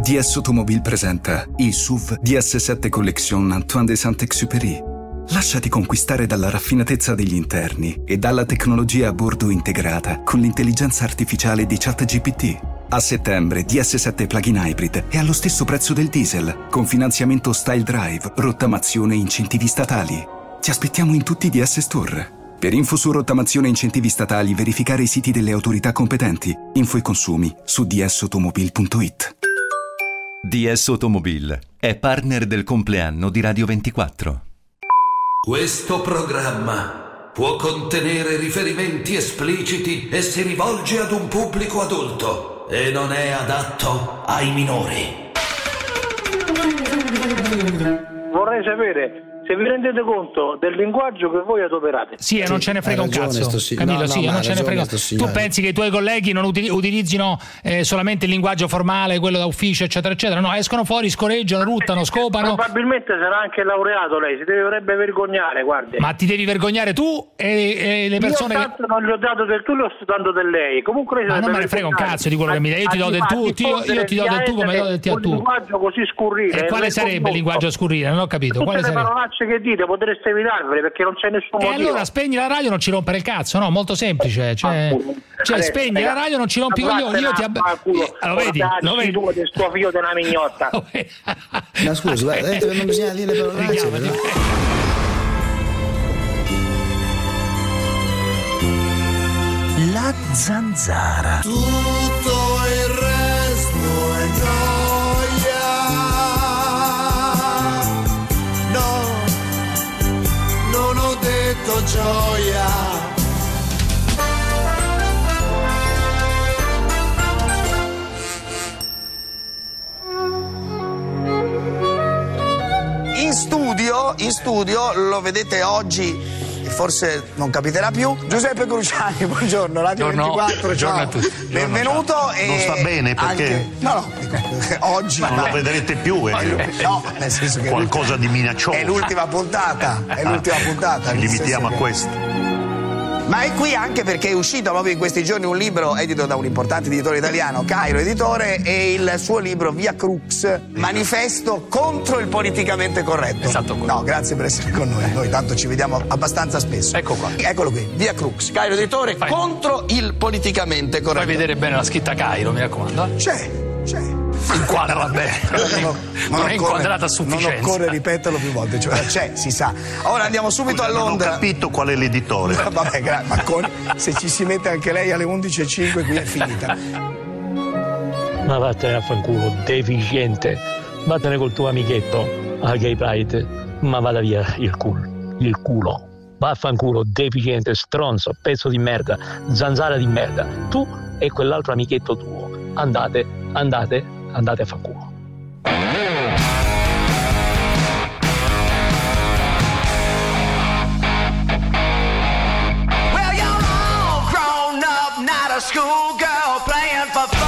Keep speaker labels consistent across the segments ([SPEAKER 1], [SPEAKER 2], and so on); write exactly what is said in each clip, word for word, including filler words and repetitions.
[SPEAKER 1] D S Automobile presenta il S U V D S sette Collection Antoine de Saint-Exupéry. Lasciati conquistare dalla raffinatezza degli interni e dalla tecnologia a bordo integrata con l'intelligenza artificiale di ChatGPT. A settembre D S sette Plug-in Hybrid è allo stesso prezzo del diesel, con finanziamento Style Drive, rottamazione e incentivi statali. Ti aspettiamo in tutti i D S Store. Per info su rottamazione e incentivi statali, verificare i siti delle autorità competenti. Info e consumi su d s automobile punto i t.
[SPEAKER 2] D S Automobile è partner del compleanno di Radio ventiquattro.
[SPEAKER 3] Questo programma può contenere riferimenti espliciti e si rivolge ad un pubblico adulto e non è adatto ai minori.
[SPEAKER 4] Vorrei sapere se vi rendete conto del linguaggio che voi adoperate.
[SPEAKER 5] Sì, e non
[SPEAKER 6] Sì,
[SPEAKER 5] ce ne frega un
[SPEAKER 6] ragione,
[SPEAKER 5] cazzo.
[SPEAKER 6] sì.
[SPEAKER 5] Camillo,
[SPEAKER 6] No, no,
[SPEAKER 5] sì,
[SPEAKER 6] ma
[SPEAKER 5] non ce ne frega.
[SPEAKER 6] ragione,
[SPEAKER 5] Tu pensi che i tuoi colleghi non uti- utilizzino eh, solamente il linguaggio formale, quello da ufficio, eccetera, eccetera? No, escono fuori, scoreggiano, ruttano, scopano.
[SPEAKER 4] Probabilmente sarà anche laureato lei, si dovrebbe vergognare, guardi.
[SPEAKER 5] Ma ti devi vergognare tu e, e le persone.
[SPEAKER 4] Io
[SPEAKER 5] che...
[SPEAKER 4] tanto non gli ho dato del tu, le sto dando del lei. Comunque lei
[SPEAKER 5] Ma non me ne
[SPEAKER 4] deve
[SPEAKER 5] frega un cazzo di quello che mi dai. Io ti do del tu, io, io ti do del tu come do del ti a
[SPEAKER 4] un
[SPEAKER 5] tu.
[SPEAKER 4] linguaggio così scurrile.
[SPEAKER 5] E quale sarebbe il linguaggio scurrile? Non ho capito.
[SPEAKER 4] Tutte
[SPEAKER 5] Quale
[SPEAKER 4] le
[SPEAKER 5] sarebbe?
[SPEAKER 4] parolacce che dite potreste evitarvele perché non c'è nessun
[SPEAKER 5] E
[SPEAKER 4] motivo.
[SPEAKER 5] allora spegni la radio, non ci rompere il cazzo, no? Molto semplice. Cioè, cioè
[SPEAKER 4] Adesso,
[SPEAKER 5] spegni la radio, non ci rompi i coglioni. Io ti ab...
[SPEAKER 4] culo,
[SPEAKER 5] eh, lo vedi? Lo vedi?
[SPEAKER 4] tu del tuo figlio della mignotta.
[SPEAKER 6] Ma scusa, guarda, eh, non bisogna dire parolacce.
[SPEAKER 5] Richiamati.
[SPEAKER 6] però.
[SPEAKER 3] La zanzara.
[SPEAKER 7] Tutto il resto è gioia. No, non ho detto gioia.
[SPEAKER 8] In studio, in studio, lo vedete oggi, forse non capiterà più, Giuseppe Cruciani, buongiorno, Radio
[SPEAKER 9] Buongiorno,
[SPEAKER 8] ventiquattro,
[SPEAKER 9] buongiorno
[SPEAKER 8] ciao.
[SPEAKER 9] a tutti.
[SPEAKER 8] Benvenuto.
[SPEAKER 9] Buongiorno,
[SPEAKER 8] E
[SPEAKER 9] non sta bene perché
[SPEAKER 8] anche... No, no, oggi...
[SPEAKER 9] non lo vedrete più, eh.
[SPEAKER 8] No, nel senso che...
[SPEAKER 9] Qualcosa di minaccioso.
[SPEAKER 8] È l'ultima puntata, è l'ultima puntata.
[SPEAKER 9] Ci
[SPEAKER 8] nel
[SPEAKER 9] limitiamo
[SPEAKER 8] senso
[SPEAKER 9] a
[SPEAKER 8] che-
[SPEAKER 9] questo.
[SPEAKER 8] Ma è qui anche perché è uscito proprio in questi giorni un libro edito da un importante editore italiano, Cairo Editore, e il suo libro Via Crux, manifesto contro il politicamente corretto.
[SPEAKER 9] Esatto.
[SPEAKER 8] No, grazie per essere con noi. Noi tanto ci vediamo abbastanza spesso.
[SPEAKER 9] Ecco qua.
[SPEAKER 8] Eccolo qui, Via Crux, Cairo Editore,
[SPEAKER 9] Fai.
[SPEAKER 8] contro il politicamente
[SPEAKER 9] Fai
[SPEAKER 8] corretto.
[SPEAKER 9] vedere bene la scritta Cairo, mi raccomando. eh.
[SPEAKER 8] C'è, c'è.
[SPEAKER 9] Inquadrala bene.
[SPEAKER 8] Non, ho- non
[SPEAKER 9] Non è
[SPEAKER 8] occorre-
[SPEAKER 9] inquadrata a sufficienza.
[SPEAKER 8] Non occorre ripeterlo più volte, cioè c'è, si sa. Ora andiamo subito
[SPEAKER 9] Scusa,
[SPEAKER 8] a
[SPEAKER 9] non ho
[SPEAKER 8] Londra.
[SPEAKER 9] capito qual è l'editore.
[SPEAKER 8] Vabbè, gra- ma con- se ci si mette anche lei alle undici e cinque qui è finita.
[SPEAKER 10] Ma vattene a fanculo, deficiente. Vattene col tuo amichetto al Gay Pride. Ma vada via il culo. Il culo. Vaffanculo, deficiente, stronzo, pezzo di merda, zanzara di merda. Tu e quell'altro amichetto tuo. Andate, andate, andate a fanculo.
[SPEAKER 7] Well, you're all grown up, not a schoolgirl playing for fun.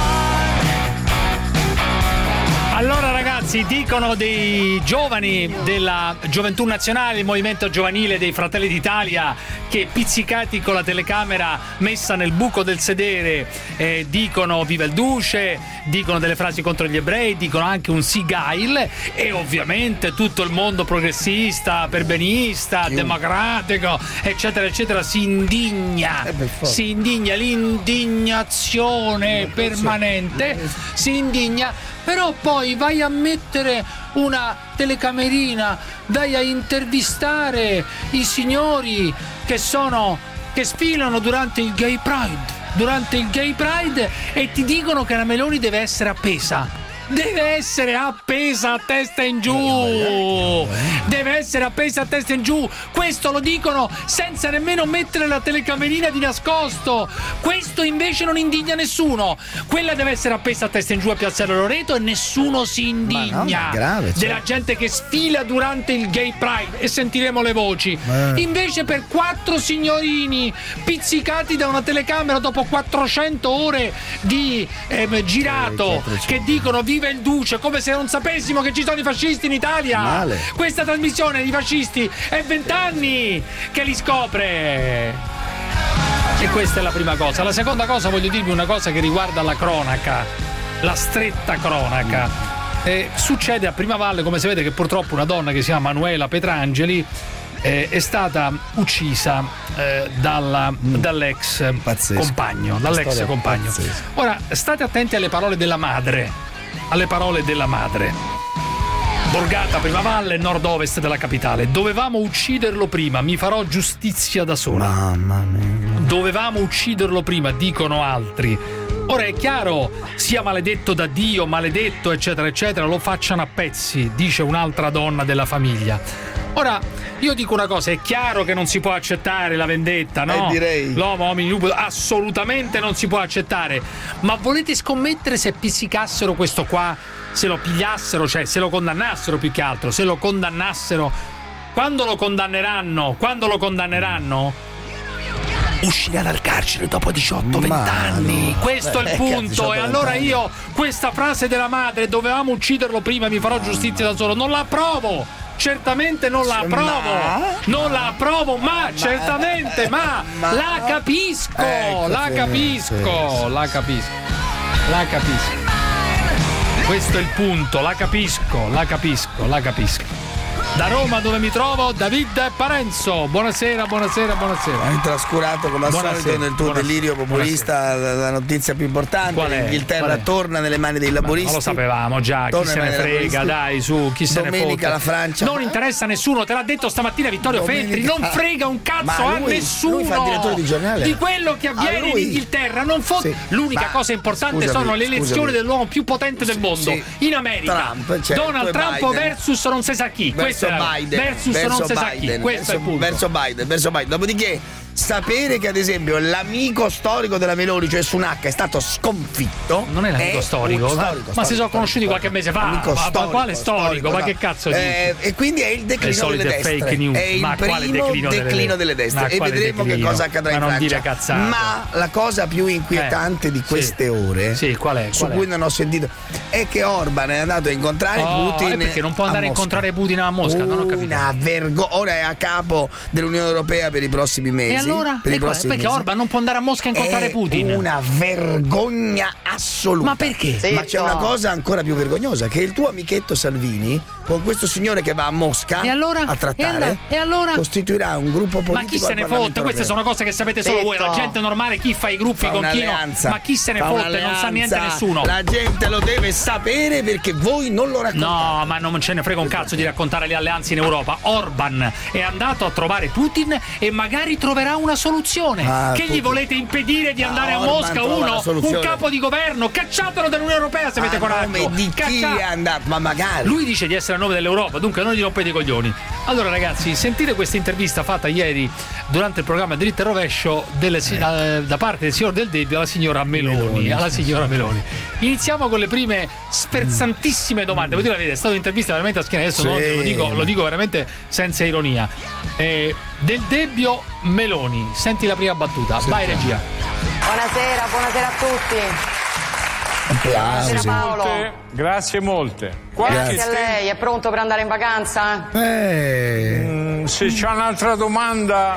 [SPEAKER 5] Allora ragazzi, dicono dei giovani della Gioventù Nazionale, il movimento giovanile dei Fratelli d'Italia, che pizzicati con la telecamera messa nel buco del sedere eh, dicono viva il duce, dicono delle frasi contro gli ebrei, dicono anche un Sigail, e ovviamente tutto il mondo progressista, perbenista, democratico, eccetera eccetera si indigna, si indigna, l'indignazione permanente, si indigna. Però poi vai a mettere una telecamerina, vai a intervistare i signori che sono che sfilano durante il Gay Pride, durante il Gay Pride e ti dicono che la Meloni deve essere appesa. Deve essere appesa a testa in giù, deve essere appesa a testa in giù. Questo lo dicono senza nemmeno mettere la telecamerina di nascosto. Questo invece non indigna nessuno. Quella deve essere appesa a testa in giù a Piazzale Loreto e nessuno si indigna.
[SPEAKER 6] Ma no, ma è grave, cioè.
[SPEAKER 5] Della gente che sfila durante il Gay Pride, e sentiremo le voci.
[SPEAKER 6] Ma-
[SPEAKER 5] Invece per quattro signorini pizzicati da una telecamera dopo quattrocento ore di ehm, girato, che dicono viva il duce, come se non sapessimo che ci sono i fascisti in Italia.
[SPEAKER 6] Male.
[SPEAKER 5] Questa trasmissione di fascisti è vent'anni che li scopre. E questa è la prima cosa. La seconda cosa, voglio dirvi una cosa che riguarda la cronaca. la stretta cronaca. Eh, succede a Primavalle, come si vede, che purtroppo una donna che si chiama Manuela Petrangeli eh, è stata uccisa eh, dalla, mm. dall'ex pazzesco. compagno. Dall'ex compagno. Pazzesco. Ora, state attenti alle parole della madre. Alle parole della madre. Borgata, Primavalle, nord-ovest della capitale. Dovevamo ucciderlo prima, mi farò giustizia da sola.
[SPEAKER 6] Mamma mia.
[SPEAKER 5] Dovevamo ucciderlo prima, dicono altri. Ora è chiaro, sia maledetto da Dio, maledetto, eccetera, eccetera, lo facciano a pezzi, dice un'altra donna della famiglia. Ora, io dico una cosa, è chiaro che non si può accettare la vendetta, no?
[SPEAKER 6] Eh, direi.
[SPEAKER 5] L'uomo homini lupus, assolutamente non si può accettare. Ma volete scommettere se pizzicassero questo qua, se lo pigliassero, cioè se lo condannassero più che altro, se lo condannassero, quando lo condanneranno, quando lo condanneranno? Uscirà dal carcere dopo diciotto venti anni. No. Questo Beh, è il punto. E allora io questa frase della madre, dovevamo ucciderlo prima, mi farò giustizia da solo, non la approvo. Certamente non la approvo. Ma? Non la approvo, ma, ma certamente, ma, ma la capisco, ecco, la capisco, sì, la capisco. La capisco. Questo è il punto, la capisco, la capisco, la capisco. Da Roma, dove mi trovo, David Parenzo. Buonasera, buonasera, buonasera.
[SPEAKER 6] Hai trascurato come al buonasera, solito nel tuo buonasera, delirio populista la, la notizia più importante.
[SPEAKER 5] Qual è?
[SPEAKER 6] L'Inghilterra torna nelle mani dei laboristi.
[SPEAKER 5] Ma lo sapevamo già,
[SPEAKER 6] torna
[SPEAKER 5] chi se ne frega, dai, su, chi se ne frega.
[SPEAKER 6] Domenica la Francia.
[SPEAKER 5] Non interessa a nessuno, te l'ha detto stamattina Vittorio Domenica. Feltri, non frega un cazzo lui, a nessuno.
[SPEAKER 6] Lui fa il direttore di giornale.
[SPEAKER 5] Di quello che avviene in Inghilterra, non fo- sì. L'unica ma, cosa importante scusami, sono le elezioni scusami. dell'uomo più potente del mondo. Sì. In America. Trump, certo, Donald Trump Biden. versus non si sa chi.
[SPEAKER 6] Verso Biden.
[SPEAKER 5] Versus verso non si sa chi. Questo è il punto.
[SPEAKER 6] Verso Biden, verso Biden. Dopodiché sapere che ad esempio l'amico storico della Meloni, cioè Sunak, è stato sconfitto.
[SPEAKER 5] Non è l'amico è storico, storico, ma, storico, ma si sono conosciuti storico, qualche mese fa. Ma, storico, ma quale storico? storico ma no. che cazzo dici?
[SPEAKER 6] Eh, e quindi è il declino delle destre.
[SPEAKER 5] Fake news.
[SPEAKER 6] È il
[SPEAKER 5] ma
[SPEAKER 6] primo
[SPEAKER 5] declino,
[SPEAKER 6] declino delle destre. E vedremo declino? che cosa accadrà ma in
[SPEAKER 5] non
[SPEAKER 6] Francia.
[SPEAKER 5] Dire cazzate.
[SPEAKER 6] Ma la cosa più inquietante eh, di queste
[SPEAKER 5] sì.
[SPEAKER 6] ore,
[SPEAKER 5] sì, qual è? Qual
[SPEAKER 6] su
[SPEAKER 5] è?
[SPEAKER 6] cui non ho sentito, è che Orban è andato a incontrare
[SPEAKER 5] oh,
[SPEAKER 6] Putin.
[SPEAKER 5] Perché non può andare a, a incontrare Putin a Mosca?
[SPEAKER 6] Una
[SPEAKER 5] non ho capito.
[SPEAKER 6] Una vergogna. Ora è a capo dell'Unione Europea per i prossimi mesi.
[SPEAKER 5] E allora?
[SPEAKER 6] Per
[SPEAKER 5] e
[SPEAKER 6] i prossimi
[SPEAKER 5] perché
[SPEAKER 6] mesi.
[SPEAKER 5] Orban non può andare a Mosca a incontrare
[SPEAKER 6] è
[SPEAKER 5] Putin?
[SPEAKER 6] Una vergogna assoluta.
[SPEAKER 5] Ma perché?
[SPEAKER 6] Sì, ma c'è no. una cosa ancora più vergognosa, che il tuo amichetto Salvini, con questo signore che va a Mosca
[SPEAKER 5] e allora?
[SPEAKER 6] a trattare,
[SPEAKER 5] e allora? E allora?
[SPEAKER 6] costituirà un gruppo politico.
[SPEAKER 5] Ma chi se ne fotte? Queste sono cose che sapete solo voi. La gente normale, chi fa i gruppi fa con chi no. Ma chi se ne fotte? Non sa niente nessuno.
[SPEAKER 6] La gente lo deve sapere perché voi non lo raccontate.
[SPEAKER 5] No, ma non ce ne frega un cazzo di raccontare le alleanze in Europa. Orban è andato a trovare Putin e magari troverà una soluzione. Ah, che Putin. Gli volete impedire di andare ah, a Mosca uno? Un capo di governo? Cacciatelo dall'Unione Europea se ah, avete coraggio.
[SPEAKER 6] Di chi è andato? Ma magari.
[SPEAKER 5] Lui dice di essere a nome dell'Europa, dunque non gli rompete i coglioni. Allora ragazzi, sentite questa intervista fatta ieri durante il programma Dritto e Rovescio delle, eh. da parte del signor Del Debbio alla signora Meloni, Meloni. alla signora Meloni. Iniziamo con le prime sferzantissime domande. Devo dire la verità, è stata un'intervista veramente a schiena, adesso sì. no, lo, dico, lo dico veramente senza ironia. Eh, Del Debbio Meloni, senti la prima battuta. Sì. Vai regia.
[SPEAKER 11] Buonasera, buonasera a tutti. Buonasera Paolo.
[SPEAKER 12] Molte, grazie molte.
[SPEAKER 11] Qualche grazie a lei, è pronto per andare in vacanza?
[SPEAKER 12] Eh. Mm, se c'è un'altra domanda.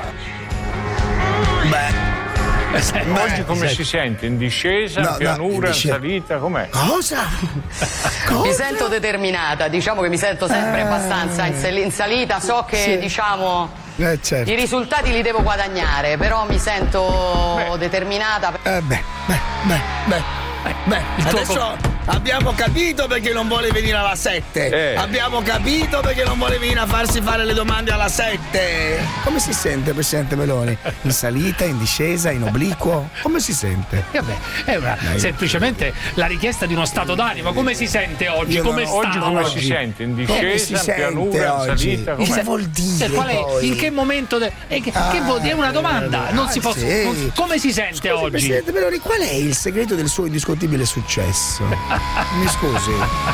[SPEAKER 6] Beh.
[SPEAKER 12] Beh, oggi come senti. si sente? In discesa, no, in pianura, no, in, discesa. in salita? Com'è?
[SPEAKER 6] Cosa? Cosa?
[SPEAKER 11] Mi sento determinata, diciamo che mi sento sempre eh. abbastanza in, sal- in salita, so che sì. diciamo
[SPEAKER 6] eh, certo.
[SPEAKER 11] i risultati li devo guadagnare, però mi sento beh. determinata.
[SPEAKER 6] Eh beh, beh, beh, beh. Beh, adesso co- abbiamo capito perché non vuole venire alla sette. Eh. Abbiamo capito perché non vuole venire a farsi fare le domande alla sette. Come si sente, Presidente Meloni? In salita, in discesa, in obliquo? Come si sente?
[SPEAKER 5] E vabbè, è una, semplicemente la richiesta di uno stato d'animo. Come si sente oggi? Come
[SPEAKER 12] non, oggi come oggi? si sente? In discesa, in pianura, in salita?
[SPEAKER 6] Cosa vuol dire?
[SPEAKER 5] Qual è, in che momento? De, eh, che, ah, che vuol dire? È una domanda. Non ah, si può. Sì. Non, come si sente
[SPEAKER 6] Scusi,
[SPEAKER 5] oggi?
[SPEAKER 6] Presidente Meloni, qual è il segreto del suo indiscutibile successo? Mi scusi.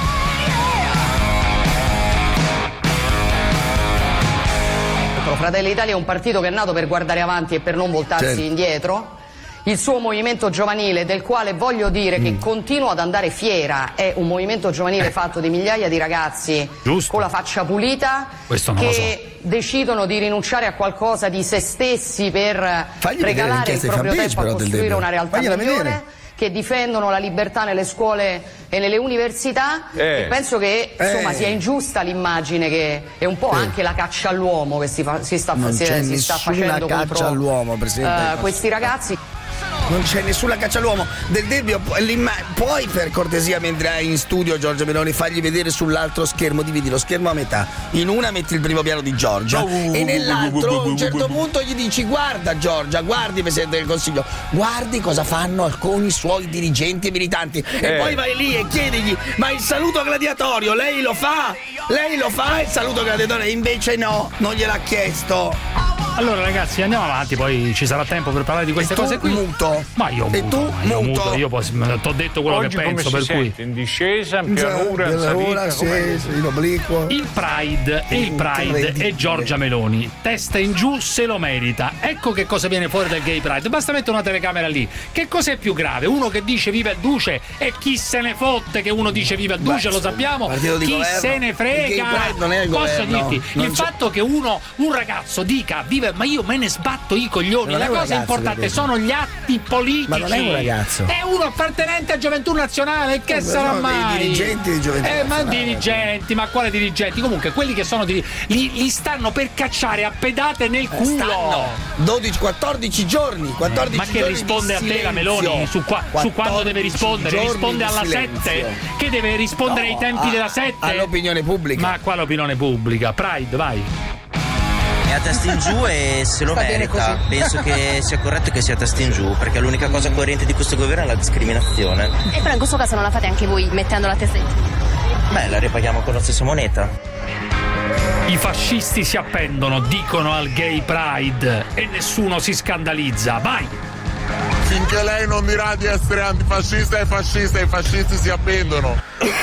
[SPEAKER 11] Fratelli d'Italia è un partito che è nato per guardare avanti e per non voltarsi certo. indietro. Il suo movimento giovanile, del quale voglio dire mm. che continua ad andare fiera, è un movimento giovanile fatto di migliaia di ragazzi Giusto. con la faccia pulita che so. decidono di rinunciare a qualcosa di se stessi per
[SPEAKER 6] Fagli
[SPEAKER 11] regalare il proprio tempo a costruire una realtà migliore, che che difendono la libertà nelle scuole e nelle università
[SPEAKER 12] eh.
[SPEAKER 11] e penso che insomma
[SPEAKER 6] Eh.
[SPEAKER 11] sia ingiusta l'immagine che è un po'
[SPEAKER 6] Sì.
[SPEAKER 11] anche la caccia all'uomo che si, fa, si sta,
[SPEAKER 6] Non
[SPEAKER 11] si,
[SPEAKER 6] c'è
[SPEAKER 11] si sta
[SPEAKER 6] nessuna
[SPEAKER 11] facendo
[SPEAKER 6] caccia
[SPEAKER 11] contro
[SPEAKER 6] all'uomo, Presidente.
[SPEAKER 11] eh, questi ragazzi.
[SPEAKER 6] Non c'è nessuna caccia all'uomo. Del Debbio, pu- l'imma- puoi per cortesia, mentre hai in studio Giorgia Meloni, fargli vedere sull'altro schermo, dividi lo schermo a metà. In una metti il primo piano di Giorgia e nell'altro a un certo punto gli dici: guarda Giorgia, guardi Presidente del Consiglio, guardi cosa fanno alcuni suoi dirigenti e militanti. E
[SPEAKER 12] Eh.
[SPEAKER 6] poi vai lì e chiedigli: ma il saluto gladiatorio lei lo fa? Lei lo fa il saluto gladiatorio? E invece no, non gliel'ha chiesto.
[SPEAKER 5] Allora ragazzi, andiamo avanti, poi ci sarà tempo per parlare di queste
[SPEAKER 6] E tu
[SPEAKER 5] cose qui.
[SPEAKER 6] muto.
[SPEAKER 5] Ma io muto,
[SPEAKER 6] E tu
[SPEAKER 5] ma io
[SPEAKER 6] muto.
[SPEAKER 5] muto, io ti ho detto quello
[SPEAKER 12] Oggi
[SPEAKER 5] che
[SPEAKER 12] come
[SPEAKER 5] penso,
[SPEAKER 12] si
[SPEAKER 5] per cui
[SPEAKER 12] sente? In discesa, in pianura, in
[SPEAKER 6] Pianura,
[SPEAKER 12] salita?
[SPEAKER 6] sì,
[SPEAKER 12] com'è?
[SPEAKER 6] sì, in obliquo.
[SPEAKER 5] il Pride e il Pride
[SPEAKER 6] Incredibile.
[SPEAKER 5] e Giorgia Meloni, testa in giù, se lo merita. Ecco che cosa viene fuori dal Gay Pride. Basta mettere una telecamera lì. Che cos'è più grave? Uno che dice viva il duce e chi se ne fotte che uno dice viva il duce,
[SPEAKER 6] Beh,
[SPEAKER 5] lo sappiamo.
[SPEAKER 6] partito di
[SPEAKER 5] Chi
[SPEAKER 6] governo.
[SPEAKER 5] se ne
[SPEAKER 6] Il Gay
[SPEAKER 5] frega?
[SPEAKER 6] Pride non è il
[SPEAKER 5] Posso
[SPEAKER 6] governo.
[SPEAKER 5] dirti,
[SPEAKER 6] Non
[SPEAKER 5] il
[SPEAKER 6] c'è-
[SPEAKER 5] fatto che uno, un ragazzo dica viva, ma io me ne sbatto i coglioni.
[SPEAKER 6] Non
[SPEAKER 5] La
[SPEAKER 6] è un
[SPEAKER 5] cosa
[SPEAKER 6] ragazzo,
[SPEAKER 5] importante
[SPEAKER 6] vedete.
[SPEAKER 5] sono gli atti politici.
[SPEAKER 6] Ma non è un ragazzo.
[SPEAKER 5] È uno appartenente a Gioventù Nazionale. Che
[SPEAKER 6] Ma
[SPEAKER 5] sarà
[SPEAKER 6] sono dei
[SPEAKER 5] mai?
[SPEAKER 6] dirigenti di Gioventù
[SPEAKER 5] Eh, ma
[SPEAKER 6] Nazionale.
[SPEAKER 5] dirigenti, ma quale dirigenti? Comunque, quelli che sono diri- li, li stanno per cacciare a pedate nel culo.
[SPEAKER 6] Stanno dodici quattordici giorni, quattordici
[SPEAKER 5] Ma che
[SPEAKER 6] giorni
[SPEAKER 5] risponde a
[SPEAKER 6] di
[SPEAKER 5] te la
[SPEAKER 6] silenzio.
[SPEAKER 5] Meloni su, qua- su quando deve rispondere?
[SPEAKER 6] giorni
[SPEAKER 5] Risponde
[SPEAKER 6] di
[SPEAKER 5] alla
[SPEAKER 6] silenzio.
[SPEAKER 5] sette? Che deve rispondere
[SPEAKER 6] No,
[SPEAKER 5] ai tempi
[SPEAKER 6] a-
[SPEAKER 5] della sette?
[SPEAKER 6] all'opinione pubblica.
[SPEAKER 5] Ma qua l'opinione pubblica? Pride, vai.
[SPEAKER 13] È a testa in giù e se lo
[SPEAKER 11] Sta bene
[SPEAKER 13] merita.
[SPEAKER 11] così.
[SPEAKER 13] Penso che sia corretto che sia a testa in giù, perché l'unica cosa coerente di questo governo è la discriminazione.
[SPEAKER 14] E però in questo caso non la fate anche voi mettendo la testa in giù.
[SPEAKER 13] Beh, la ripaghiamo con la stessa moneta.
[SPEAKER 5] I fascisti si appendono, dicono al Gay Pride e nessuno si scandalizza. Vai!
[SPEAKER 15] Finché lei non dirà di essere antifascista e fascista, i fascisti si appendono.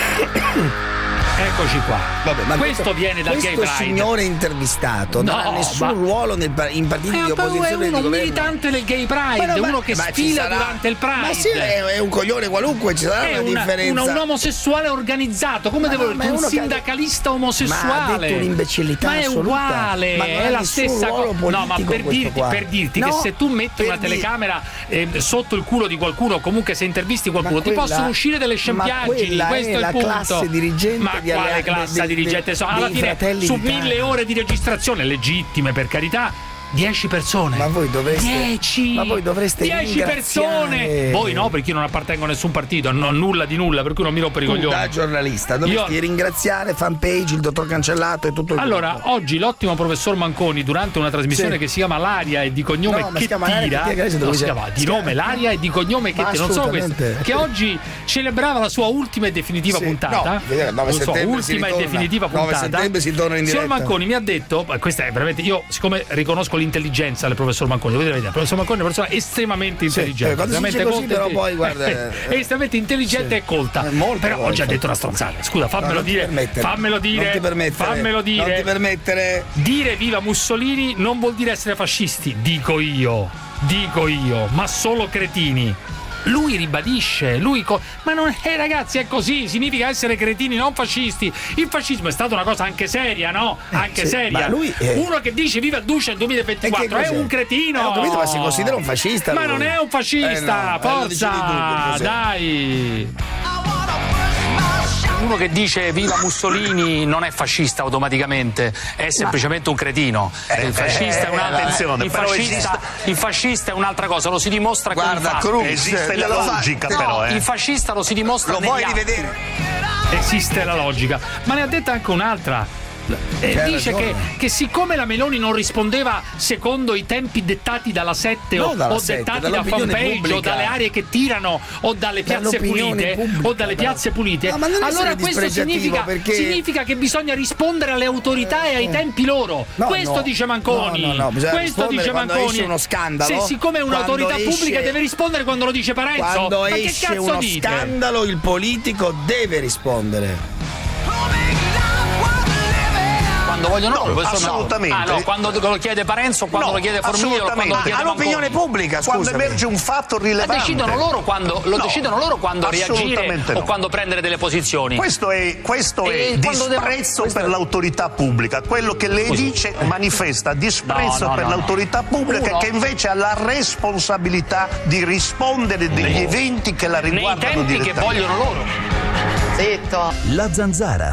[SPEAKER 5] Eccoci qua.
[SPEAKER 6] Vabbè, ma
[SPEAKER 5] questo viene dal Gay
[SPEAKER 6] questo
[SPEAKER 5] Pride.
[SPEAKER 6] signore intervistato non
[SPEAKER 5] No,
[SPEAKER 6] ha nessun
[SPEAKER 5] ma-
[SPEAKER 6] ruolo nel pa- in partiti
[SPEAKER 5] È
[SPEAKER 6] di
[SPEAKER 5] un po'
[SPEAKER 6] opposizione
[SPEAKER 5] è
[SPEAKER 6] di
[SPEAKER 5] uno
[SPEAKER 6] governo.
[SPEAKER 5] militante del Gay Pride,
[SPEAKER 6] Ma no, ma-
[SPEAKER 5] uno che
[SPEAKER 6] ma ci
[SPEAKER 5] sfila
[SPEAKER 6] sarà-
[SPEAKER 5] durante il Pride.
[SPEAKER 6] Ma sì, è, è un coglione qualunque, ci sarà
[SPEAKER 5] È
[SPEAKER 6] una,
[SPEAKER 5] una-
[SPEAKER 6] differenza.
[SPEAKER 5] una- un omosessuale organizzato, come
[SPEAKER 6] Ma
[SPEAKER 5] devo
[SPEAKER 6] no, ma è
[SPEAKER 5] dire, un
[SPEAKER 6] uno che-
[SPEAKER 5] sindacalista omosessuale.
[SPEAKER 6] Ma ha detto un'imbecillità
[SPEAKER 5] Ma è
[SPEAKER 6] assoluta.
[SPEAKER 5] uguale,
[SPEAKER 6] Ma non ha
[SPEAKER 5] è la
[SPEAKER 6] nessun
[SPEAKER 5] stessa
[SPEAKER 6] ruolo
[SPEAKER 5] cosa. No, ma
[SPEAKER 6] politico
[SPEAKER 5] per
[SPEAKER 6] questo
[SPEAKER 5] dirti,
[SPEAKER 6] qua.
[SPEAKER 5] per dirti che
[SPEAKER 6] No,
[SPEAKER 5] se tu metti
[SPEAKER 6] per
[SPEAKER 5] una
[SPEAKER 6] dir-
[SPEAKER 5] telecamera eh, sotto il culo di qualcuno, o comunque se intervisti qualcuno,
[SPEAKER 6] Ma
[SPEAKER 5] ti
[SPEAKER 6] quella-
[SPEAKER 5] possono uscire delle
[SPEAKER 6] ma
[SPEAKER 5] scempiaggini.
[SPEAKER 6] quella
[SPEAKER 5] Questo
[SPEAKER 6] è
[SPEAKER 5] è il
[SPEAKER 6] la
[SPEAKER 5] punto.
[SPEAKER 6] classe dirigente
[SPEAKER 5] ma
[SPEAKER 6] di
[SPEAKER 5] quale
[SPEAKER 6] alle-
[SPEAKER 5] classe
[SPEAKER 6] dei-
[SPEAKER 5] dirigente?
[SPEAKER 6] dei-
[SPEAKER 5] Sono alla
[SPEAKER 6] dei
[SPEAKER 5] fine
[SPEAKER 6] Fratelli
[SPEAKER 5] su
[SPEAKER 6] d'Italia.
[SPEAKER 5] mille ore di registrazione legittime, per carità. Dieci persone.
[SPEAKER 6] Ma voi dovreste
[SPEAKER 5] Dieci.
[SPEAKER 6] Ma voi dovreste
[SPEAKER 5] Dieci persone.
[SPEAKER 6] ringraziare.
[SPEAKER 5] Voi no, perché io non appartengo a nessun partito, non ho nulla di nulla, per cui non mi rompo i
[SPEAKER 6] Tu
[SPEAKER 5] coglioni.
[SPEAKER 6] da giornalista dovresti
[SPEAKER 5] Io-
[SPEAKER 6] ringraziare fanpage, il dottor Cancellato e tutto il
[SPEAKER 5] Allora,
[SPEAKER 6] gruppo.
[SPEAKER 5] oggi l'ottimo professor Manconi, durante una trasmissione
[SPEAKER 6] Sì.
[SPEAKER 5] che si chiama L'aria e di cognome
[SPEAKER 6] No, ma
[SPEAKER 5] che
[SPEAKER 6] si chiama L'aria
[SPEAKER 5] tira,
[SPEAKER 6] che tira, che
[SPEAKER 5] no,
[SPEAKER 6] dove
[SPEAKER 5] si
[SPEAKER 6] c'è-
[SPEAKER 5] chiama di
[SPEAKER 6] si
[SPEAKER 5] nome
[SPEAKER 6] chiama-
[SPEAKER 5] L'aria e di cognome che
[SPEAKER 6] Ma
[SPEAKER 5] tira, non solo questo,
[SPEAKER 6] assolutamente.
[SPEAKER 5] che oggi celebrava la sua ultima e definitiva
[SPEAKER 6] Sì.
[SPEAKER 5] puntata.
[SPEAKER 6] No, vedete, nove
[SPEAKER 5] la sua
[SPEAKER 6] settembre si
[SPEAKER 5] ultima e
[SPEAKER 6] ritorna.
[SPEAKER 5] definitiva
[SPEAKER 6] nove
[SPEAKER 5] puntata.
[SPEAKER 6] settembre si torna in
[SPEAKER 5] Signor
[SPEAKER 6] diretta.
[SPEAKER 5] Manconi mi ha detto, ma questa è veramente, io siccome riconosco l'intelligenza del professor Manconi, devo dire la verità, il professor Manconi è una persona estremamente intelligente,
[SPEAKER 6] eh, quando si
[SPEAKER 5] estremamente
[SPEAKER 6] dice così,
[SPEAKER 5] colta e-
[SPEAKER 6] però poi, guarda,
[SPEAKER 5] è estremamente intelligente e colta. Però
[SPEAKER 6] colta.
[SPEAKER 5] oggi ha detto una stronzata. Scusa, fammelo
[SPEAKER 6] No, non ti
[SPEAKER 5] dire.
[SPEAKER 6] permettere.
[SPEAKER 5] Fammelo dire.
[SPEAKER 6] Non ti permettere.
[SPEAKER 5] Fammelo dire.
[SPEAKER 6] Non ti permettere.
[SPEAKER 5] Dire viva Mussolini non vuol dire essere fascisti, dico io. Dico io, ma solo cretini. Lui ribadisce, lui co- ma non è, ragazzi, è così, significa essere cretini, non fascisti. Il fascismo è stata una cosa anche seria, no? Anche
[SPEAKER 6] sì,
[SPEAKER 5] seria.
[SPEAKER 6] ma lui è-
[SPEAKER 5] Uno che dice viva il duce nel duemilaventiquattro
[SPEAKER 6] E che
[SPEAKER 5] è
[SPEAKER 6] cos'è?
[SPEAKER 5] un cretino.
[SPEAKER 6] Eh, ho capito, ma si considera un fascista
[SPEAKER 5] Ma
[SPEAKER 6] lui?
[SPEAKER 5] non è un fascista,
[SPEAKER 6] Eh, no, eh, lo dicevi tu, che
[SPEAKER 5] forza,
[SPEAKER 6] cos'è?
[SPEAKER 5] dai.
[SPEAKER 16] Uno che dice viva Mussolini non è fascista automaticamente, è semplicemente un cretino.
[SPEAKER 9] Eh,
[SPEAKER 16] il fascista è un'altra
[SPEAKER 9] attenzione,
[SPEAKER 16] il
[SPEAKER 9] però
[SPEAKER 16] fascista,
[SPEAKER 9] esiste-
[SPEAKER 16] il fascista è un'altra cosa, lo si dimostra con
[SPEAKER 6] Guarda,
[SPEAKER 16] i fatti.
[SPEAKER 6] Cruz,
[SPEAKER 9] esiste la
[SPEAKER 6] glielo fa-
[SPEAKER 9] logica
[SPEAKER 6] no,
[SPEAKER 9] però, eh.
[SPEAKER 16] Il fascista lo si dimostra
[SPEAKER 6] Lo
[SPEAKER 16] negli
[SPEAKER 6] vuoi
[SPEAKER 16] atti.
[SPEAKER 6] rivedere?
[SPEAKER 5] Esiste la logica, ma ne ha detta anche un'altra. Eh,
[SPEAKER 6] C'ha
[SPEAKER 5] dice che,
[SPEAKER 6] ragione.
[SPEAKER 5] che siccome la Meloni non rispondeva secondo i tempi dettati dalla sette
[SPEAKER 6] Non
[SPEAKER 5] o,
[SPEAKER 6] dalla
[SPEAKER 5] o
[SPEAKER 6] sette,
[SPEAKER 5] dettati da
[SPEAKER 6] dall'opinione
[SPEAKER 5] fanpage o
[SPEAKER 6] pubblica.
[SPEAKER 5] dalle aree che tirano o dalle piazze
[SPEAKER 6] Dall'opinione
[SPEAKER 5] pulite
[SPEAKER 6] pubblica,
[SPEAKER 5] o dalle
[SPEAKER 6] però.
[SPEAKER 5] piazze pulite,
[SPEAKER 6] No, ma non
[SPEAKER 5] allora
[SPEAKER 6] essere
[SPEAKER 5] questo
[SPEAKER 6] dispregiativo,
[SPEAKER 5] significa,
[SPEAKER 6] perché-
[SPEAKER 5] significa che bisogna rispondere alle autorità e ai tempi loro.
[SPEAKER 6] No,
[SPEAKER 5] questo
[SPEAKER 6] no.
[SPEAKER 5] dice Manconi.
[SPEAKER 6] No, no, no, bisogna
[SPEAKER 5] questo
[SPEAKER 6] rispondere
[SPEAKER 5] dice
[SPEAKER 6] quando
[SPEAKER 5] Manconi.
[SPEAKER 6] esce uno scandalo,
[SPEAKER 5] Se siccome è un'autorità
[SPEAKER 6] quando
[SPEAKER 5] pubblica
[SPEAKER 6] esce-
[SPEAKER 5] deve rispondere quando lo dice Parenzo.
[SPEAKER 6] Quando
[SPEAKER 5] ma che
[SPEAKER 6] esce
[SPEAKER 5] cazzo
[SPEAKER 6] uno
[SPEAKER 5] dite?
[SPEAKER 6] scandalo, il politico deve rispondere.
[SPEAKER 16] Quando quando vogliono
[SPEAKER 9] no,
[SPEAKER 16] loro. Questo
[SPEAKER 9] assolutamente.
[SPEAKER 16] No. Ah, no, quando lo chiede Parenzo, quando
[SPEAKER 9] no,
[SPEAKER 16] lo chiede Formiglio, quando lo chiede
[SPEAKER 8] all'opinione
[SPEAKER 16] Manconi.
[SPEAKER 8] pubblica,
[SPEAKER 9] quando
[SPEAKER 8] scusami.
[SPEAKER 9] emerge un fatto rilevante.
[SPEAKER 16] Ma decidono loro quando, lo
[SPEAKER 9] no,
[SPEAKER 16] decidono loro quando reagire
[SPEAKER 9] no.
[SPEAKER 16] o quando prendere delle posizioni.
[SPEAKER 9] Questo è, questo è disprezzo
[SPEAKER 16] devo...
[SPEAKER 9] per l'autorità pubblica. Quello che lei
[SPEAKER 16] Così.
[SPEAKER 9] dice manifesta disprezzo
[SPEAKER 16] no, no,
[SPEAKER 9] per
[SPEAKER 16] no,
[SPEAKER 9] l'autorità pubblica
[SPEAKER 16] Uno.
[SPEAKER 9] che invece ha la responsabilità di rispondere degli
[SPEAKER 16] Nei-
[SPEAKER 9] eventi che la
[SPEAKER 16] nei
[SPEAKER 9] riguardano
[SPEAKER 16] tempi che
[SPEAKER 9] direttamente.
[SPEAKER 16] vogliono loro.
[SPEAKER 11] Zitto.
[SPEAKER 17] La Zanzara.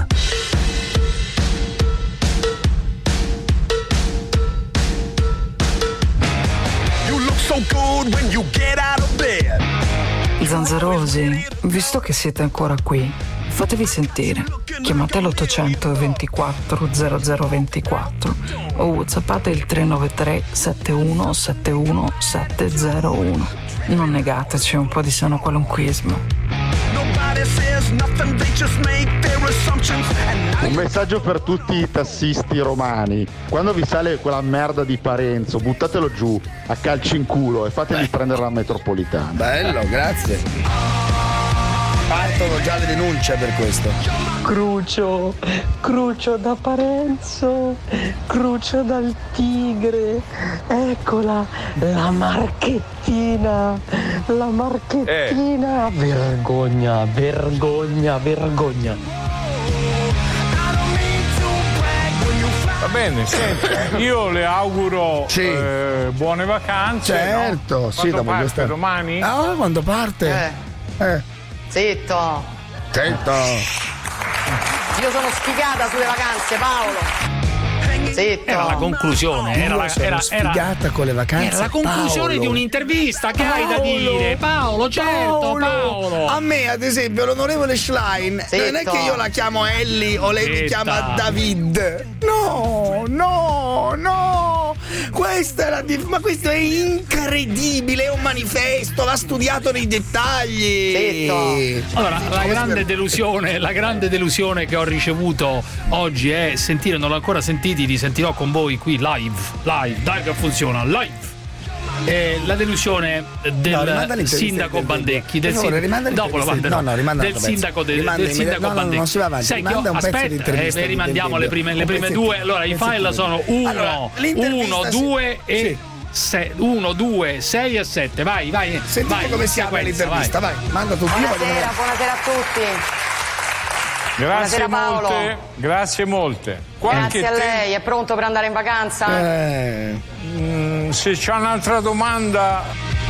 [SPEAKER 7] You look so good when you get out of bed.
[SPEAKER 18] Zanzarosi, visto che siete ancora qui, fatevi sentire. Chiamate l'ottocento ventiquattro zero zero ventiquattro o whatsappate il tre nove tre sette uno sette uno sette zero uno. Non negateci un po' di sano qualunquismo.
[SPEAKER 19] Un messaggio per tutti i tassisti romani: quando vi sale quella merda di Parenzo, buttatelo giù a calci in culo e fatevi Beh. prendere la metropolitana.
[SPEAKER 6] Bello, grazie. Partono già le denunce per questo.
[SPEAKER 10] Crucio, Crucio da Parenzo, Crucio dal Tigre, eccola, la marchettina, la marchettina, eh. vergogna, vergogna, vergogna.
[SPEAKER 12] Va bene, senti, io le auguro sì. eh, buone vacanze.
[SPEAKER 6] Certo,
[SPEAKER 12] no?
[SPEAKER 6] sì,
[SPEAKER 12] Quando parte
[SPEAKER 6] questa...
[SPEAKER 12] domani?
[SPEAKER 6] Ah, quando parte?
[SPEAKER 11] Eh.
[SPEAKER 6] eh.
[SPEAKER 11] Zitto.
[SPEAKER 6] Zitto.
[SPEAKER 11] Io sono sfigata sulle vacanze, Paolo. Zitto.
[SPEAKER 5] Era la conclusione, era
[SPEAKER 6] Io
[SPEAKER 5] la,
[SPEAKER 6] sono
[SPEAKER 5] era,
[SPEAKER 6] sfigata
[SPEAKER 5] era,
[SPEAKER 6] con le vacanze.
[SPEAKER 5] Era la conclusione
[SPEAKER 6] Paolo.
[SPEAKER 5] di un'intervista, che Paolo. hai da dire? Paolo, certo, Paolo. Paolo.
[SPEAKER 6] A me, ad esempio, l'onorevole Schlein, Zitto. non è che io la chiamo Ellie o lei Zitta. mi chiama David. No, no, no. Questa è la dif- ma questo è incredibile, è un manifesto, va studiato nei dettagli.
[SPEAKER 11] Zitto.
[SPEAKER 5] Allora, la grande delusione, la grande delusione che ho ricevuto oggi è sentire, non l'ho ancora sentiti, li sentirò con voi qui live, live, dai che funziona, live. Eh, la delusione del
[SPEAKER 6] no,
[SPEAKER 5] sindaco Bandecchi, del
[SPEAKER 6] favore,
[SPEAKER 5] sin- dopo la manderò,
[SPEAKER 6] no, no,
[SPEAKER 5] del sindaco, de- del sindaco
[SPEAKER 6] no, no,
[SPEAKER 5] Bandecchi.
[SPEAKER 6] non si va avanti,
[SPEAKER 5] Sai che io,
[SPEAKER 6] un
[SPEAKER 5] aspetta, eh, beh, rimandiamo le prime, le prime due. Allora, i file sono uno, due e uno, due, sei e sette. Vai, vai.
[SPEAKER 6] Sentite
[SPEAKER 5] vai,
[SPEAKER 6] come si apre l'intervista, vai. vai, manda tutto.
[SPEAKER 11] Buonasera, buonasera a tutti.
[SPEAKER 12] Grazie
[SPEAKER 11] Buonasera, Paolo.
[SPEAKER 12] molte, grazie molte.
[SPEAKER 11] Qualche
[SPEAKER 12] Grazie
[SPEAKER 11] a lei, è pronto per andare in vacanza?
[SPEAKER 6] Eh.
[SPEAKER 12] Mm, se c'è un'altra domanda,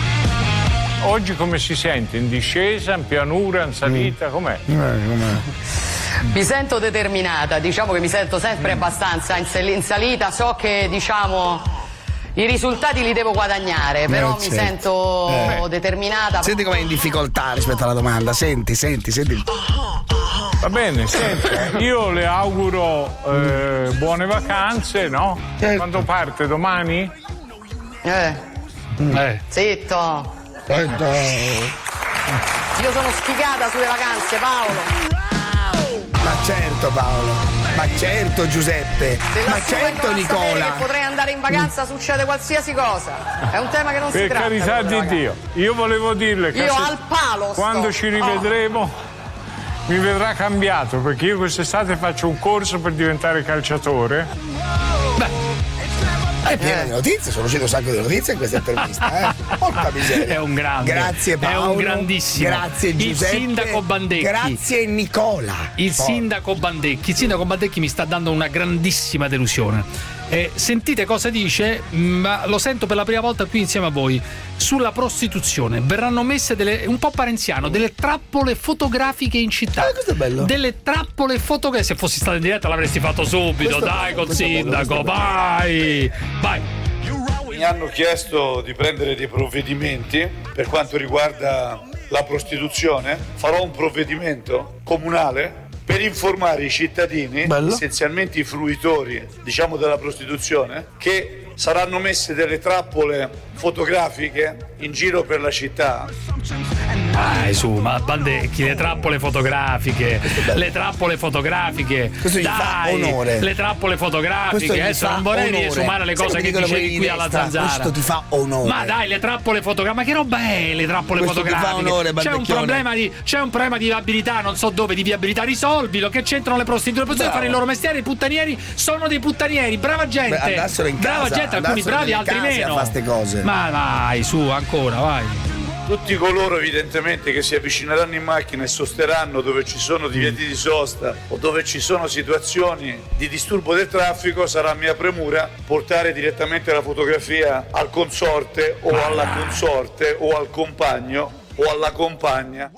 [SPEAKER 12] oggi come si sente? In discesa, in pianura, in salita, com'è?
[SPEAKER 6] Eh, com'è?
[SPEAKER 11] Mi sento determinata, diciamo che mi sento sempre abbastanza in, sal- in salita, so che diciamo i risultati li devo guadagnare, però
[SPEAKER 6] eh,
[SPEAKER 11] mi
[SPEAKER 6] certo.
[SPEAKER 11] sento
[SPEAKER 6] eh.
[SPEAKER 11] determinata.
[SPEAKER 6] Senti com'è in difficoltà rispetto alla domanda, senti, senti, senti.
[SPEAKER 12] Va bene, senti, io le auguro eh, buone vacanze, no?
[SPEAKER 6] Certo.
[SPEAKER 12] Quando parte domani?
[SPEAKER 11] Eh.
[SPEAKER 5] Eh.
[SPEAKER 11] Zitto.
[SPEAKER 6] Zitto.
[SPEAKER 11] Io sono sfigata sulle vacanze, Paolo.
[SPEAKER 6] Ma certo Paolo, ma certo Giuseppe, ma certo Nicola.
[SPEAKER 11] Che potrei andare in vacanza, mm. succede qualsiasi cosa. È un tema che non
[SPEAKER 12] per
[SPEAKER 11] si tratta.
[SPEAKER 12] Per carità di Dio, io volevo dirle che
[SPEAKER 11] io
[SPEAKER 12] se,
[SPEAKER 11] al palo
[SPEAKER 12] quando
[SPEAKER 11] sto.
[SPEAKER 12] ci rivedremo oh. mi vedrà cambiato, perché io quest'estate faccio un corso per diventare calciatore.
[SPEAKER 6] Beh. È piena di notizie, sono uscite un sacco di notizie in questa intervista, eh? Porca miseria.
[SPEAKER 5] È un grande.
[SPEAKER 6] Grazie Paolo.
[SPEAKER 5] È un grandissimo.
[SPEAKER 6] Grazie Giuseppe.
[SPEAKER 5] Il sindaco Bandecchi.
[SPEAKER 6] Grazie Nicola.
[SPEAKER 5] Il Poi. sindaco Bandecchi. Il sindaco Bandecchi mi sta dando una grandissima delusione. Eh, sentite cosa dice, ma lo sento per la prima volta qui insieme a voi. Sulla prostituzione verranno messe delle, un po' parenziano, delle trappole fotografiche in città.
[SPEAKER 6] Eh, questo è bello.
[SPEAKER 5] Delle trappole fotografiche. Se fossi stato in diretta l'avresti fatto subito. Questo Dai col sindaco, bello, vai, vai.
[SPEAKER 20] Mi hanno chiesto di prendere dei provvedimenti per quanto riguarda la prostituzione. Farò un provvedimento comunale per informare i cittadini, bello, essenzialmente i fruitori, diciamo, della prostituzione, che saranno messe delle trappole fotografiche in giro per la città
[SPEAKER 16] Dai, su, ma Bandecchi, le trappole fotografiche, le trappole fotografiche.
[SPEAKER 6] Questo gli
[SPEAKER 16] dai,
[SPEAKER 6] fa onore.
[SPEAKER 16] Le trappole fotografiche. Adesso non vorrei
[SPEAKER 6] onore.
[SPEAKER 16] riesumare le cose che dicevi qui alla Zanzara.
[SPEAKER 6] Questo ti fa onore.
[SPEAKER 16] Ma dai, le trappole fotografiche, ma che roba è le trappole
[SPEAKER 6] questo
[SPEAKER 16] fotografiche?
[SPEAKER 6] Ti fa onore,
[SPEAKER 16] c'è un problema di c'è un problema di viabilità, non so dove, di viabilità, risolvilo. Che c'entrano le prostitute? Possono fare il loro mestiere, i puttanieri sono dei puttanieri, brava gente.
[SPEAKER 6] Beh, andassero in casa,
[SPEAKER 16] brava gente, alcuni bravi, altri meno.
[SPEAKER 6] A ste cose.
[SPEAKER 16] Ma vai, su, ancora, vai.
[SPEAKER 20] Tutti coloro evidentemente che si avvicineranno in macchina e sosterranno dove ci sono divieti di sosta o dove ci sono situazioni di disturbo del traffico, sarà mia premura portare direttamente la fotografia al consorte o alla consorte o al compagno o alla compagna.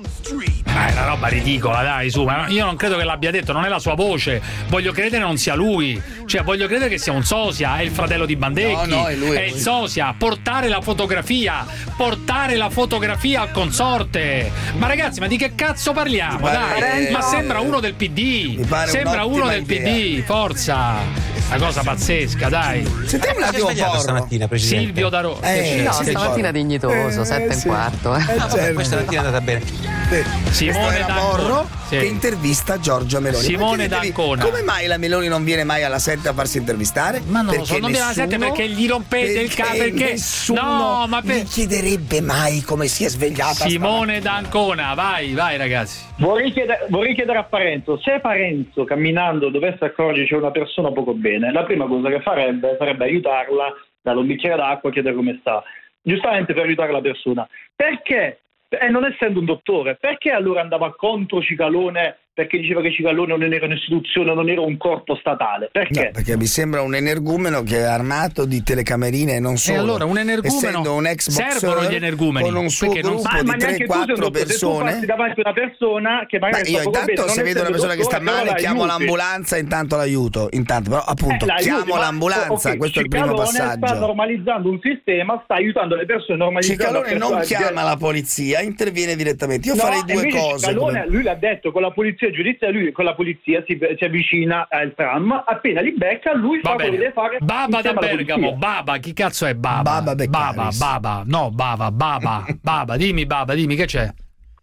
[SPEAKER 16] Ma è una roba ridicola, dai, su, ma io non credo che l'abbia detto, non è la sua voce. Voglio credere non sia lui. Cioè, voglio credere che sia un sosia, è il fratello di Bandecchi.
[SPEAKER 6] No, no, è lui.
[SPEAKER 16] È il sosia, portare la fotografia, portare la fotografia al consorte. Ma ragazzi, ma di che cazzo parliamo?
[SPEAKER 6] pare,
[SPEAKER 16] Dai,
[SPEAKER 6] eh,
[SPEAKER 16] ma sembra uno del P D. Sembra uno del P D, forza. Una cosa pazzesca, dai.
[SPEAKER 6] Sentiamo un attimo
[SPEAKER 13] stamattina, Presidente.
[SPEAKER 16] Silvio da Roma.
[SPEAKER 11] Eh, no, stamattina dignitoso,
[SPEAKER 6] eh,
[SPEAKER 11] sette
[SPEAKER 6] sì.
[SPEAKER 11] e un quarto. Eh.
[SPEAKER 6] Eh, certo.
[SPEAKER 13] Questa mattina è andata bene.
[SPEAKER 16] Simone
[SPEAKER 6] Questo era Morro
[SPEAKER 16] sì.
[SPEAKER 6] che intervista Giorgia Meloni.
[SPEAKER 16] Simone
[SPEAKER 6] Ma chiedetevi,
[SPEAKER 16] D'Ancona.
[SPEAKER 6] come mai la Meloni non viene mai alla sette a farsi intervistare?
[SPEAKER 16] Ma non
[SPEAKER 6] perché
[SPEAKER 16] lo so, non viene alla sette
[SPEAKER 6] nessuno-
[SPEAKER 16] perché gli rompete il capo, perché
[SPEAKER 6] nessuno
[SPEAKER 16] no, ma per...
[SPEAKER 6] gli chiederebbe mai come si è svegliata.
[SPEAKER 16] Simone D'Ancona, vai, vai ragazzi.
[SPEAKER 4] Vorrei chiedere, vorrei chiedere a Parenzo, se Parenzo camminando dovesse accorgersi c'è una persona poco bene, la prima cosa che farebbe sarebbe aiutarla, darle un bicchiere d'acqua, chiedere come sta, giustamente per aiutare la persona. Perché? E non essendo un dottore, perché allora andava contro Cicalone? Perché diceva che Cicalone non era un'istituzione, non era un corpo statale. Perché?
[SPEAKER 6] No, perché mi sembra un energumeno che è armato di telecamerine e non solo.
[SPEAKER 16] E allora un energumeno,
[SPEAKER 6] essendo un ex
[SPEAKER 16] servono gli energumeni
[SPEAKER 6] con un suo
[SPEAKER 16] perché non-
[SPEAKER 6] gruppo
[SPEAKER 4] Ma, ma
[SPEAKER 6] di tre
[SPEAKER 4] neanche tu sei un
[SPEAKER 6] quattro
[SPEAKER 4] dottore, se tu
[SPEAKER 6] persone.
[SPEAKER 4] passi davanti a una persona che
[SPEAKER 6] Ma
[SPEAKER 4] magari
[SPEAKER 6] io
[SPEAKER 4] sta poco
[SPEAKER 6] intanto
[SPEAKER 4] bene,
[SPEAKER 6] se
[SPEAKER 4] non
[SPEAKER 6] vedo una
[SPEAKER 4] essendo
[SPEAKER 6] persona che sta
[SPEAKER 4] dottore,
[SPEAKER 6] male
[SPEAKER 4] però
[SPEAKER 6] chiamo
[SPEAKER 4] l'aiuti.
[SPEAKER 6] l'ambulanza, intanto l'aiuto. Intanto, però appunto
[SPEAKER 4] Eh, l'aiuti,
[SPEAKER 6] chiamo
[SPEAKER 4] ma-
[SPEAKER 6] l'ambulanza,
[SPEAKER 4] ok,
[SPEAKER 6] questo è il primo
[SPEAKER 4] Cicalone sta
[SPEAKER 6] passaggio.
[SPEAKER 4] normalizzando un sistema, sta aiutando le persone, normalizzando
[SPEAKER 6] Cicalone non
[SPEAKER 4] persone-
[SPEAKER 6] chiama la polizia, interviene direttamente. Io
[SPEAKER 4] No,
[SPEAKER 6] farei due
[SPEAKER 4] invece
[SPEAKER 6] cose.
[SPEAKER 4] Cicalone,
[SPEAKER 6] come-
[SPEAKER 4] lui l'ha detto con la polizia giudiziaria, lui con la polizia si, si avvicina al tram, appena li becca lui
[SPEAKER 16] Va
[SPEAKER 4] fa quello che
[SPEAKER 16] bene.
[SPEAKER 4] deve fare.
[SPEAKER 16] Baba da
[SPEAKER 4] insieme alla
[SPEAKER 16] Bergamo,
[SPEAKER 4] polizia.
[SPEAKER 16] Baba, chi cazzo è Baba?
[SPEAKER 6] Baba Beccaris.
[SPEAKER 16] Baba, Baba, no, Baba, Baba, Baba, dimmi Baba, dimmi che c'è?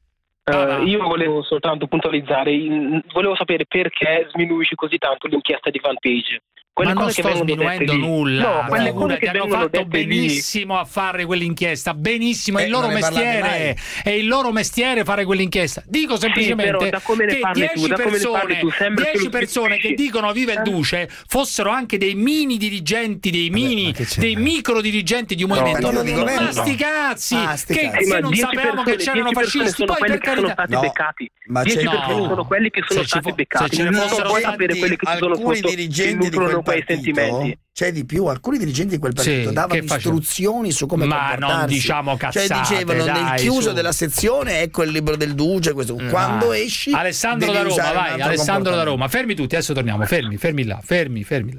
[SPEAKER 17] Uh, io volevo soltanto puntualizzare, in- volevo sapere perché sminuisci così tanto l'inchiesta di Fanpage. Quelle
[SPEAKER 16] Ma non
[SPEAKER 17] cose che
[SPEAKER 16] sto
[SPEAKER 17] vengono dette
[SPEAKER 16] sminuendo
[SPEAKER 17] lì.
[SPEAKER 16] nulla,
[SPEAKER 17] No, quelle cose
[SPEAKER 16] figurati,
[SPEAKER 17] che
[SPEAKER 16] hanno
[SPEAKER 17] vengono
[SPEAKER 16] fatto
[SPEAKER 17] dette lì.
[SPEAKER 16] benissimo a fare quell'inchiesta, benissimo, è
[SPEAKER 6] Eh,
[SPEAKER 16] il loro
[SPEAKER 6] non ne parlate
[SPEAKER 16] mestiere, è il loro mestiere fare quell'inchiesta. Dico semplicemente
[SPEAKER 17] però da come ne
[SPEAKER 16] che
[SPEAKER 17] parli tu,
[SPEAKER 16] dieci
[SPEAKER 17] da come ne
[SPEAKER 16] persone,
[SPEAKER 17] parli tu, sembra che
[SPEAKER 16] dieci
[SPEAKER 17] lo
[SPEAKER 16] persone che
[SPEAKER 17] sminuisci.
[SPEAKER 16] dicono viva il
[SPEAKER 17] Eh.
[SPEAKER 16] duce fossero anche dei mini dirigenti, dei mini, dei micro dirigenti di un
[SPEAKER 6] No,
[SPEAKER 16] movimento.
[SPEAKER 6] ma non di governo.
[SPEAKER 16] Ma sti cazzi,
[SPEAKER 6] Ah, sti
[SPEAKER 16] che
[SPEAKER 6] cazzi.
[SPEAKER 16] se
[SPEAKER 17] Ma
[SPEAKER 16] non
[SPEAKER 17] dieci
[SPEAKER 16] sapevamo
[SPEAKER 17] persone-
[SPEAKER 16] che c'erano
[SPEAKER 17] dieci persone
[SPEAKER 16] fascisti,
[SPEAKER 17] sono
[SPEAKER 16] poi
[SPEAKER 17] quelli
[SPEAKER 16] per
[SPEAKER 17] che sono
[SPEAKER 16] carità.
[SPEAKER 17] stati
[SPEAKER 6] No,
[SPEAKER 17] beccati.
[SPEAKER 6] ma
[SPEAKER 17] dieci
[SPEAKER 6] c'è di
[SPEAKER 17] persone
[SPEAKER 6] più.
[SPEAKER 17] sono quelli che sono
[SPEAKER 16] Se ci
[SPEAKER 17] stati
[SPEAKER 16] fo-
[SPEAKER 17] beccati.
[SPEAKER 16] se ce ne
[SPEAKER 17] Non
[SPEAKER 16] fossero
[SPEAKER 17] puoi
[SPEAKER 16] stati
[SPEAKER 17] sapere quelli che ci sono
[SPEAKER 6] alcuni
[SPEAKER 17] sotto, che
[SPEAKER 6] dirigenti di
[SPEAKER 17] nutrono
[SPEAKER 6] quel
[SPEAKER 17] quei
[SPEAKER 6] partito,
[SPEAKER 17] sentimenti.
[SPEAKER 6] c'è di più, alcuni dirigenti di quel partito
[SPEAKER 16] Sì,
[SPEAKER 6] davano
[SPEAKER 16] che facevano?
[SPEAKER 6] istruzioni su come
[SPEAKER 16] Ma
[SPEAKER 6] comportarsi.
[SPEAKER 16] non diciamo cazzate,
[SPEAKER 6] cioè dicevano nel
[SPEAKER 16] dai,
[SPEAKER 6] chiuso
[SPEAKER 16] su.
[SPEAKER 6] della sezione ecco il libro del duce, questo. quando
[SPEAKER 16] Ah.
[SPEAKER 6] esci
[SPEAKER 16] Alessandro
[SPEAKER 6] devi
[SPEAKER 16] da Roma,
[SPEAKER 6] usare un
[SPEAKER 16] vai,
[SPEAKER 6] altro
[SPEAKER 16] Alessandro da
[SPEAKER 6] comportamento.
[SPEAKER 16] Roma, fermi tutti, adesso torniamo, fermi, fermi là, fermi, fermi là.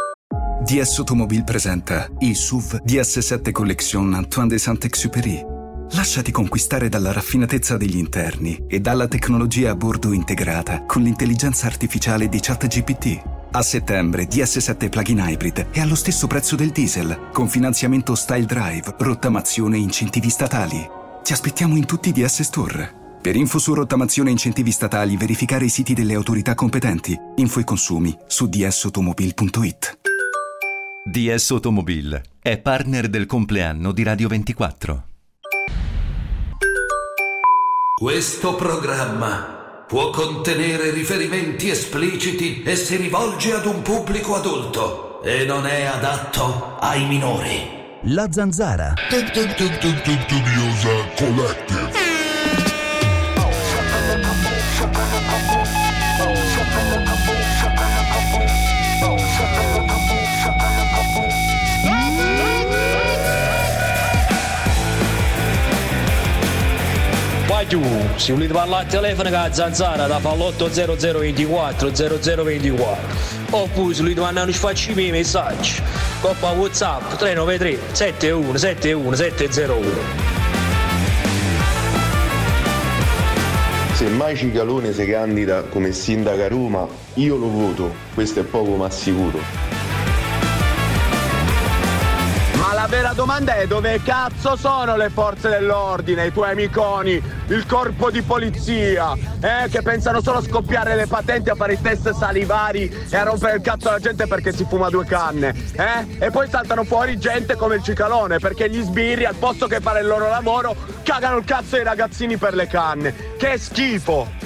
[SPEAKER 1] D S Automobil presenta il S U V D S sette Collection Antoine de Saint-Exupéry. Lasciati conquistare dalla raffinatezza degli interni e dalla tecnologia a bordo integrata con l'intelligenza artificiale di ChatGPT. A settembre D S sette Plug-in Hybrid è allo stesso prezzo del diesel, con finanziamento Style Drive, rottamazione e incentivi statali. Ti aspettiamo in tutti i D S Store. Per info su rottamazione e incentivi statali, verificare i siti delle autorità competenti. Info e consumi su d s automobil punto it.
[SPEAKER 2] D S Automobil è partner del compleanno di Radio ventiquattro.
[SPEAKER 3] Questo programma può contenere riferimenti espliciti e si rivolge ad un pubblico adulto e non è adatto ai minori.
[SPEAKER 21] La Zanzara.
[SPEAKER 15] Studiosa Collective.
[SPEAKER 10] Vai giù, se volete parlare al telefono con la Zanzara da fa l'otto zero zero ventiquattro zero zero ventiquattro oppure se volete mandare un sfacci i messaggi coppa WhatsApp tre nove tre sette uno sette uno sette zero uno.
[SPEAKER 22] Se mai Cicalone si candida come sindaco a Roma, io lo voto, questo è poco ma sicuro.
[SPEAKER 6] Ma la
[SPEAKER 14] vera domanda è: dove cazzo sono le forze dell'ordine, i tuoi amiconi, il corpo di polizia, eh, che pensano solo a scoppiare le patenti, a fare i test salivari e a rompere il cazzo alla gente perché si fuma due canne, eh? E poi saltano fuori gente come il Cicalone, perché gli sbirri, al posto che fare il loro lavoro, cagano il cazzo ai ragazzini per le canne. Che schifo!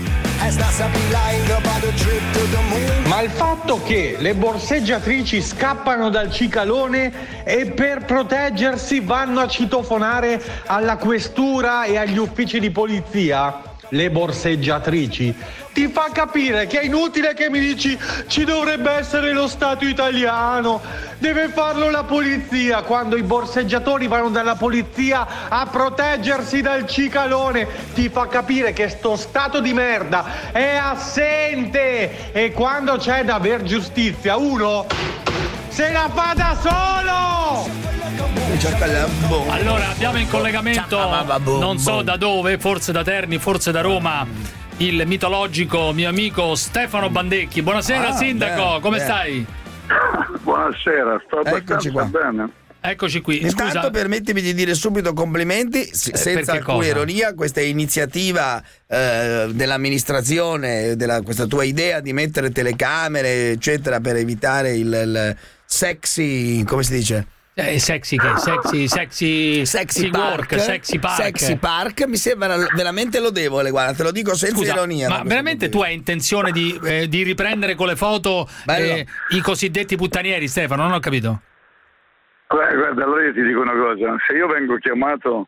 [SPEAKER 21] Ma il fatto che le borseggiatrici scappano dal Cicalone e per proteggersi vanno a citofonare alla questura e agli uffici di polizia, le borseggiatrici, ti fa capire che è inutile che mi dici ci dovrebbe essere lo Stato italiano, deve farlo la polizia, quando i borseggiatori vanno dalla polizia a proteggersi dal Cicalone. Ti fa capire che sto Stato di merda è assente, e quando c'è da aver giustizia uno se la fa da solo.
[SPEAKER 16] Allora abbiamo in collegamento, non so da dove, forse da Terni, forse da Roma, il mitologico mio amico Stefano Bandecchi. Buonasera ah, sindaco, beh, come beh. stai?
[SPEAKER 23] Buonasera, sto abbastanza bene.
[SPEAKER 16] Eccoci qui.
[SPEAKER 6] Intanto
[SPEAKER 16] Scusa.
[SPEAKER 6] permettimi di dire subito complimenti, eh, senza alcuna
[SPEAKER 16] cosa?
[SPEAKER 6] ironia, questa iniziativa eh, dell'amministrazione, della, questa tua idea di mettere telecamere eccetera per evitare il, il sexy, come si dice?
[SPEAKER 16] Eh, sexy che sexy sexy
[SPEAKER 6] sexy
[SPEAKER 16] park,
[SPEAKER 6] park,
[SPEAKER 16] sexy park
[SPEAKER 6] sexy park mi sembra veramente lodevole, guarda, te lo dico senza
[SPEAKER 16] Scusa,
[SPEAKER 6] ironia.
[SPEAKER 16] Ma veramente tu hai intenzione di, eh, di riprendere con le foto eh, i cosiddetti puttanieri, Stefano? Non ho capito.
[SPEAKER 23] Guarda, guarda, allora io ti dico una cosa: se io vengo chiamato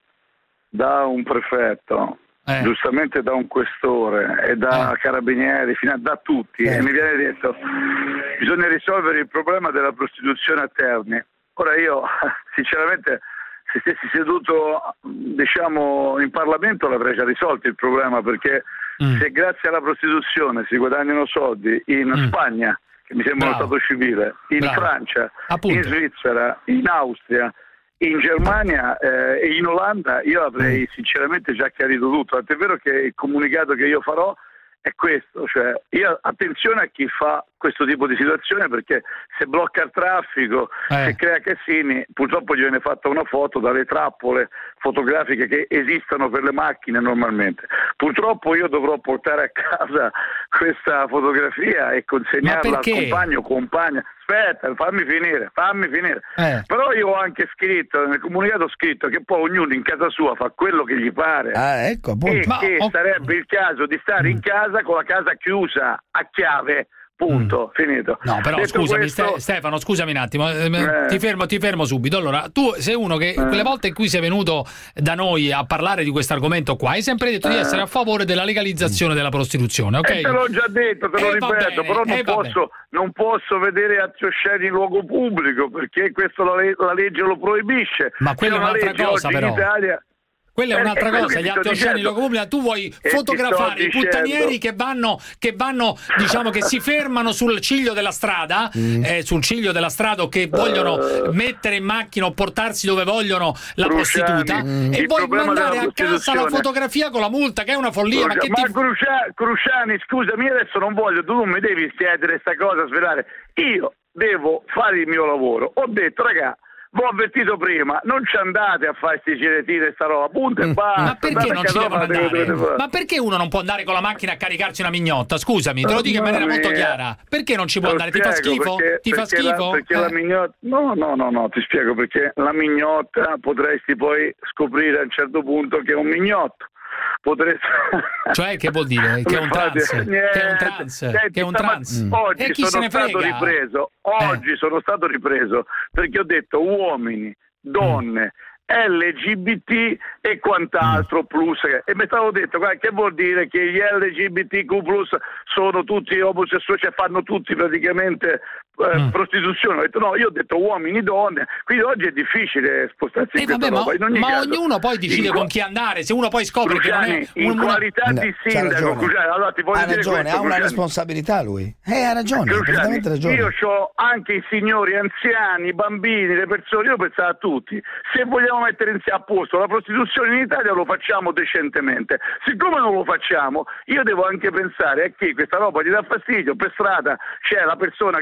[SPEAKER 23] da un prefetto, eh. giustamente da un questore e da eh. carabinieri, fino a, da tutti, eh. e mi viene detto bisogna risolvere il problema della prostituzione a Terni. Ora io, sinceramente, se stessi seduto, diciamo, in Parlamento l'avrei già risolto il problema, perché mm. se grazie alla prostituzione si guadagnano soldi in mm. Spagna, che mi sembra uno Stato civile, in Bravo. Francia, Appunto. in Svizzera, in Austria, in Germania eh, e in Olanda, io avrei mm. sinceramente già chiarito tutto. Tant'è vero che il comunicato che io farò è questo, cioè io attenzione a chi fa questo tipo di situazione, perché se blocca il traffico, eh. se crea casini, purtroppo gli viene fatta una foto dalle trappole fotografiche che esistono per le macchine normalmente. Purtroppo io dovrò portare a casa questa fotografia e consegnarla al compagno o compagna. Aspetta, fammi finire, fammi finire. Eh. Però io ho anche scritto, nel comunicato ho scritto che poi ognuno in casa sua fa quello che gli pare.
[SPEAKER 6] Ah, ecco, appunto.
[SPEAKER 23] E Ma, che ho... sarebbe il caso di stare mm. in casa con la casa chiusa a chiave. Punto, mm. finito.
[SPEAKER 16] No, però
[SPEAKER 23] Detto
[SPEAKER 16] scusami
[SPEAKER 23] questo...
[SPEAKER 16] Stefano, scusami un attimo, eh. ti fermo, ti fermo subito. Allora, tu sei uno che eh. quelle volte in cui sei venuto da noi a parlare di questo argomento qua hai sempre detto eh. di essere a favore della legalizzazione della prostituzione, ok?
[SPEAKER 23] Eh, te l'ho già detto, te lo
[SPEAKER 16] eh,
[SPEAKER 23] ripeto, però non,
[SPEAKER 16] eh,
[SPEAKER 23] posso, non posso vedere atti osceni in luogo pubblico, perché questo la, le- la legge lo proibisce.
[SPEAKER 16] Ma quella è un'altra cosa, però.
[SPEAKER 23] In Italia...
[SPEAKER 16] Quella è un'altra
[SPEAKER 23] eh,
[SPEAKER 16] cosa, gli atti osceni in luogo pubblico. Tu vuoi fotografare i puttanieri che vanno, che vanno, diciamo che si fermano sul ciglio della strada, mm. eh, sul ciglio della strada, o che vogliono uh, mettere in macchina o portarsi dove vogliono la Cruciani, prostituta, mm. e vuoi mandare a casa la fotografia con la multa, che è una follia.
[SPEAKER 23] Cruciani,
[SPEAKER 16] ma che
[SPEAKER 23] ma
[SPEAKER 16] ti...
[SPEAKER 23] Cruciani, Cruciani, scusami, adesso non voglio, tu non mi devi chiedere sta cosa, svelare. Io devo fare il mio lavoro. Ho detto, raga, vi ho avvertito prima, non ci andate a fare sti giretini e sta roba, punto e basta.
[SPEAKER 16] Ma perché non ci devono andare? Ma perché uno non può andare con la macchina a caricarsi una mignotta? Scusami, te lo dico in maniera molto chiara. Perché non ci può andare? Ti fa schifo?
[SPEAKER 23] Perché,
[SPEAKER 16] ti fa
[SPEAKER 23] perché
[SPEAKER 16] schifo?
[SPEAKER 23] La, perché
[SPEAKER 16] eh.
[SPEAKER 23] la mignotta... No, no, no, no, ti spiego, perché la mignotta potresti poi scoprire a un certo punto che è un mignotto. Potresti...
[SPEAKER 16] Cioè, che vuol dire? Che è un trans? Che è un trans?
[SPEAKER 23] Senti,
[SPEAKER 16] che è un trans?
[SPEAKER 23] Mm. Oggi
[SPEAKER 16] e chi
[SPEAKER 23] sono
[SPEAKER 16] se ne
[SPEAKER 23] stato
[SPEAKER 16] frega?
[SPEAKER 23] ripreso. Oggi eh. sono stato ripreso perché ho detto uomini, donne, L G B T e quant'altro plus, e mi stavo detto, guarda, che vuol dire che gli L G B T Q plus sono tutti omosessuali, cioè fanno tutti praticamente eh, mm. prostituzione. Ho detto no, io ho detto uomini, donne, quindi oggi è difficile spostarsi
[SPEAKER 16] eh,
[SPEAKER 23] in
[SPEAKER 16] vabbè,
[SPEAKER 23] roba. In ogni
[SPEAKER 16] ma
[SPEAKER 23] caso,
[SPEAKER 16] ognuno poi decide
[SPEAKER 23] in
[SPEAKER 16] con chi andare, se uno poi scopre Cruciani, che non è un,
[SPEAKER 23] in qualità
[SPEAKER 16] una...
[SPEAKER 23] di sindaco, Cruciani, allora ti voglio
[SPEAKER 6] ha
[SPEAKER 23] dire
[SPEAKER 6] ragione,
[SPEAKER 23] questo,
[SPEAKER 6] ha una
[SPEAKER 23] Cruciani.
[SPEAKER 6] responsabilità lui. Eh, ha ragione, ha perfettamente ragione.
[SPEAKER 23] Io ho anche i signori anziani, i bambini, le persone, io pensavo a tutti. Se vogliamo mettere insieme a posto la prostituzione in Italia lo facciamo decentemente. Siccome non lo facciamo, io devo anche pensare a chi questa roba gli dà fastidio. Per strada c'è la persona che si prostituisce,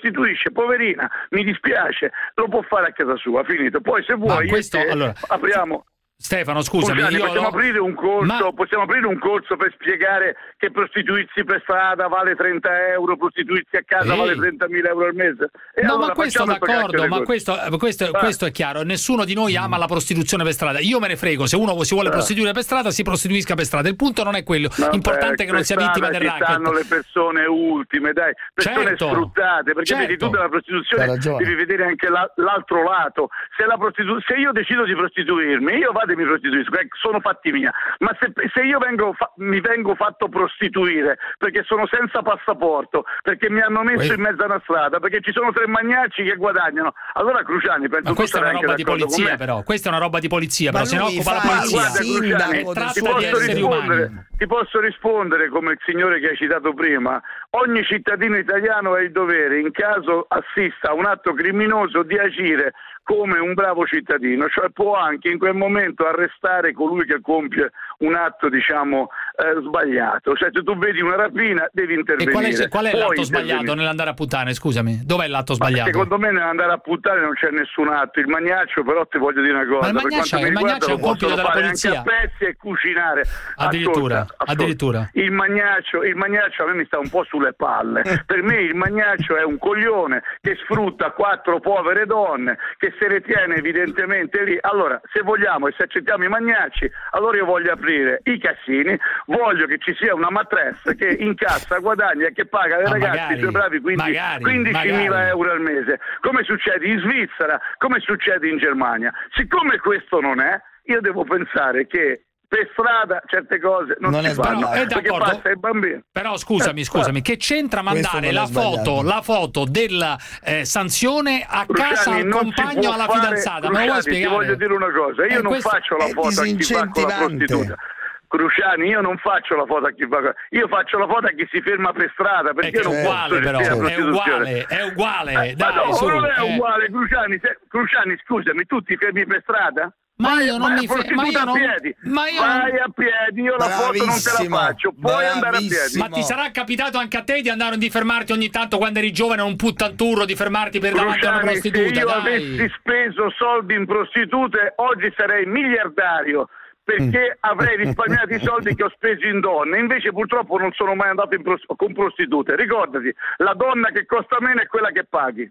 [SPEAKER 23] prostituisce, poverina, mi dispiace, lo può fare a casa sua, finito. Poi se vuoi
[SPEAKER 16] questo,
[SPEAKER 23] eh,
[SPEAKER 16] allora...
[SPEAKER 23] apriamo...
[SPEAKER 16] Stefano, scusami,
[SPEAKER 23] Scusate,
[SPEAKER 16] io
[SPEAKER 23] possiamo,
[SPEAKER 16] lo...
[SPEAKER 23] aprire un corso,
[SPEAKER 16] Ma...
[SPEAKER 23] possiamo aprire un corso per spiegare che prostituirsi per strada vale trenta euro, prostituirsi a casa
[SPEAKER 16] Ehi.
[SPEAKER 23] vale trentamila euro al mese. E
[SPEAKER 16] no,
[SPEAKER 23] allora
[SPEAKER 16] ma questo d'accordo, ma questo, questo,
[SPEAKER 23] ah.
[SPEAKER 16] questo è chiaro. Nessuno di noi ama la prostituzione per strada. Io me ne frego, se uno si vuole
[SPEAKER 23] ah.
[SPEAKER 16] prostituire per strada, si prostituisca per strada. Il punto non è quello.
[SPEAKER 23] Vabbè,
[SPEAKER 16] L'importante è che non sia vittima del racket.
[SPEAKER 23] Stanno le persone ultime, dai, persone
[SPEAKER 16] certo.
[SPEAKER 23] sfruttate, perché
[SPEAKER 16] certo.
[SPEAKER 23] vedi, tu della prostituzione devi vedere anche la, l'altro lato. Se, la prostitu- se io decido di prostituirmi, io vado e mi prostituisco, sono fatti mia, ma se, se io vengo fa- mi vengo fatto prostituire perché sono senza passaporto, perché mi hanno messo Uè. in mezzo a una strada, perché ci sono tre magnacci che guadagnano, allora Cruciani penso
[SPEAKER 16] ma questa è una roba di polizia, però questa è una roba di polizia, ma però se ne occupa la polizia.
[SPEAKER 23] Guarda, Cruciani,
[SPEAKER 16] e tratta
[SPEAKER 23] ti
[SPEAKER 16] di
[SPEAKER 23] posso
[SPEAKER 16] esseri
[SPEAKER 23] rispondere,
[SPEAKER 16] umani.
[SPEAKER 23] ti posso rispondere come il signore che hai citato prima. Ogni cittadino italiano ha il dovere, in caso assista a un atto criminoso, di agire come un bravo cittadino, cioè può anche in quel momento arrestare colui che compie un atto, diciamo, eh, sbagliato. Cioè se tu vedi una rapina devi intervenire.
[SPEAKER 16] E qual è, qual è l'atto
[SPEAKER 23] intervenire.
[SPEAKER 16] sbagliato nell'andare a puttane? Scusami, dov'è l'atto sbagliato?
[SPEAKER 23] Ma secondo me nell'andare a puttane non c'è nessun atto. Il magnaccio, però ti voglio dire una cosa,
[SPEAKER 16] ma il
[SPEAKER 23] per
[SPEAKER 16] magnaccio,
[SPEAKER 23] quanto mi
[SPEAKER 16] il
[SPEAKER 23] riguarda,
[SPEAKER 16] magnaccio è
[SPEAKER 23] lo
[SPEAKER 16] un compito
[SPEAKER 23] possono
[SPEAKER 16] della
[SPEAKER 23] fare
[SPEAKER 16] polizia.
[SPEAKER 23] anche a pezzi e cucinare.
[SPEAKER 16] Addirittura,
[SPEAKER 23] Ascolta, ascolta.
[SPEAKER 16] addirittura.
[SPEAKER 23] Il magnaccio, il magnaccio a me mi sta un po' sulle palle. Per me il magnaccio è un coglione che sfrutta quattro povere donne, che se le tiene evidentemente lì. Allora, se vogliamo e se accettiamo i magnacci, allora io voglio aprire i cassini, voglio che ci sia una matressa che incassa, guadagna e che paga le
[SPEAKER 16] ah,
[SPEAKER 23] ragazze
[SPEAKER 16] magari,
[SPEAKER 23] i suoi bravi quindicimila euro al mese, come succede in Svizzera, come succede in Germania. Siccome questo non è, io devo pensare che per strada certe cose non, non si fanno,
[SPEAKER 16] è
[SPEAKER 23] perché passa ai bambini.
[SPEAKER 16] Però scusami, scusami, che c'entra mandare la foto, la foto della eh, sanzione a
[SPEAKER 23] Cruciani,
[SPEAKER 16] casa al compagno o alla
[SPEAKER 23] fare,
[SPEAKER 16] fidanzata?
[SPEAKER 23] Cruciani,
[SPEAKER 16] Me lo vuoi spiegare?
[SPEAKER 23] Ti voglio dire una cosa, io
[SPEAKER 16] eh,
[SPEAKER 23] non faccio la foto a chi va con la prostituta. Cruciani, io non faccio la foto a chi va, io faccio la foto a chi si ferma per strada, perché
[SPEAKER 16] è
[SPEAKER 23] non
[SPEAKER 16] uguale, però, è uguale, è uguale,
[SPEAKER 23] eh,
[SPEAKER 16] dai,
[SPEAKER 23] ma no,
[SPEAKER 16] su,
[SPEAKER 23] non è
[SPEAKER 16] eh.
[SPEAKER 23] uguale, Cruciani, se, Cruciani, scusami, tu ti fermi per strada?
[SPEAKER 16] Ma
[SPEAKER 23] vai,
[SPEAKER 16] io non
[SPEAKER 23] vai
[SPEAKER 16] mi fermo, ma io
[SPEAKER 23] a
[SPEAKER 16] non
[SPEAKER 23] piedi.
[SPEAKER 16] ma io
[SPEAKER 23] vai
[SPEAKER 16] non...
[SPEAKER 23] a piedi, io la foto non te la faccio, puoi andare a piedi.
[SPEAKER 16] Ma ti sarà capitato anche a te di andare di fermarti ogni tanto quando eri giovane a un puttanturro, di fermarti per
[SPEAKER 23] Cruciani,
[SPEAKER 16] davanti a una prostituta?
[SPEAKER 23] Se io
[SPEAKER 16] dai.
[SPEAKER 23] avessi speso soldi in prostitute, oggi sarei miliardario, perché avrei risparmiato i soldi che ho speso in donne. Invece purtroppo non sono mai andato in pros- con prostitute. Ricordati, la donna che costa meno è quella che paghi.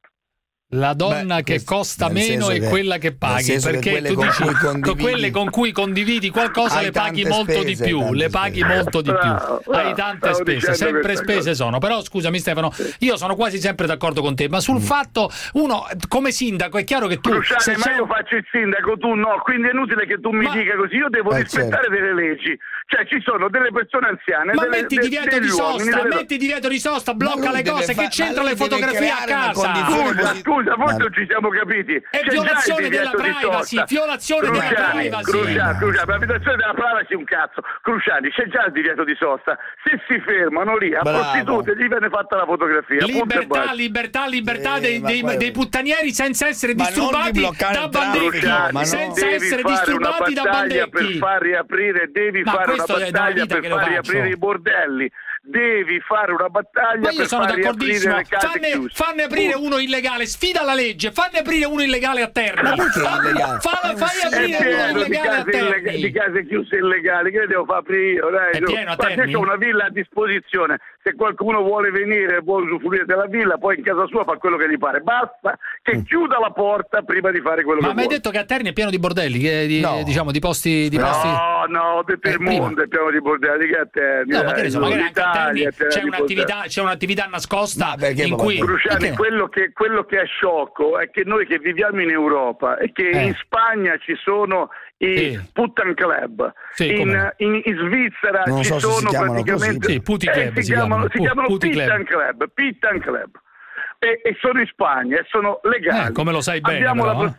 [SPEAKER 16] La donna Beh, che costa meno è che, quella che paghi, perché che tu con dici con quelle con cui condividi qualcosa le paghi molto spese, di più, le paghi spese. molto di più, bravo, bravo, hai tante spese, sempre spese cosa. sono. Però scusami Stefano, io sono quasi sempre d'accordo con te, ma sul mm. fatto, uno come sindaco è chiaro che tu
[SPEAKER 23] Cruciani,
[SPEAKER 16] se
[SPEAKER 23] ma io faccio il sindaco, tu no, quindi è inutile che tu mi ma... dica così, io devo eh, rispettare certo. delle leggi. Cioè ci sono delle persone anziane,
[SPEAKER 16] ma
[SPEAKER 23] delle,
[SPEAKER 16] metti
[SPEAKER 23] de,
[SPEAKER 16] divieto di sosta, delle... metti divieto di sosta, blocca le cose, fa... che c'entra le fotografie a casa.
[SPEAKER 23] Scusa, scusa, forse non ci siamo capiti.
[SPEAKER 16] È C'è violazione della privacy, di violazione Cruciani, della privacy.
[SPEAKER 23] Cruciani, Cruciani, la violazione della privacy un cazzo. Cruciani, c'è già il divieto di sosta. Se si fermano lì a Bravo. prostitute gli viene fatta la fotografia.
[SPEAKER 16] Libertà, libertà, libertà eh, dei, dei, dei puttanieri senza essere ma disturbati da bandecchi,
[SPEAKER 23] no.
[SPEAKER 16] senza essere disturbati da bandecchi.
[SPEAKER 23] Per far riaprire, devi
[SPEAKER 16] ma
[SPEAKER 23] fare una battaglia per far riaprire i bordelli. Devi fare una battaglia per far riaprire le case
[SPEAKER 16] fanne,
[SPEAKER 23] chiuse.
[SPEAKER 16] fanne aprire uno illegale, sfida la legge, fanne aprire uno illegale a Terni.
[SPEAKER 6] Ma perché illegale?
[SPEAKER 16] Falla, fai aprire uno illegale a Terni.
[SPEAKER 23] Di case chiuse illegali, che devo fare aprire io? Dai,
[SPEAKER 16] è pieno a Terni?
[SPEAKER 23] C'è una villa a disposizione. Se qualcuno vuole venire e vuole usufruire della villa, poi in casa sua fa quello che gli pare. Basta che mm. chiuda la porta prima di fare quello
[SPEAKER 16] Ma
[SPEAKER 23] che vuole.
[SPEAKER 16] Ma mi hai detto che a Terni è pieno di bordelli, che di, no. diciamo di posti di
[SPEAKER 23] no,
[SPEAKER 16] posti...
[SPEAKER 23] no, tutto il eh, mondo è pieno di bordelli che a Terni.
[SPEAKER 16] No, ma che ne so, magari anche a Terni c'è un'attività,
[SPEAKER 23] bordelli.
[SPEAKER 16] c'è un'attività nascosta in cui
[SPEAKER 23] Cruciani, quello che quello che è sciocco è che noi che viviamo in Europa e che eh. in Spagna ci sono i sì. Puttan Club, sì, in, in, in Svizzera
[SPEAKER 6] non
[SPEAKER 23] ci
[SPEAKER 6] so
[SPEAKER 23] sono
[SPEAKER 6] si
[SPEAKER 23] praticamente
[SPEAKER 16] sì, Putti Club,
[SPEAKER 23] eh, si, si chiamano, si chiamano Pittan
[SPEAKER 16] Club,
[SPEAKER 23] Club, Pittan Club. E, e sono in Spagna e sono legali.
[SPEAKER 16] Eh, come lo sai bene
[SPEAKER 23] abbiamo
[SPEAKER 16] però,
[SPEAKER 23] la,
[SPEAKER 16] eh?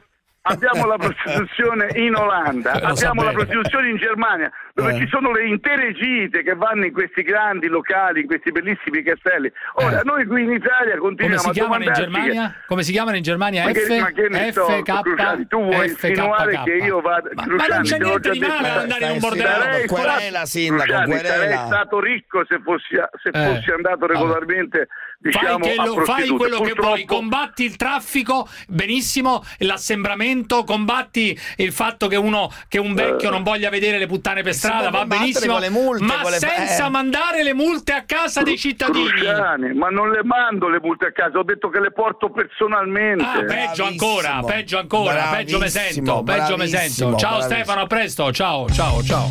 [SPEAKER 23] abbiamo la prostituzione in Olanda,
[SPEAKER 16] Eh, lo
[SPEAKER 23] abbiamo
[SPEAKER 16] so
[SPEAKER 23] la
[SPEAKER 16] bene.
[SPEAKER 23] prostituzione in Germania, dove
[SPEAKER 16] Eh.
[SPEAKER 23] ci sono le intere gite che vanno in questi grandi locali, in questi bellissimi castelli. Ora,
[SPEAKER 16] Eh.
[SPEAKER 23] noi qui in Italia
[SPEAKER 16] Come
[SPEAKER 23] continuiamo
[SPEAKER 16] si
[SPEAKER 23] a
[SPEAKER 16] chiamano in
[SPEAKER 23] domandarci
[SPEAKER 16] Germania? Come si chiamano in Germania?
[SPEAKER 23] Ma che-
[SPEAKER 16] F,
[SPEAKER 23] ma che ne so,
[SPEAKER 16] F, K,
[SPEAKER 23] Cruciani, tu vuoi
[SPEAKER 16] F, K,
[SPEAKER 23] insinuare
[SPEAKER 16] K.
[SPEAKER 23] che io vado
[SPEAKER 16] Ma, ma
[SPEAKER 23] Cruciani,
[SPEAKER 16] non c'è
[SPEAKER 23] te l'ho
[SPEAKER 16] niente
[SPEAKER 23] già
[SPEAKER 16] di
[SPEAKER 23] detto.
[SPEAKER 16] male ad andare in un bordello.
[SPEAKER 23] Sarei
[SPEAKER 6] Querela,
[SPEAKER 23] stato-
[SPEAKER 6] sindaco,
[SPEAKER 23] Cruciani,
[SPEAKER 6] querela.
[SPEAKER 23] sarei stato ricco se fossi, se
[SPEAKER 16] Eh.
[SPEAKER 23] fossi andato regolarmente, diciamo,
[SPEAKER 16] Fai, che
[SPEAKER 23] a
[SPEAKER 16] lo- fai
[SPEAKER 23] prostitute.
[SPEAKER 16] quello che
[SPEAKER 23] Purtroppo-
[SPEAKER 16] vuoi, combatti il traffico, benissimo, l'assembramento, combatti il fatto che uno che un vecchio non voglia vedere le puttane per strada,
[SPEAKER 6] può
[SPEAKER 16] va
[SPEAKER 6] combattere
[SPEAKER 16] benissimo,
[SPEAKER 6] con le multe,
[SPEAKER 16] ma
[SPEAKER 6] con le-
[SPEAKER 16] senza
[SPEAKER 6] eh.
[SPEAKER 16] mandare le multe a casa dei cittadini.
[SPEAKER 23] Cruciani, ma non le mando le multe a casa, ho detto che le porto personalmente.
[SPEAKER 16] Ah, peggio ancora, peggio ancora, peggio me sento, peggio me sento. Ciao Stefano, a presto, ciao, ciao, ciao.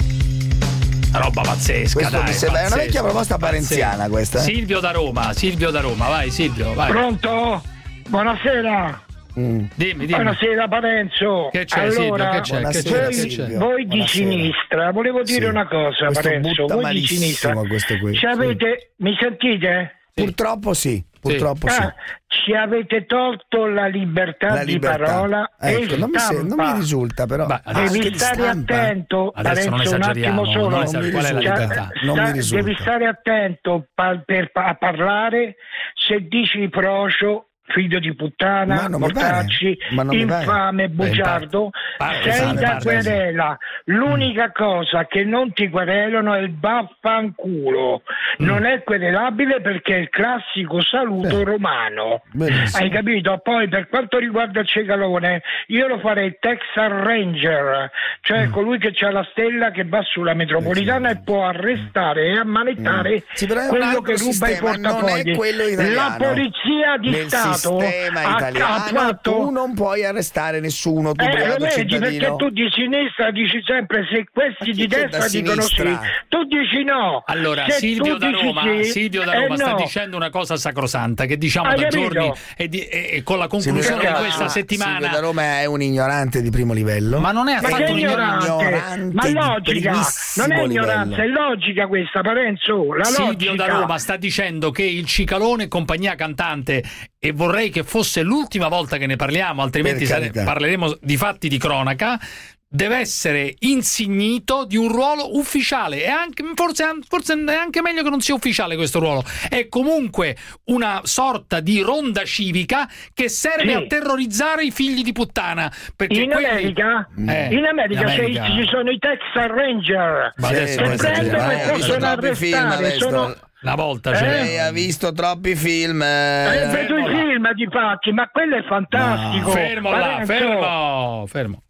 [SPEAKER 16] Una roba pazzesca,
[SPEAKER 6] Questo
[SPEAKER 16] dai,
[SPEAKER 6] mi sembra- è una
[SPEAKER 16] pazzesco,
[SPEAKER 6] vecchia proposta parenziana
[SPEAKER 16] pazzesco.
[SPEAKER 6] questa, eh?
[SPEAKER 16] Silvio da Roma, Silvio da Roma, vai Silvio, vai.
[SPEAKER 7] Pronto? Buonasera.
[SPEAKER 16] Dimmi, dimmi.
[SPEAKER 7] Buonasera Parenzo.
[SPEAKER 16] Che c'è,
[SPEAKER 7] allora,
[SPEAKER 16] Silvio, che c'è, che c'è,
[SPEAKER 7] voi,
[SPEAKER 16] che c'è?
[SPEAKER 7] voi di
[SPEAKER 16] Buonasera.
[SPEAKER 7] sinistra, volevo dire
[SPEAKER 6] Sì.
[SPEAKER 7] una cosa,
[SPEAKER 6] Questo
[SPEAKER 7] Parenzo,
[SPEAKER 6] butta
[SPEAKER 7] voi di sinistra.
[SPEAKER 6] malissimo questo qui.
[SPEAKER 7] Ci avete, mi sentite?
[SPEAKER 6] Purtroppo sì, purtroppo sì.
[SPEAKER 7] Ah, ci avete tolto la libertà,
[SPEAKER 6] La libertà.
[SPEAKER 7] di parola
[SPEAKER 6] Ecco,
[SPEAKER 7] e
[SPEAKER 6] non mi, se-
[SPEAKER 7] stampa.
[SPEAKER 6] non mi risulta però.
[SPEAKER 16] Beh,
[SPEAKER 6] Anche
[SPEAKER 7] Devi
[SPEAKER 6] di
[SPEAKER 7] stare
[SPEAKER 6] stampa?
[SPEAKER 7] attento,
[SPEAKER 16] Adesso non
[SPEAKER 7] Parenzo, un
[SPEAKER 16] esageriamo,
[SPEAKER 7] attimo solo.
[SPEAKER 16] non esageriamo. Qual è la
[SPEAKER 7] Cioè,
[SPEAKER 16] libertà?
[SPEAKER 6] Non mi
[SPEAKER 7] sta-
[SPEAKER 6] risulta.
[SPEAKER 7] devi stare attento pa- per pa- a parlare se dici procio, figlio di
[SPEAKER 6] Ma
[SPEAKER 7] puttana,
[SPEAKER 6] non mi pare.
[SPEAKER 7] mortacci,
[SPEAKER 6] Ma non mi pare.
[SPEAKER 7] infame, bugiardo,
[SPEAKER 16] pare-
[SPEAKER 7] sei
[SPEAKER 16] pare-
[SPEAKER 7] da
[SPEAKER 16] pare-
[SPEAKER 7] querela. L'unica cosa che non ti querelano è il vaffanculo. Non è querelabile perché è il classico saluto romano.
[SPEAKER 6] Benissimo.
[SPEAKER 7] Hai capito? Poi per quanto riguarda il Cicalone, io lo farei Texas Ranger, cioè colui che c'ha la stella che va sulla metropolitana e può arrestare e ammanettare
[SPEAKER 6] Sì, però è un
[SPEAKER 7] quello
[SPEAKER 6] altro
[SPEAKER 7] che ruba i
[SPEAKER 6] sistema, non è
[SPEAKER 7] portafogli.
[SPEAKER 6] quello italiano.
[SPEAKER 7] La polizia di
[SPEAKER 6] Nel
[SPEAKER 7] Stato
[SPEAKER 6] sistema
[SPEAKER 7] ha
[SPEAKER 6] italiano
[SPEAKER 7] attuato.
[SPEAKER 6] tu non puoi arrestare nessuno, tu
[SPEAKER 7] Eh, lo
[SPEAKER 6] beato
[SPEAKER 7] vedi, perché
[SPEAKER 6] cittadino.
[SPEAKER 7] tu di sinistra dici sempre se questi di
[SPEAKER 6] chi è da
[SPEAKER 7] destra dicono sì,
[SPEAKER 6] sinistra?
[SPEAKER 7] tu dici no.
[SPEAKER 16] Allora,
[SPEAKER 7] Se
[SPEAKER 16] Silvio
[SPEAKER 7] tu
[SPEAKER 16] da
[SPEAKER 7] dici
[SPEAKER 16] Roma,
[SPEAKER 7] sì,
[SPEAKER 16] Silvio da
[SPEAKER 7] eh
[SPEAKER 16] Roma sta
[SPEAKER 7] no.
[SPEAKER 16] dicendo una cosa sacrosanta che diciamo
[SPEAKER 7] Hai
[SPEAKER 16] da
[SPEAKER 7] capito?
[SPEAKER 16] giorni e, di- e- e con la conclusione
[SPEAKER 7] Silvio-
[SPEAKER 16] di questa
[SPEAKER 7] Ah,
[SPEAKER 16] settimana.
[SPEAKER 6] Silvio da Roma è un ignorante di primo livello.
[SPEAKER 16] Ma non è
[SPEAKER 7] Ma
[SPEAKER 16] affatto
[SPEAKER 7] che
[SPEAKER 16] un ignorante.
[SPEAKER 7] ignorante? Ma
[SPEAKER 6] di
[SPEAKER 7] logica,
[SPEAKER 6] primissimo
[SPEAKER 7] non è
[SPEAKER 6] livello.
[SPEAKER 7] ignoranza, è logica questa, Parenzo, la
[SPEAKER 16] Silvio
[SPEAKER 7] logica.
[SPEAKER 16] da Roma sta dicendo che il Cicalone compagnia cantante, e vorrei che fosse l'ultima volta che ne parliamo, altrimenti
[SPEAKER 6] Per
[SPEAKER 16] sare-
[SPEAKER 6] carità.
[SPEAKER 16] parleremo di fatti di cronaca, deve essere insignito di un ruolo ufficiale e anche, forse, forse è anche meglio che non sia ufficiale questo ruolo, è comunque una sorta di ronda civica che serve
[SPEAKER 7] Sì.
[SPEAKER 16] a terrorizzare i figli di puttana, perché
[SPEAKER 7] In
[SPEAKER 16] quelli-
[SPEAKER 7] America,
[SPEAKER 16] Eh,
[SPEAKER 7] in America,
[SPEAKER 16] in
[SPEAKER 7] se-
[SPEAKER 16] America.
[SPEAKER 7] ci sono i Texas Ranger
[SPEAKER 16] Ma adesso
[SPEAKER 7] che
[SPEAKER 16] non
[SPEAKER 7] prendono
[SPEAKER 16] esageriamo,
[SPEAKER 7] e
[SPEAKER 16] eh,
[SPEAKER 7] possono
[SPEAKER 6] troppi film
[SPEAKER 7] arrestare.
[SPEAKER 6] adesso.
[SPEAKER 7] Sono...
[SPEAKER 16] una volta
[SPEAKER 7] Eh?
[SPEAKER 16] c'era.
[SPEAKER 6] Lei ha visto troppi film.
[SPEAKER 7] Hai
[SPEAKER 6] eh.
[SPEAKER 7] vedo i film di fatti, ma quello è fantastico.
[SPEAKER 16] Fermo là,
[SPEAKER 7] Parenzo.
[SPEAKER 16] fermo, fermo.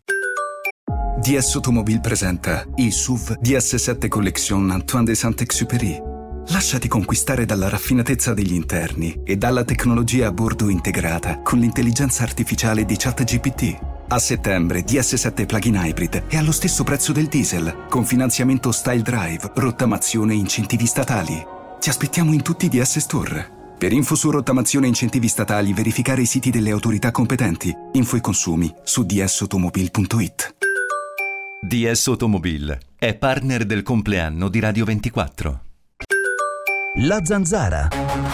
[SPEAKER 1] D S Automobile presenta il S U V D S sette Collection Antoine de Saint-Exupéry. Lasciati conquistare dalla raffinatezza degli interni e dalla tecnologia a bordo integrata con l'intelligenza artificiale di ChatGPT. A settembre D S sette Plug-in Hybrid è allo stesso prezzo del diesel, con finanziamento Style Drive, rottamazione e incentivi statali. Ti aspettiamo in tutti i D S Store. Per info su rottamazione e incentivi statali, verificare i siti delle autorità competenti. Info e consumi su d s automobile punto i t.
[SPEAKER 2] D S Automobile è partner del compleanno di Radio ventiquattro.
[SPEAKER 8] La Zanzara.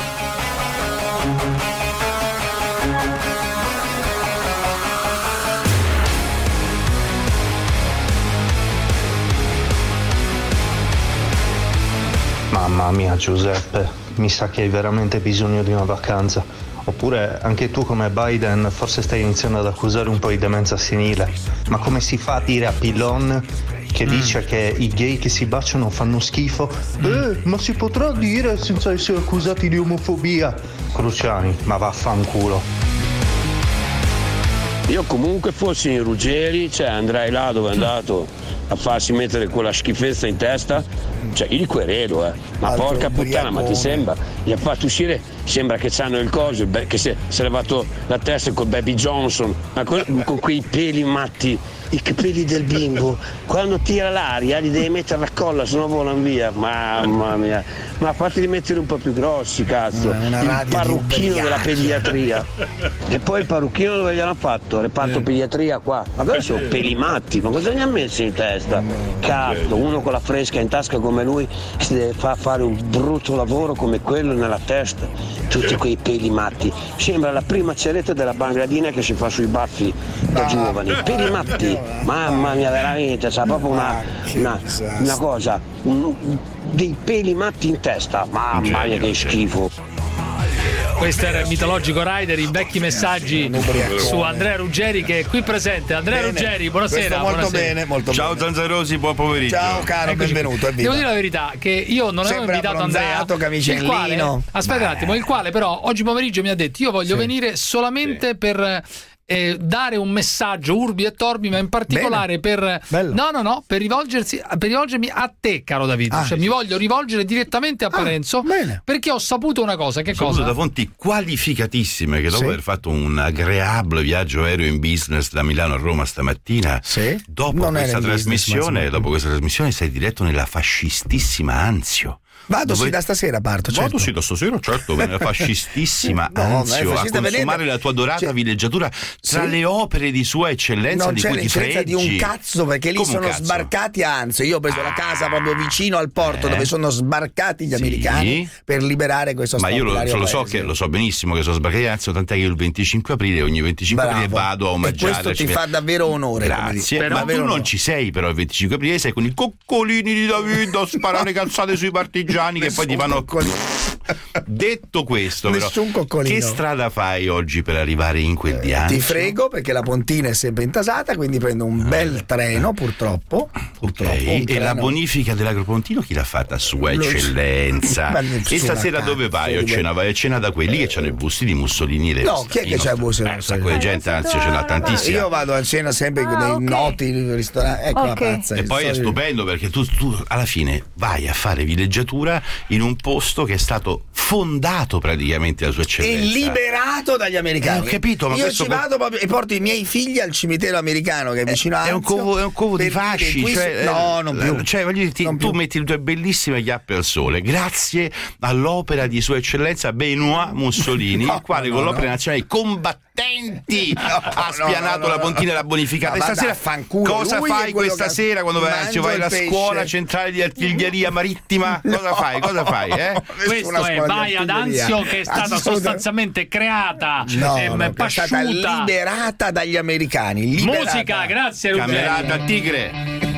[SPEAKER 9] Mamma mia Giuseppe, mi sa che hai veramente bisogno di una vacanza. Oppure anche tu come Biden forse stai iniziando ad accusare un po' di demenza senile. Ma come si fa a dire a Pillon che
[SPEAKER 16] Mm.
[SPEAKER 9] dice che i gay che si baciano fanno schifo? Eh, ma si potrà dire senza essere accusati di omofobia? Cruciani, ma vaffanculo.
[SPEAKER 24] Io comunque fossi in Ruggeri, cioè andrei là dove è andato a farsi mettere quella schifezza in testa, cioè io li querelo, eh. Ma
[SPEAKER 6] Altro
[SPEAKER 24] porca puttana, ma ti
[SPEAKER 6] ubriacone.
[SPEAKER 24] sembra? Gli ha fatto uscire, sembra che c'hanno il coso, il be- che si è, si è levato la testa col Baby Johnson, ma con, con quei peli matti i capelli del bimbo, quando tira l'aria li devi mettere a colla, se no volano via. Mamma mia, ma fateli mettere un po' più grossi, cazzo. Il parrucchino della pediatria. E poi il parrucchino dove gli hanno fatto? Reparto pediatria qua. Ma questi sono peli matti, ma cosa gli ha messo in testa? Cazzo, uno con la fresca in tasca come lui si deve far fare un brutto lavoro come quello nella testa. Tutti quei peli matti. Sembra la prima ceretta della Bangladina che si fa sui baffi da giovani. Peli matti. Mamma mia, veramente, c'ha proprio una, una, una cosa, un, dei peli matti in testa. Mamma mia, che schifo.
[SPEAKER 16] Questo era il mitologico Rider, i vecchi messaggi su Andrea Ruggeri che è qui presente. Andrea bene. Ruggeri, buonasera.
[SPEAKER 6] Molto
[SPEAKER 16] buonasera.
[SPEAKER 6] bene, molto
[SPEAKER 5] Ciao
[SPEAKER 6] bene.
[SPEAKER 5] Zanzarosi, buon pomeriggio.
[SPEAKER 6] Ciao caro,
[SPEAKER 16] Eccoci
[SPEAKER 6] benvenuto.
[SPEAKER 16] Qui. Devo dire la verità che io non avevo invitato Andrea, il quale, aspetta un attimo, il quale però oggi pomeriggio mi ha detto io voglio sì. venire solamente sì. per Eh, dare un messaggio urbi e torbi, ma in particolare Bene. per Bello. no no no per rivolgersi per rivolgermi a te, caro Davide. Ah, cioè, sì. mi voglio rivolgere direttamente a Parenzo ah, perché ho saputo una cosa. Che
[SPEAKER 5] ho
[SPEAKER 16] cosa?
[SPEAKER 5] Da fonti qualificatissime che dopo sì. aver fatto un agreeabile viaggio aereo in business da Milano a Roma stamattina, sì. dopo non questa trasmissione, business, dopo questa trasmissione sei diretto nella fascistissima Anzio.
[SPEAKER 6] Vado sì da stasera parto, certo.
[SPEAKER 5] Vado sì da stasera, certo, nella fascistissima no, Anzio fascista, a consumare vedete, la tua dorata cioè, villeggiatura tra sì. le opere di sua eccellenza
[SPEAKER 6] non
[SPEAKER 5] di
[SPEAKER 6] c'è
[SPEAKER 5] cui ti freggi.
[SPEAKER 6] di un cazzo perché lì Come sono sbarcati a Anzio. Io ho preso ah, la casa proprio vicino al porto eh. dove sono sbarcati gli sì. americani per liberare questo
[SPEAKER 5] Ma io lo, lo so
[SPEAKER 6] paese.
[SPEAKER 5] che lo so benissimo che sono sbarcati a Anzio, tant'è che io il venticinque aprile, ogni venticinque Bravo. aprile vado a omaggiare.
[SPEAKER 6] E questo ti fa davvero onore.
[SPEAKER 5] Grazie. Però ma tu non ci sei però il venticinque aprile, sei con i coccolini di Davido a sparare cazzate sui partigiani che poi ti fanno. Detto questo, però, che strada fai oggi per arrivare in quel di Anzio?
[SPEAKER 6] Ti frego perché la pontina è sempre intasata, quindi prendo un bel treno, purtroppo. purtroppo
[SPEAKER 5] okay. E la bonifica dell'agropontino chi l'ha fatta? Sua Lo eccellenza. E stasera dove vai a cena? Vai a cena da quelli che hanno i busti di Mussolini.
[SPEAKER 6] No, chi è che c'ha i busti?
[SPEAKER 5] Un sacco di gente, anzi ce n'ha tantissima.
[SPEAKER 6] Io vado a cena sempre con ah, dei okay. noti ristoranti. Ecco okay. la pazza.
[SPEAKER 5] E poi è stupendo perché tu, tu alla fine vai a fare villeggiatura in un posto che è stato fondato praticamente la sua eccellenza
[SPEAKER 6] e liberato dagli americani.
[SPEAKER 5] Eh, ho capito, ma
[SPEAKER 6] io
[SPEAKER 5] questo
[SPEAKER 6] ci vado proprio e porto i miei figli al cimitero americano che è vicino a
[SPEAKER 5] Anzio. È un covo, è un covo di fasci, cioè,
[SPEAKER 6] no, non più.
[SPEAKER 5] Cioè, voglio dirti, non tu più. metti le tue bellissime chiappe al sole grazie all'opera di sua eccellenza Benoît Mussolini, no, il quale no, con no. l'opera nazionale combattenti no, ha spianato no, no, la pontina e la bonificata. E stasera cosa fai questa sera quando vai a Anzio? Vai alla scuola centrale di artiglieria marittima? Cosa no, fai? Cosa fai? Eh?
[SPEAKER 16] Questo è vai ad Anzio che è stata sostanzialmente creata,
[SPEAKER 6] no,
[SPEAKER 16] eh,
[SPEAKER 6] no, è stata liberata dagli americani. Liberata.
[SPEAKER 16] Musica, grazie Ruggeri.
[SPEAKER 5] Camerata Tigre.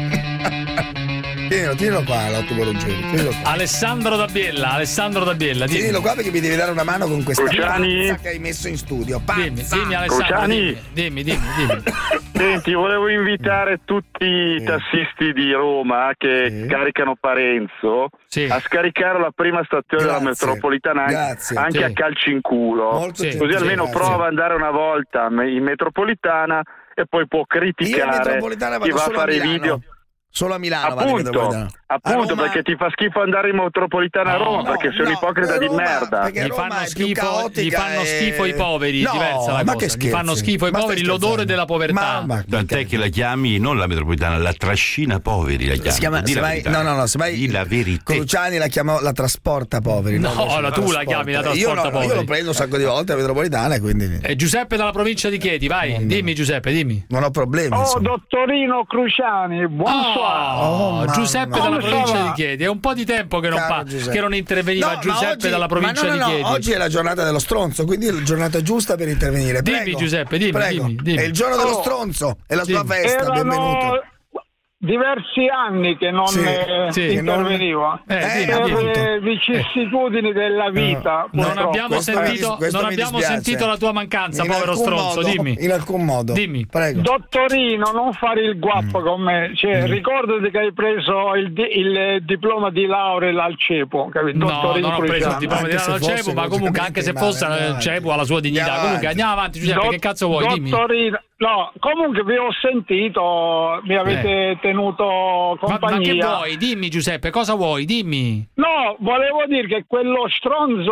[SPEAKER 6] Tienilo, tienilo qua l'ottimo Ruggeri.
[SPEAKER 16] Alessandro Dabbiella, Alessandro Dabbiella. Dimmi.
[SPEAKER 6] Tienilo qua perché mi devi dare una mano con questa panza che hai messo in studio. Panza.
[SPEAKER 16] Dimmi, dimmi Alessandro. Dimmi, dimmi, dimmi, dimmi.
[SPEAKER 23] Senti, volevo invitare tutti i tassisti di Roma che sì. caricano Parenzo sì. a scaricare la prima stazione grazie. della metropolitana grazie. anche sì. a calci in culo. Sì. Così sì, almeno grazie. prova ad andare una volta in metropolitana e poi può criticare chi va a fare i video.
[SPEAKER 6] Solo a Milano
[SPEAKER 23] appunto, appunto Roma... perché ti fa schifo andare in metropolitana a Roma no, perché no, sei un ipocrita di
[SPEAKER 6] Roma,
[SPEAKER 23] merda
[SPEAKER 16] gli fanno, schifo, gli fanno schifo i poveri
[SPEAKER 6] no,
[SPEAKER 16] diversa la
[SPEAKER 6] ma
[SPEAKER 16] cosa
[SPEAKER 6] che
[SPEAKER 16] gli fanno schifo i poveri l'odore della povertà
[SPEAKER 5] ma, ma, tant'è che la chiami non la metropolitana la trascina poveri la chiami
[SPEAKER 6] si chiama,
[SPEAKER 5] di la
[SPEAKER 6] vai, no no no se vai
[SPEAKER 5] la verità
[SPEAKER 6] Cruciani la chiamò la trasporta poveri
[SPEAKER 16] no, no la tu la chiami la trasporta
[SPEAKER 6] io,
[SPEAKER 16] poveri
[SPEAKER 6] io lo prendo un sacco di volte la metropolitana quindi
[SPEAKER 16] eh, Giuseppe dalla provincia di Chieti vai no, dimmi Giuseppe dimmi
[SPEAKER 6] non ho problemi
[SPEAKER 23] oh insomma. Dottorino Cruciani buonasera
[SPEAKER 16] Oh, Giuseppe dalla provincia di Chieti, è un po' di tempo che non, pa- che non interveniva no, Giuseppe oggi, dalla provincia no, no, no, di Chieti.
[SPEAKER 6] Oggi è la giornata dello stronzo, quindi è la giornata giusta per intervenire. Prego,
[SPEAKER 16] dimmi Giuseppe, dimmi,
[SPEAKER 6] prego.
[SPEAKER 16] dimmi, dimmi.
[SPEAKER 6] È il giorno dello stronzo, è la dimmi. sua festa,
[SPEAKER 23] Erano
[SPEAKER 6] benvenuto.
[SPEAKER 23] Diversi anni che non
[SPEAKER 6] sì,
[SPEAKER 23] eh,
[SPEAKER 6] sì,
[SPEAKER 23] interveniva
[SPEAKER 6] non... eh,
[SPEAKER 23] per le vicissitudini eh. della vita.
[SPEAKER 16] No, non abbiamo
[SPEAKER 23] questo
[SPEAKER 16] sentito,
[SPEAKER 23] mi,
[SPEAKER 16] non abbiamo sentito la tua mancanza,
[SPEAKER 6] in
[SPEAKER 16] povero stronzo.
[SPEAKER 6] Modo,
[SPEAKER 16] dimmi.
[SPEAKER 6] In alcun modo.
[SPEAKER 16] Dimmi.
[SPEAKER 6] Prego.
[SPEAKER 23] Dottorino, non fare il guappo mm. con me. Cioè, mm. ricordati che hai preso il, di, il diploma di laurea al CEPO. Capito?
[SPEAKER 16] No,
[SPEAKER 23] Dottorino
[SPEAKER 16] non ho preso il diploma di laurea al CEPO, ma comunque anche se fosse il CEPO ha la sua dignità. Comunque andiamo avanti, Giuseppe,
[SPEAKER 23] Dott-
[SPEAKER 16] che cazzo vuoi? Dimmi.
[SPEAKER 23] Dottorino, no, comunque vi ho sentito, mi avete eh. tenuto compagnia.
[SPEAKER 16] Ma, ma che vuoi? Dimmi Giuseppe, cosa vuoi? Dimmi.
[SPEAKER 23] No, volevo dire che quello stronzo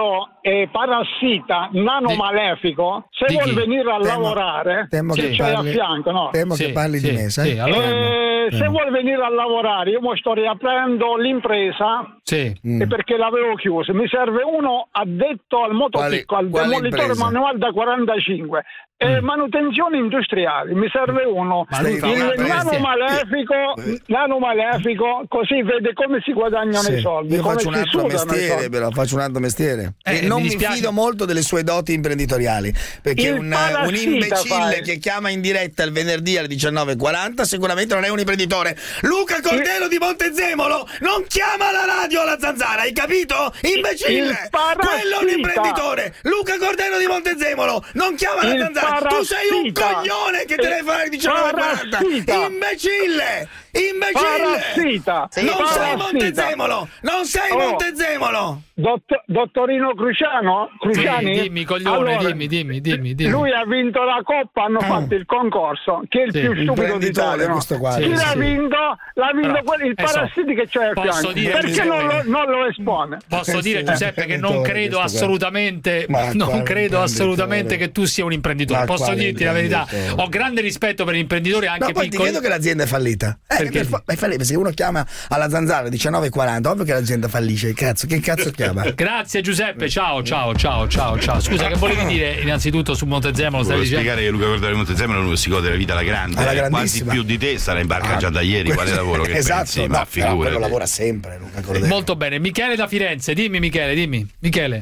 [SPEAKER 12] eh, parassita, nano malefico, se vuol venire a
[SPEAKER 6] temo,
[SPEAKER 12] lavorare,
[SPEAKER 6] temo
[SPEAKER 12] che
[SPEAKER 6] che
[SPEAKER 12] c'è
[SPEAKER 6] parli,
[SPEAKER 12] a fianco, no?
[SPEAKER 6] Temo
[SPEAKER 12] sì,
[SPEAKER 6] che parli
[SPEAKER 12] sì,
[SPEAKER 6] di me, sai?
[SPEAKER 12] Sì, allora, eh, se vuol venire a lavorare, io mo sto riaprendo l'impresa
[SPEAKER 16] sì.
[SPEAKER 12] e perché l'avevo chiuso. Mi serve uno addetto al motopicco, al demolitore manuale da quarantacinque. E manutenzione industriale, mi serve uno.
[SPEAKER 6] Ma lui fa
[SPEAKER 12] il nano malefico, nano malefico, così vede come si guadagnano
[SPEAKER 6] Sì,
[SPEAKER 12] i soldi.
[SPEAKER 6] io
[SPEAKER 12] come
[SPEAKER 6] faccio un
[SPEAKER 12] si
[SPEAKER 6] altro
[SPEAKER 12] sudano i
[SPEAKER 6] mestiere,
[SPEAKER 12] soldi.
[SPEAKER 6] però faccio un altro mestiere
[SPEAKER 12] Eh,
[SPEAKER 6] e non
[SPEAKER 12] mi
[SPEAKER 6] mi,
[SPEAKER 12] dispiace.
[SPEAKER 6] fido molto delle sue doti imprenditoriali, perché
[SPEAKER 12] Il
[SPEAKER 6] un, un
[SPEAKER 12] parassita
[SPEAKER 6] imbecille
[SPEAKER 12] fai.
[SPEAKER 6] che chiama in diretta il venerdì alle diciannove e quaranta sicuramente non è un imprenditore. Luca Cordero di Montezemolo non chiama la radio alla Zanzara, hai capito? Imbecille!
[SPEAKER 12] Il parassita.
[SPEAKER 6] Quello è un imprenditore. Luca Cordero di Montezemolo non chiama la
[SPEAKER 12] Il
[SPEAKER 6] Zanzara. Tu sei un
[SPEAKER 12] parassita.
[SPEAKER 6] coglione che telefona alle diciannove e quaranta.
[SPEAKER 12] Parassita.
[SPEAKER 6] Imbecille! Imbecille!
[SPEAKER 12] Parassita.
[SPEAKER 6] Non
[SPEAKER 12] Parassita.
[SPEAKER 6] sei Montezemolo! Non sei
[SPEAKER 12] Oh.
[SPEAKER 6] Montezemolo!
[SPEAKER 12] Dott- dottorino Cruciano? Cruciani?
[SPEAKER 16] Sì, dimmi, coglione,
[SPEAKER 12] Allora,
[SPEAKER 16] dimmi, dimmi, dimmi, dimmi.
[SPEAKER 12] Lui ha vinto la coppa, hanno fatto il concorso, che è il
[SPEAKER 16] Sì.
[SPEAKER 12] più stupido
[SPEAKER 6] Imprenditore,
[SPEAKER 12] d'Italia. No?
[SPEAKER 6] questo qua.
[SPEAKER 12] Chi
[SPEAKER 6] Sì,
[SPEAKER 12] l'ha
[SPEAKER 6] sì.
[SPEAKER 12] vinto? L'ha vinto
[SPEAKER 16] Però,
[SPEAKER 12] quello- il
[SPEAKER 16] eh, so,
[SPEAKER 12] parassiti che c'è al
[SPEAKER 16] posso
[SPEAKER 12] fianco.
[SPEAKER 16] dire,
[SPEAKER 12] Perché
[SPEAKER 16] Giuseppe,
[SPEAKER 12] non lo, non lo espone?
[SPEAKER 16] Posso dire, Giuseppe, che non
[SPEAKER 6] imprenditore
[SPEAKER 16] credo
[SPEAKER 6] questo qua.
[SPEAKER 16] assolutamente,
[SPEAKER 6] Ma
[SPEAKER 16] non
[SPEAKER 6] quale
[SPEAKER 16] credo assolutamente
[SPEAKER 6] imprenditore?
[SPEAKER 16] che tu sia un imprenditore.
[SPEAKER 6] Ma
[SPEAKER 16] Posso
[SPEAKER 6] quale
[SPEAKER 16] dirti la verità.
[SPEAKER 6] imprenditore?
[SPEAKER 16] Ho grande rispetto per gli imprenditori anche
[SPEAKER 6] No, poi ti
[SPEAKER 16] piccoli.
[SPEAKER 6] credo che l'azienda è fallita. Eh,
[SPEAKER 16] Perché?
[SPEAKER 6] per fa- è fallita, se uno chiama alla Zanzara alle diciannove e quaranta, ovvio che l'azienda fallisce. Cazzo, che cazzo chiama?
[SPEAKER 16] Grazie Giuseppe, ciao, ciao, ciao, ciao, ciao. Scusa, che volevi dire innanzitutto su Montezemolo? Stavi
[SPEAKER 5] Volevo
[SPEAKER 16] dicendo?
[SPEAKER 5] spiegare che Luca Cordero di Montezemolo non si gode la vita alla grande,
[SPEAKER 6] Alla
[SPEAKER 5] eh, quasi
[SPEAKER 6] grandissima.
[SPEAKER 5] più di te, sarà in barca
[SPEAKER 6] Ah,
[SPEAKER 5] già da ieri. Quale lavoro che
[SPEAKER 6] esatto,
[SPEAKER 5] pensi?
[SPEAKER 6] no,
[SPEAKER 5] Ma
[SPEAKER 6] però quello
[SPEAKER 5] figurati.
[SPEAKER 6] lavora sempre, Luca Cordero.
[SPEAKER 16] Molto bene. Michele da Firenze, dimmi Michele, dimmi. Michele.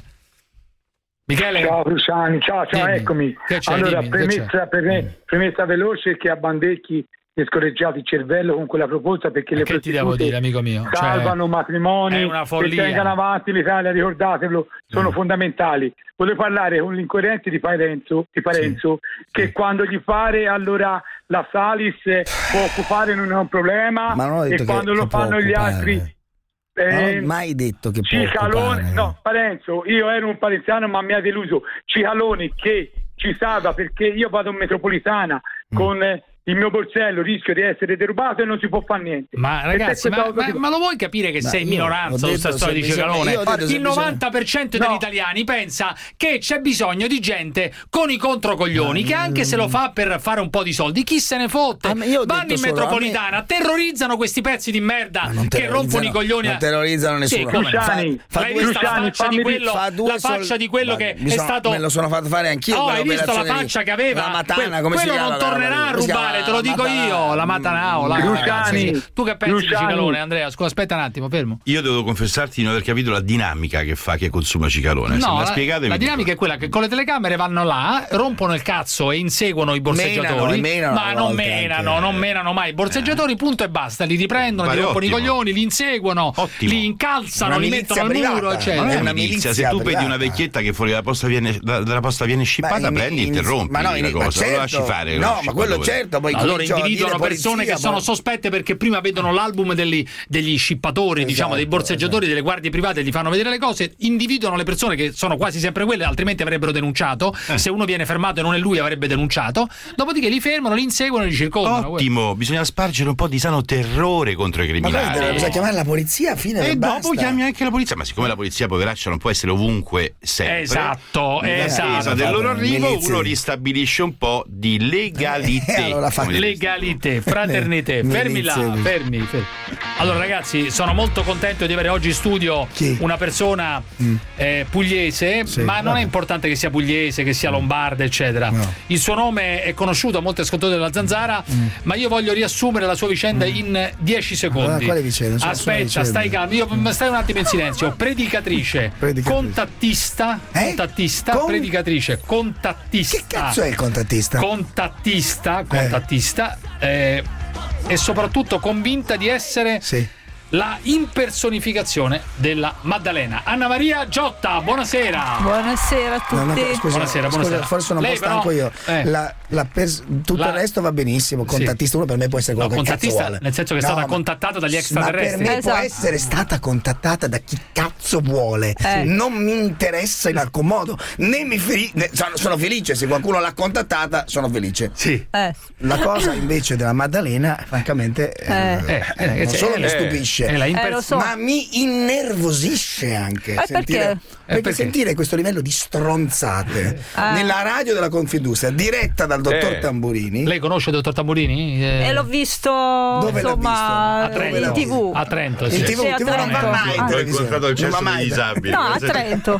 [SPEAKER 16] Michele.
[SPEAKER 7] Ciao Cruciani, ciao, ciao,
[SPEAKER 16] Dimmi.
[SPEAKER 7] eccomi.
[SPEAKER 16] Che c'è,
[SPEAKER 7] Allora,
[SPEAKER 16] dimmi, che
[SPEAKER 7] premessa, per me, premessa veloce che a Bandecchi è scorreggiato il cervello con quella proposta, perché le
[SPEAKER 16] Che ti devo
[SPEAKER 7] prostitute
[SPEAKER 16] dire, amico mio? Cioè,
[SPEAKER 7] salvano matrimoni
[SPEAKER 16] è una
[SPEAKER 7] e
[SPEAKER 16] follia.
[SPEAKER 7] tengano avanti l'Italia, ricordatelo, sono
[SPEAKER 16] Mm.
[SPEAKER 7] fondamentali. Volevo parlare con l'incoerente di Parenzo, di Parenzo che quando gli pare allora la Salis può occupare, non è un problema,
[SPEAKER 6] Ma non ho detto
[SPEAKER 7] e
[SPEAKER 6] che-
[SPEAKER 7] quando lo
[SPEAKER 6] che può
[SPEAKER 7] fanno gli
[SPEAKER 6] occupare.
[SPEAKER 7] altri
[SPEAKER 6] Non
[SPEAKER 7] eh,
[SPEAKER 6] ho mai detto che può
[SPEAKER 7] Cicalone,
[SPEAKER 6] occupare.
[SPEAKER 7] no, Parenzo, io ero un parenziano ma mi ha deluso. Cicalone che ci salva, perché io vado in metropolitana
[SPEAKER 6] Mm.
[SPEAKER 7] con eh, il mio borsello, rischio di essere derubato e non si può fare niente.
[SPEAKER 16] Ma
[SPEAKER 7] Per te
[SPEAKER 16] ragazzi,
[SPEAKER 7] questa
[SPEAKER 16] ma,
[SPEAKER 7] cosa
[SPEAKER 16] ma-
[SPEAKER 7] ti-
[SPEAKER 16] ma lo vuoi capire che
[SPEAKER 7] Ma
[SPEAKER 16] sei in
[SPEAKER 7] io ho
[SPEAKER 16] minoranza su questa
[SPEAKER 7] detto
[SPEAKER 16] storia di
[SPEAKER 7] semplicemente-
[SPEAKER 16] Cicalone?
[SPEAKER 7] io ho detto
[SPEAKER 16] Il
[SPEAKER 7] semplicemente-
[SPEAKER 16] novanta per cento degli
[SPEAKER 7] No.
[SPEAKER 16] italiani pensa che c'è bisogno di gente con i controcoglioni, che anche se lo fa per fare un po' di soldi, chi se ne fotte? Vanno in
[SPEAKER 6] detto solo,
[SPEAKER 16] metropolitana, terrorizzano questi pezzi di merda che rompono i coglioni.
[SPEAKER 6] Non terrorizzano nessuno.
[SPEAKER 16] Sì, come no?
[SPEAKER 6] Fa- fa
[SPEAKER 16] L'hai
[SPEAKER 6] due-
[SPEAKER 16] vista la
[SPEAKER 6] Cruciani,
[SPEAKER 16] faccia di
[SPEAKER 6] fammi
[SPEAKER 16] quello,
[SPEAKER 6] fa due
[SPEAKER 16] la faccia
[SPEAKER 6] sol-
[SPEAKER 16] di quello
[SPEAKER 6] Guarda,
[SPEAKER 16] che
[SPEAKER 6] mi
[SPEAKER 16] è
[SPEAKER 6] sono-
[SPEAKER 16] stato.
[SPEAKER 6] me lo sono fatto fare anch'io.
[SPEAKER 16] Oh, hai visto la
[SPEAKER 6] quell'operazione lì.
[SPEAKER 16] faccia che aveva?
[SPEAKER 6] La Matana,
[SPEAKER 16] Que-
[SPEAKER 6] come si
[SPEAKER 16] quello
[SPEAKER 6] chiama?
[SPEAKER 16] non
[SPEAKER 6] la-
[SPEAKER 16] tornerà a
[SPEAKER 6] come si chiama?
[SPEAKER 16] rubare, te lo dico
[SPEAKER 6] Matanao.
[SPEAKER 16] io. La Matanao, la
[SPEAKER 5] Luciani,
[SPEAKER 16] ragazzi. Tu che pensi di
[SPEAKER 5] Luciani.
[SPEAKER 16] Cicalone, Andrea? Scusa, aspetta un attimo, fermo.
[SPEAKER 5] Io devo confessarti di non aver capito la dinamica che fa che consuma Cicalone. Se me
[SPEAKER 16] No,
[SPEAKER 5] la
[SPEAKER 16] la,
[SPEAKER 5] spiegate,
[SPEAKER 16] la
[SPEAKER 5] mi
[SPEAKER 16] dinamica è quella che con le telecamere vanno là, rompono il cazzo e inseguono i borseggiatori,
[SPEAKER 6] Menano, menano
[SPEAKER 16] ma
[SPEAKER 6] a
[SPEAKER 16] non
[SPEAKER 6] volte
[SPEAKER 16] menano,
[SPEAKER 6] anche.
[SPEAKER 16] non menano mai i borseggiatori, punto e basta. Li riprendono,
[SPEAKER 5] Vale,
[SPEAKER 16] li rompono i
[SPEAKER 5] ottimo.
[SPEAKER 16] coglioni, li inseguono, li incalzano,
[SPEAKER 6] Una
[SPEAKER 16] li
[SPEAKER 6] milizia
[SPEAKER 16] mettono al
[SPEAKER 6] privata,
[SPEAKER 16] muro,
[SPEAKER 5] Ma
[SPEAKER 16] eccetera.
[SPEAKER 5] non è una
[SPEAKER 6] milizia
[SPEAKER 5] milizia, se tu vedi
[SPEAKER 6] privata.
[SPEAKER 5] una vecchietta che fuori dalla posta viene, da- dalla posta viene scippata,
[SPEAKER 6] in-
[SPEAKER 5] prendi e
[SPEAKER 6] in-
[SPEAKER 5] interrompi
[SPEAKER 6] ma no, in-
[SPEAKER 5] la
[SPEAKER 6] ma
[SPEAKER 5] cosa, non lo lasci
[SPEAKER 6] certo.
[SPEAKER 5] fare.
[SPEAKER 6] No,
[SPEAKER 5] lo
[SPEAKER 6] ma
[SPEAKER 5] lasci
[SPEAKER 6] quello
[SPEAKER 5] fare.
[SPEAKER 6] certo, poi
[SPEAKER 16] Allora
[SPEAKER 6] comincio a
[SPEAKER 16] individuano
[SPEAKER 6] dire
[SPEAKER 16] persone
[SPEAKER 6] polizia,
[SPEAKER 16] che sono
[SPEAKER 6] poi-
[SPEAKER 16] sospette perché prima vedono l'album degli, degli scippatori, diciamo, dei borseggiatori, delle guardie private, gli fanno vedere le cose, individuano le persone che sono quasi sempre quelle, altrimenti avrebbero denunciato.
[SPEAKER 5] Eh.
[SPEAKER 16] Se uno viene fermato e non è lui, avrebbe denunciato. Dopodiché li fermano, li inseguono e li circondano.
[SPEAKER 5] Ottimo, bisogna spargere un po' di sano terrore contro i
[SPEAKER 6] Ma
[SPEAKER 5] criminali.
[SPEAKER 6] guarda, bisogna chiamare la polizia, fine
[SPEAKER 5] E
[SPEAKER 6] e
[SPEAKER 5] dopo
[SPEAKER 6] basta.
[SPEAKER 5] chiami anche la polizia, ma siccome la polizia poveraccia non può essere ovunque sempre,
[SPEAKER 16] Esatto,
[SPEAKER 5] nella
[SPEAKER 16] esatto.
[SPEAKER 5] attesa del loro arrivo
[SPEAKER 6] Milizie.
[SPEAKER 5] uno ristabilisce un po' di legalità.
[SPEAKER 6] Eh, allora fa-
[SPEAKER 5] come dire.
[SPEAKER 16] Legalità, fraternità,
[SPEAKER 6] Eh,
[SPEAKER 16] fermi là,
[SPEAKER 6] milizie.
[SPEAKER 16] fermi, fermi. Allora ragazzi, sono molto contento di avere oggi in studio una persona eh, pugliese,
[SPEAKER 6] Sì,
[SPEAKER 16] ma non
[SPEAKER 6] vabbè.
[SPEAKER 16] è importante che sia pugliese, che sia lombarda, eccetera. Il suo nome è conosciuto a molti ascoltatori della Zanzara, ma io voglio riassumere la sua vicenda in dieci secondi.
[SPEAKER 6] Allora, quale vicenda? Cioè,
[SPEAKER 16] Aspetta,
[SPEAKER 6] sono vicende.
[SPEAKER 16] stai calmo, io, stai un attimo in silenzio. Predicatrice,
[SPEAKER 6] Predicatrice.
[SPEAKER 16] contattista, contattista,
[SPEAKER 6] Con-
[SPEAKER 16] predicatrice, contattista.
[SPEAKER 6] Che cazzo è il contattista?
[SPEAKER 16] Contattista, contattista eh, e soprattutto convinta di essere la impersonificazione della Maddalena. Anna Maria Giotta, buonasera.
[SPEAKER 18] Buonasera a tutti.
[SPEAKER 6] No, no, scusi,
[SPEAKER 16] Buonasera,
[SPEAKER 6] scusi,
[SPEAKER 16] buonasera.
[SPEAKER 6] forse sono un
[SPEAKER 16] Lei
[SPEAKER 6] po' stanco
[SPEAKER 16] però-
[SPEAKER 6] io.
[SPEAKER 16] eh.
[SPEAKER 6] La, la pers- tutto
[SPEAKER 16] La-
[SPEAKER 6] il resto va benissimo. Contattista uno per me può essere
[SPEAKER 16] No,
[SPEAKER 6] quello che cazzo
[SPEAKER 16] contattista
[SPEAKER 6] vuole.
[SPEAKER 16] nel senso che è
[SPEAKER 6] No,
[SPEAKER 16] stata
[SPEAKER 6] ma-
[SPEAKER 16] contattata dagli
[SPEAKER 6] Ma
[SPEAKER 16] extraterrestri.
[SPEAKER 6] per me
[SPEAKER 18] Esatto.
[SPEAKER 6] può essere stata contattata da chi cazzo vuole.
[SPEAKER 18] Eh.
[SPEAKER 6] Non mi interessa in alcun modo. Né mi feri- né- sono, sono felice se qualcuno l'ha contattata, sono felice.
[SPEAKER 16] Sì.
[SPEAKER 18] Eh.
[SPEAKER 6] La cosa invece della Maddalena, francamente, eh,
[SPEAKER 18] Eh.
[SPEAKER 16] Eh, eh,
[SPEAKER 6] non
[SPEAKER 16] eh,
[SPEAKER 6] solo
[SPEAKER 16] eh,
[SPEAKER 6] mi stupisce, innervosisce,
[SPEAKER 16] Eh, la
[SPEAKER 11] imper- eh, lo so.
[SPEAKER 6] ma mi innervosisce anche
[SPEAKER 11] Eh,
[SPEAKER 6] sentire,
[SPEAKER 11] perché?
[SPEAKER 6] perché,
[SPEAKER 16] Eh, perché?
[SPEAKER 6] sentire questo livello di stronzate
[SPEAKER 11] Eh.
[SPEAKER 6] nella radio della Confindustria diretta dal dottor
[SPEAKER 16] Eh.
[SPEAKER 6] Tamburini.
[SPEAKER 16] Lei conosce il dottor Tamburini? Eh,
[SPEAKER 11] E l'ho visto
[SPEAKER 6] Dove l'ha
[SPEAKER 11] insomma
[SPEAKER 16] A Trento.
[SPEAKER 11] in tivù.
[SPEAKER 16] A Trento,
[SPEAKER 6] In
[SPEAKER 16] sì.
[SPEAKER 6] tivù,
[SPEAKER 11] Sì, a
[SPEAKER 6] tivù non va
[SPEAKER 11] Trento.
[SPEAKER 6] mai in
[SPEAKER 11] Ah.
[SPEAKER 5] Ho
[SPEAKER 6] televisione.
[SPEAKER 5] incontrato il
[SPEAKER 6] Non va
[SPEAKER 5] cesso
[SPEAKER 6] mai.
[SPEAKER 5] dei disabili.
[SPEAKER 11] No, a Trento.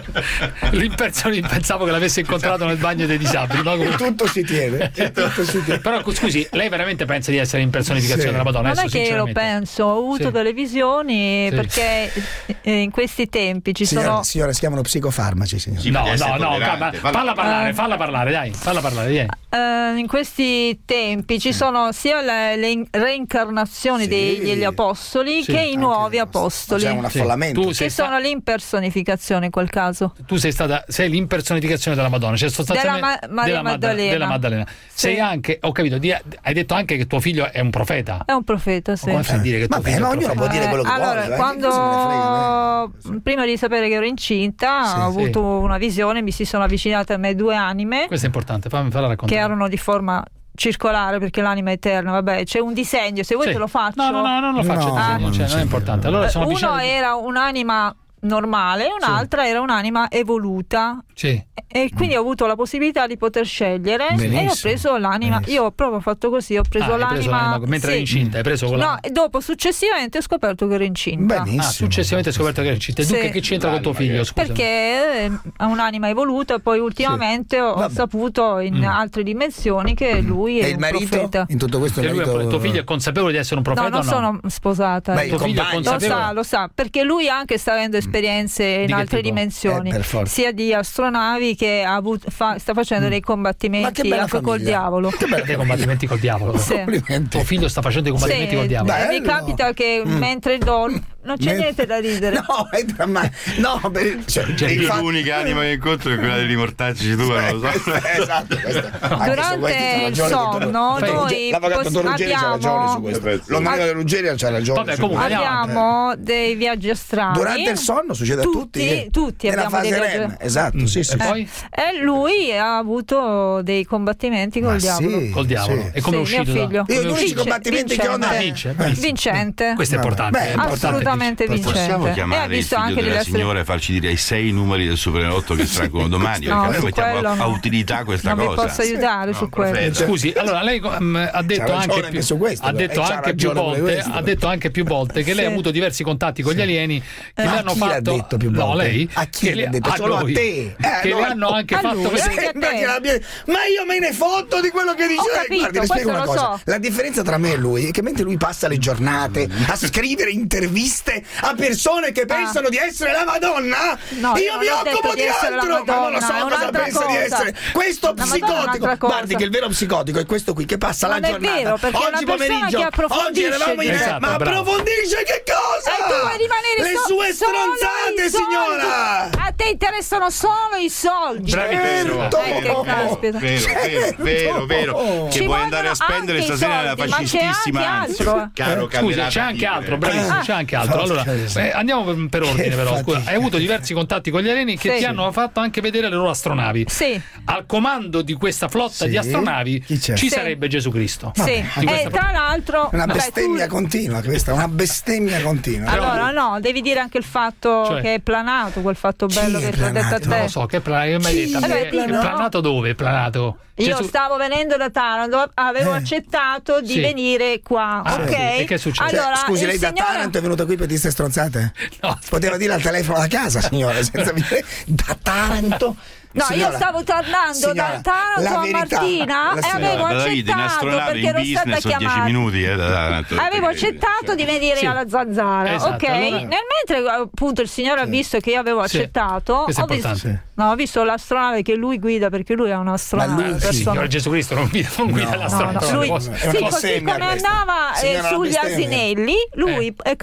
[SPEAKER 16] L'impersoni- pensavo che l'avesse incontrato nel bagno dei disabili, no?
[SPEAKER 6] E tutto si tiene, e tutto si tiene.
[SPEAKER 16] Però scusi, lei veramente pensa di essere impersonificazione
[SPEAKER 6] Sì.
[SPEAKER 16] della Madonna?
[SPEAKER 11] Non è
[SPEAKER 16] Adesso,
[SPEAKER 11] che io lo
[SPEAKER 16] sinceramente.
[SPEAKER 11] penso, ho avuto
[SPEAKER 16] Sì.
[SPEAKER 11] delle visioni
[SPEAKER 16] Sì.
[SPEAKER 11] perché eh, in questi tempi ci
[SPEAKER 6] Signora,
[SPEAKER 11] sono
[SPEAKER 6] signora, si chiamano psicofarmaci, signora.
[SPEAKER 5] Sì,
[SPEAKER 16] No,
[SPEAKER 5] perché
[SPEAKER 16] no,
[SPEAKER 5] essere
[SPEAKER 16] no,
[SPEAKER 5] tollerante,
[SPEAKER 16] calma,
[SPEAKER 5] falla-
[SPEAKER 16] falla parlare,
[SPEAKER 11] Eh.
[SPEAKER 16] falla parlare, dai, falla parlare, vieni.
[SPEAKER 11] eh, in questi tempi ci sono sia le, le in- reincarnazioni
[SPEAKER 6] Sì.
[SPEAKER 11] dei- degli apostoli
[SPEAKER 16] Sì,
[SPEAKER 11] che i
[SPEAKER 6] anche
[SPEAKER 11] nuovi
[SPEAKER 6] questo.
[SPEAKER 11] apostoli,
[SPEAKER 6] C'è un
[SPEAKER 16] Sì.
[SPEAKER 6] affollamento.
[SPEAKER 16] Tu
[SPEAKER 11] che
[SPEAKER 16] sei, sta-
[SPEAKER 11] sono l'impersonificazione in quel caso.
[SPEAKER 16] tu sei stata sei l'impersonificazione della Madonna, cioè sostanzialmente
[SPEAKER 11] Della Ma- Maria
[SPEAKER 16] della, Madda-
[SPEAKER 11] Maddalena.
[SPEAKER 16] della Maddalena.
[SPEAKER 11] Sì.
[SPEAKER 16] Sei anche, ho capito, di- hai detto anche che tuo figlio è un profeta.
[SPEAKER 11] È un profeta, sì.
[SPEAKER 16] Come fai a dire che tuo
[SPEAKER 6] Vabbè,
[SPEAKER 16] figlio
[SPEAKER 6] ma
[SPEAKER 16] è un
[SPEAKER 6] ognuno
[SPEAKER 16] profeta?
[SPEAKER 6] può dire quello che
[SPEAKER 11] allora,
[SPEAKER 6] vuole. eh,
[SPEAKER 11] quando
[SPEAKER 6] che cosa me ne frega, eh.
[SPEAKER 11] prima di sapere che ero incinta
[SPEAKER 6] Sì,
[SPEAKER 11] ho avuto
[SPEAKER 16] sì.
[SPEAKER 11] una visione, mi si sono avvicinate a me due anime
[SPEAKER 16] Questo è importante, fammi farla
[SPEAKER 11] che
[SPEAKER 16] raccontare.
[SPEAKER 11] erano di forma circolare perché l'anima è eterna, vabbè, c'è un disegno, se vuoi
[SPEAKER 16] Sì.
[SPEAKER 11] te lo faccio.
[SPEAKER 16] No, no, no, non lo faccio,
[SPEAKER 6] No,
[SPEAKER 16] il disegno,
[SPEAKER 6] non
[SPEAKER 16] cioè,
[SPEAKER 6] c'è.
[SPEAKER 16] non è importante. Allora sono
[SPEAKER 11] Uno
[SPEAKER 16] avvicinati-
[SPEAKER 11] era un'anima normale e un'altra era un'anima evoluta.
[SPEAKER 16] Sì.
[SPEAKER 11] E quindi ho avuto la possibilità di poter scegliere
[SPEAKER 6] Benissimo.
[SPEAKER 11] e ho preso l'anima.
[SPEAKER 6] Benissimo.
[SPEAKER 11] Io ho proprio fatto così, ho preso
[SPEAKER 16] Ah, hai preso
[SPEAKER 11] l'anima.
[SPEAKER 16] l'anima mentre eri
[SPEAKER 11] sì.
[SPEAKER 16] incinta, hai preso quella.
[SPEAKER 11] No, e dopo successivamente ho scoperto che ero incinta.
[SPEAKER 6] Benissimo.
[SPEAKER 16] Ah, successivamente hai scoperto che eri incinta. E tu
[SPEAKER 11] Sì.
[SPEAKER 16] che, che c'entra con tuo figlio? Scusa.
[SPEAKER 11] Perché eh, ha un'anima evoluta e poi ultimamente ho
[SPEAKER 6] Vabbè.
[SPEAKER 11] saputo in altre dimensioni che lui è
[SPEAKER 6] E il
[SPEAKER 11] un
[SPEAKER 6] marito?
[SPEAKER 11] profeta.
[SPEAKER 6] In tutto questo il
[SPEAKER 16] Che lui è-
[SPEAKER 6] marito...
[SPEAKER 16] tuo figlio è consapevole di essere un profeta
[SPEAKER 11] No, non
[SPEAKER 16] o no?
[SPEAKER 11] sono sposata.
[SPEAKER 6] Beh, il
[SPEAKER 16] tuo figlio è
[SPEAKER 6] compagno.
[SPEAKER 11] Lo
[SPEAKER 16] consapevole?
[SPEAKER 11] sa, lo sa, perché lui anche sta avendo esperienze in
[SPEAKER 16] che
[SPEAKER 11] altre
[SPEAKER 16] tipo?
[SPEAKER 11] dimensioni,
[SPEAKER 6] Eh, per forza.
[SPEAKER 11] sia di astronavi che ha avuto, fa- sta facendo dei
[SPEAKER 6] Ma che
[SPEAKER 11] combattimenti
[SPEAKER 6] bella
[SPEAKER 11] anche col
[SPEAKER 6] famiglia.
[SPEAKER 11] diavolo.
[SPEAKER 6] Che bella
[SPEAKER 16] Dei combattimenti col diavolo.
[SPEAKER 11] Sì.
[SPEAKER 6] Complimenti.
[SPEAKER 16] Tuo figlio sta facendo i combattimenti
[SPEAKER 11] Sì,
[SPEAKER 16] col diavolo.
[SPEAKER 6] Bello.
[SPEAKER 11] mi capita che mentre dormo non c'è
[SPEAKER 6] Men-
[SPEAKER 11] niente da ridere.
[SPEAKER 6] No, è drammatico. No, per... cioè,
[SPEAKER 5] Cioè,
[SPEAKER 6] il
[SPEAKER 5] io
[SPEAKER 6] fatto-
[SPEAKER 5] l'unica anima che incontro è quella degli mortacci tua, non lo so.
[SPEAKER 6] Esatto, questo. Anche su questo
[SPEAKER 11] Durante
[SPEAKER 6] c'ha
[SPEAKER 11] il
[SPEAKER 6] ragione, dottor-
[SPEAKER 11] sonno
[SPEAKER 6] dottor
[SPEAKER 11] noi
[SPEAKER 6] Ruggeri- l'avvocato
[SPEAKER 11] poss-
[SPEAKER 6] dottor Ruggeri c'ha ragione su
[SPEAKER 11] abbiamo-
[SPEAKER 6] questo. L'onorevole Ruggeri c'ha ragione.
[SPEAKER 16] Vabbè,
[SPEAKER 6] su
[SPEAKER 16] comunque,
[SPEAKER 6] questo.
[SPEAKER 16] andiamo avanti.
[SPEAKER 11] Abbiamo dei viaggi astrali.
[SPEAKER 6] Durante il sonno succede a tutti.
[SPEAKER 11] Tutti, tutti
[SPEAKER 6] Nella
[SPEAKER 11] abbiamo dei
[SPEAKER 6] fase
[SPEAKER 11] viaggi-
[SPEAKER 6] REM. Esatto, sì, sì.
[SPEAKER 16] E poi?
[SPEAKER 11] E lui ha avuto dei combattimenti col
[SPEAKER 6] Ma
[SPEAKER 11] diavolo.
[SPEAKER 6] sì,
[SPEAKER 16] Col diavolo.
[SPEAKER 6] sì.
[SPEAKER 16] E come è
[SPEAKER 11] Sì, mio
[SPEAKER 16] uscito? da-
[SPEAKER 11] figlio.
[SPEAKER 16] come
[SPEAKER 6] Io
[SPEAKER 16] è
[SPEAKER 6] gli unici
[SPEAKER 16] uscito?
[SPEAKER 6] combattimenti che ho
[SPEAKER 11] Vincente.
[SPEAKER 6] da-
[SPEAKER 16] Vince, benissimo.
[SPEAKER 11] Vincente.
[SPEAKER 16] Questo è importante.
[SPEAKER 6] Beh,
[SPEAKER 16] è importante,
[SPEAKER 11] Assolutamente
[SPEAKER 16] Vince.
[SPEAKER 11] vincente.
[SPEAKER 5] Possiamo
[SPEAKER 11] E ha
[SPEAKER 5] chiamare il
[SPEAKER 11] visto
[SPEAKER 5] figlio
[SPEAKER 11] anche
[SPEAKER 5] della
[SPEAKER 11] delle
[SPEAKER 5] signora e farci dire i sei numeri del Superenalotto che straggono domani?
[SPEAKER 11] No,
[SPEAKER 5] Perché a noi
[SPEAKER 11] su
[SPEAKER 5] mettiamo
[SPEAKER 11] quello
[SPEAKER 5] a,
[SPEAKER 11] no.
[SPEAKER 5] a utilità questa
[SPEAKER 11] Non vi
[SPEAKER 5] cosa.
[SPEAKER 11] posso aiutare su quello.
[SPEAKER 5] profeta.
[SPEAKER 16] Scusi, allora lei um, ha detto
[SPEAKER 6] ragione
[SPEAKER 16] anche
[SPEAKER 6] anche
[SPEAKER 16] più,
[SPEAKER 6] su questo,
[SPEAKER 16] ha
[SPEAKER 6] però.
[SPEAKER 16] detto
[SPEAKER 6] Eh, c'ha
[SPEAKER 16] anche più
[SPEAKER 6] ragione pure
[SPEAKER 16] volte,
[SPEAKER 6] questo.
[SPEAKER 16] ha detto anche più volte che lei ha
[SPEAKER 11] Sì.
[SPEAKER 16] avuto diversi contatti con gli alieni che
[SPEAKER 6] Ma
[SPEAKER 16] le hanno
[SPEAKER 6] chi l'ha
[SPEAKER 16] fatto
[SPEAKER 6] detto più
[SPEAKER 16] no,
[SPEAKER 6] volte?
[SPEAKER 16] lei
[SPEAKER 6] A chi
[SPEAKER 16] che
[SPEAKER 6] l'ha
[SPEAKER 16] le-
[SPEAKER 6] detto?
[SPEAKER 16] a
[SPEAKER 6] Solo a
[SPEAKER 16] noi,
[SPEAKER 6] te? Eh,
[SPEAKER 16] che
[SPEAKER 6] no,
[SPEAKER 16] le hanno anche
[SPEAKER 11] a
[SPEAKER 16] fatto
[SPEAKER 11] lui,
[SPEAKER 16] vedere-
[SPEAKER 11] anche a
[SPEAKER 6] Sembra
[SPEAKER 11] te.
[SPEAKER 6] che l'abbia- Ma io me ne fotto di quello che dice lei.
[SPEAKER 11] capito,
[SPEAKER 6] Guardi, le spiego una
[SPEAKER 11] questo lo
[SPEAKER 6] cosa.
[SPEAKER 11] so.
[SPEAKER 6] La differenza tra me e lui è che mentre lui passa le giornate a scrivere interviste a persone che pensano di essere la Madonna,
[SPEAKER 11] No,
[SPEAKER 6] io
[SPEAKER 11] non
[SPEAKER 6] mi
[SPEAKER 11] ho
[SPEAKER 6] occupo
[SPEAKER 11] detto
[SPEAKER 6] di
[SPEAKER 11] di essere la
[SPEAKER 6] altro. Ma non lo
[SPEAKER 11] Madonna,
[SPEAKER 6] so
[SPEAKER 11] è
[SPEAKER 6] cosa
[SPEAKER 11] un'altra
[SPEAKER 6] pensa di
[SPEAKER 11] cosa.
[SPEAKER 6] essere. Questo
[SPEAKER 11] La Madonna è
[SPEAKER 6] psicotico.
[SPEAKER 11] un'altra cosa.
[SPEAKER 6] Guardi che il vero psicotico è questo qui che passa
[SPEAKER 11] Non
[SPEAKER 6] la
[SPEAKER 11] è
[SPEAKER 6] giornata.
[SPEAKER 11] vero, perché è una
[SPEAKER 6] Oggi
[SPEAKER 11] persona
[SPEAKER 6] pomeriggio,
[SPEAKER 11] che approfondisce
[SPEAKER 6] oggi eravamo in
[SPEAKER 16] Esatto,
[SPEAKER 6] ma
[SPEAKER 16] bravo.
[SPEAKER 6] approfondisce che cosa?
[SPEAKER 11] E tu vuoi rimanere
[SPEAKER 6] Le
[SPEAKER 11] so-
[SPEAKER 6] sue
[SPEAKER 11] solo
[SPEAKER 6] stronzate,
[SPEAKER 11] i soldi.
[SPEAKER 6] signora.
[SPEAKER 11] A te interessano solo i soldi.
[SPEAKER 16] Bravissimo.
[SPEAKER 6] Certo.
[SPEAKER 11] Eh, che caspita.
[SPEAKER 5] Vero, vero, vero, vero.
[SPEAKER 11] Ci
[SPEAKER 5] Che vuoi
[SPEAKER 11] vogliono
[SPEAKER 5] andare a spendere
[SPEAKER 11] anche i
[SPEAKER 5] stasera nella
[SPEAKER 11] soldi, ma c'è
[SPEAKER 5] fascistissima
[SPEAKER 11] anche
[SPEAKER 5] anzi.
[SPEAKER 11] altro.
[SPEAKER 5] Caro
[SPEAKER 16] Scusi,
[SPEAKER 5] camerata
[SPEAKER 16] c'è anche
[SPEAKER 5] Tigre.
[SPEAKER 16] altro, bravissimo,
[SPEAKER 11] Ah.
[SPEAKER 16] c'è anche altro. Allora, eh, andiamo per, per ordine, però. Scusa, hai avuto diversi contatti con gli alieni che
[SPEAKER 11] Sì.
[SPEAKER 16] ti hanno fatto anche vedere le loro astronavi.
[SPEAKER 11] Sì.
[SPEAKER 16] Al comando di questa flotta
[SPEAKER 6] Sì.
[SPEAKER 16] di astronavi
[SPEAKER 6] Chi c'è?
[SPEAKER 16] ci
[SPEAKER 11] Sì.
[SPEAKER 16] sarebbe Gesù Cristo.
[SPEAKER 11] Sì.
[SPEAKER 16] Di questa
[SPEAKER 11] E tra l'altro
[SPEAKER 6] Una
[SPEAKER 11] beh,
[SPEAKER 6] bestemmia
[SPEAKER 11] tu-
[SPEAKER 6] continua questa, una bestemmia continua.
[SPEAKER 11] allora no, devi dire anche il fatto
[SPEAKER 16] Cioè?
[SPEAKER 11] che è planato, quel fatto bello
[SPEAKER 6] Chi
[SPEAKER 11] che
[SPEAKER 6] è
[SPEAKER 11] ti ho detto a
[SPEAKER 6] planato?
[SPEAKER 11] te.
[SPEAKER 16] Non lo so, che planato, che mi hai
[SPEAKER 6] Chi
[SPEAKER 16] detto?
[SPEAKER 11] è
[SPEAKER 16] Che- che
[SPEAKER 11] planato?
[SPEAKER 16] planato dove? Planato?
[SPEAKER 11] Io
[SPEAKER 16] Gesù-
[SPEAKER 11] stavo venendo da Taranto, avevo
[SPEAKER 6] Eh.
[SPEAKER 11] accettato di
[SPEAKER 16] Sì.
[SPEAKER 11] venire qua,
[SPEAKER 16] Ah,
[SPEAKER 11] ok?
[SPEAKER 16] sì. E che è successo?
[SPEAKER 6] Cioè,
[SPEAKER 11] Allora,
[SPEAKER 6] scusi,
[SPEAKER 11] il
[SPEAKER 6] lei da
[SPEAKER 11] signore-
[SPEAKER 6] Taranto è venuta qui per dire ste stronzate?
[SPEAKER 16] No.
[SPEAKER 6] Poteva dire al telefono a casa, signora, senza dire da Taranto.
[SPEAKER 11] No,
[SPEAKER 6] Signora,
[SPEAKER 11] io stavo tornando
[SPEAKER 6] signora,
[SPEAKER 11] da Taranto
[SPEAKER 6] la
[SPEAKER 11] a
[SPEAKER 6] verità,
[SPEAKER 11] Martina
[SPEAKER 6] la
[SPEAKER 11] e
[SPEAKER 6] signora-
[SPEAKER 11] avevo
[SPEAKER 5] Davide, in
[SPEAKER 11] accettato
[SPEAKER 5] astronave
[SPEAKER 11] perché
[SPEAKER 5] in
[SPEAKER 11] ero stata
[SPEAKER 5] business sono dieci
[SPEAKER 11] chiamata.
[SPEAKER 5] minuti eh, da Taranto.
[SPEAKER 11] Avevo accettato di venire
[SPEAKER 16] Sì.
[SPEAKER 11] alla Zanzara,
[SPEAKER 16] Esatto,
[SPEAKER 11] ok?
[SPEAKER 16] allora-
[SPEAKER 11] Nel mentre appunto il signore ha visto che io avevo
[SPEAKER 16] Sì.
[SPEAKER 11] accettato,
[SPEAKER 16] Questo è
[SPEAKER 11] ho visto,
[SPEAKER 16] importante.
[SPEAKER 11] no, ho visto l'astronave che lui guida perché lui è un astronave.
[SPEAKER 6] lui-
[SPEAKER 11] una
[SPEAKER 6] sì,
[SPEAKER 11] persona-
[SPEAKER 16] Signore Gesù Cristo non guida, non guida
[SPEAKER 6] No,
[SPEAKER 16] l'astronave.
[SPEAKER 11] No, no, lui,
[SPEAKER 16] Cosa-
[SPEAKER 6] È una
[SPEAKER 11] sì, così
[SPEAKER 6] bestemmia
[SPEAKER 11] come
[SPEAKER 6] questa.
[SPEAKER 11] andava eh,
[SPEAKER 6] Signora, una
[SPEAKER 11] sugli
[SPEAKER 6] bestemmia.
[SPEAKER 11] asinelli, lui è capace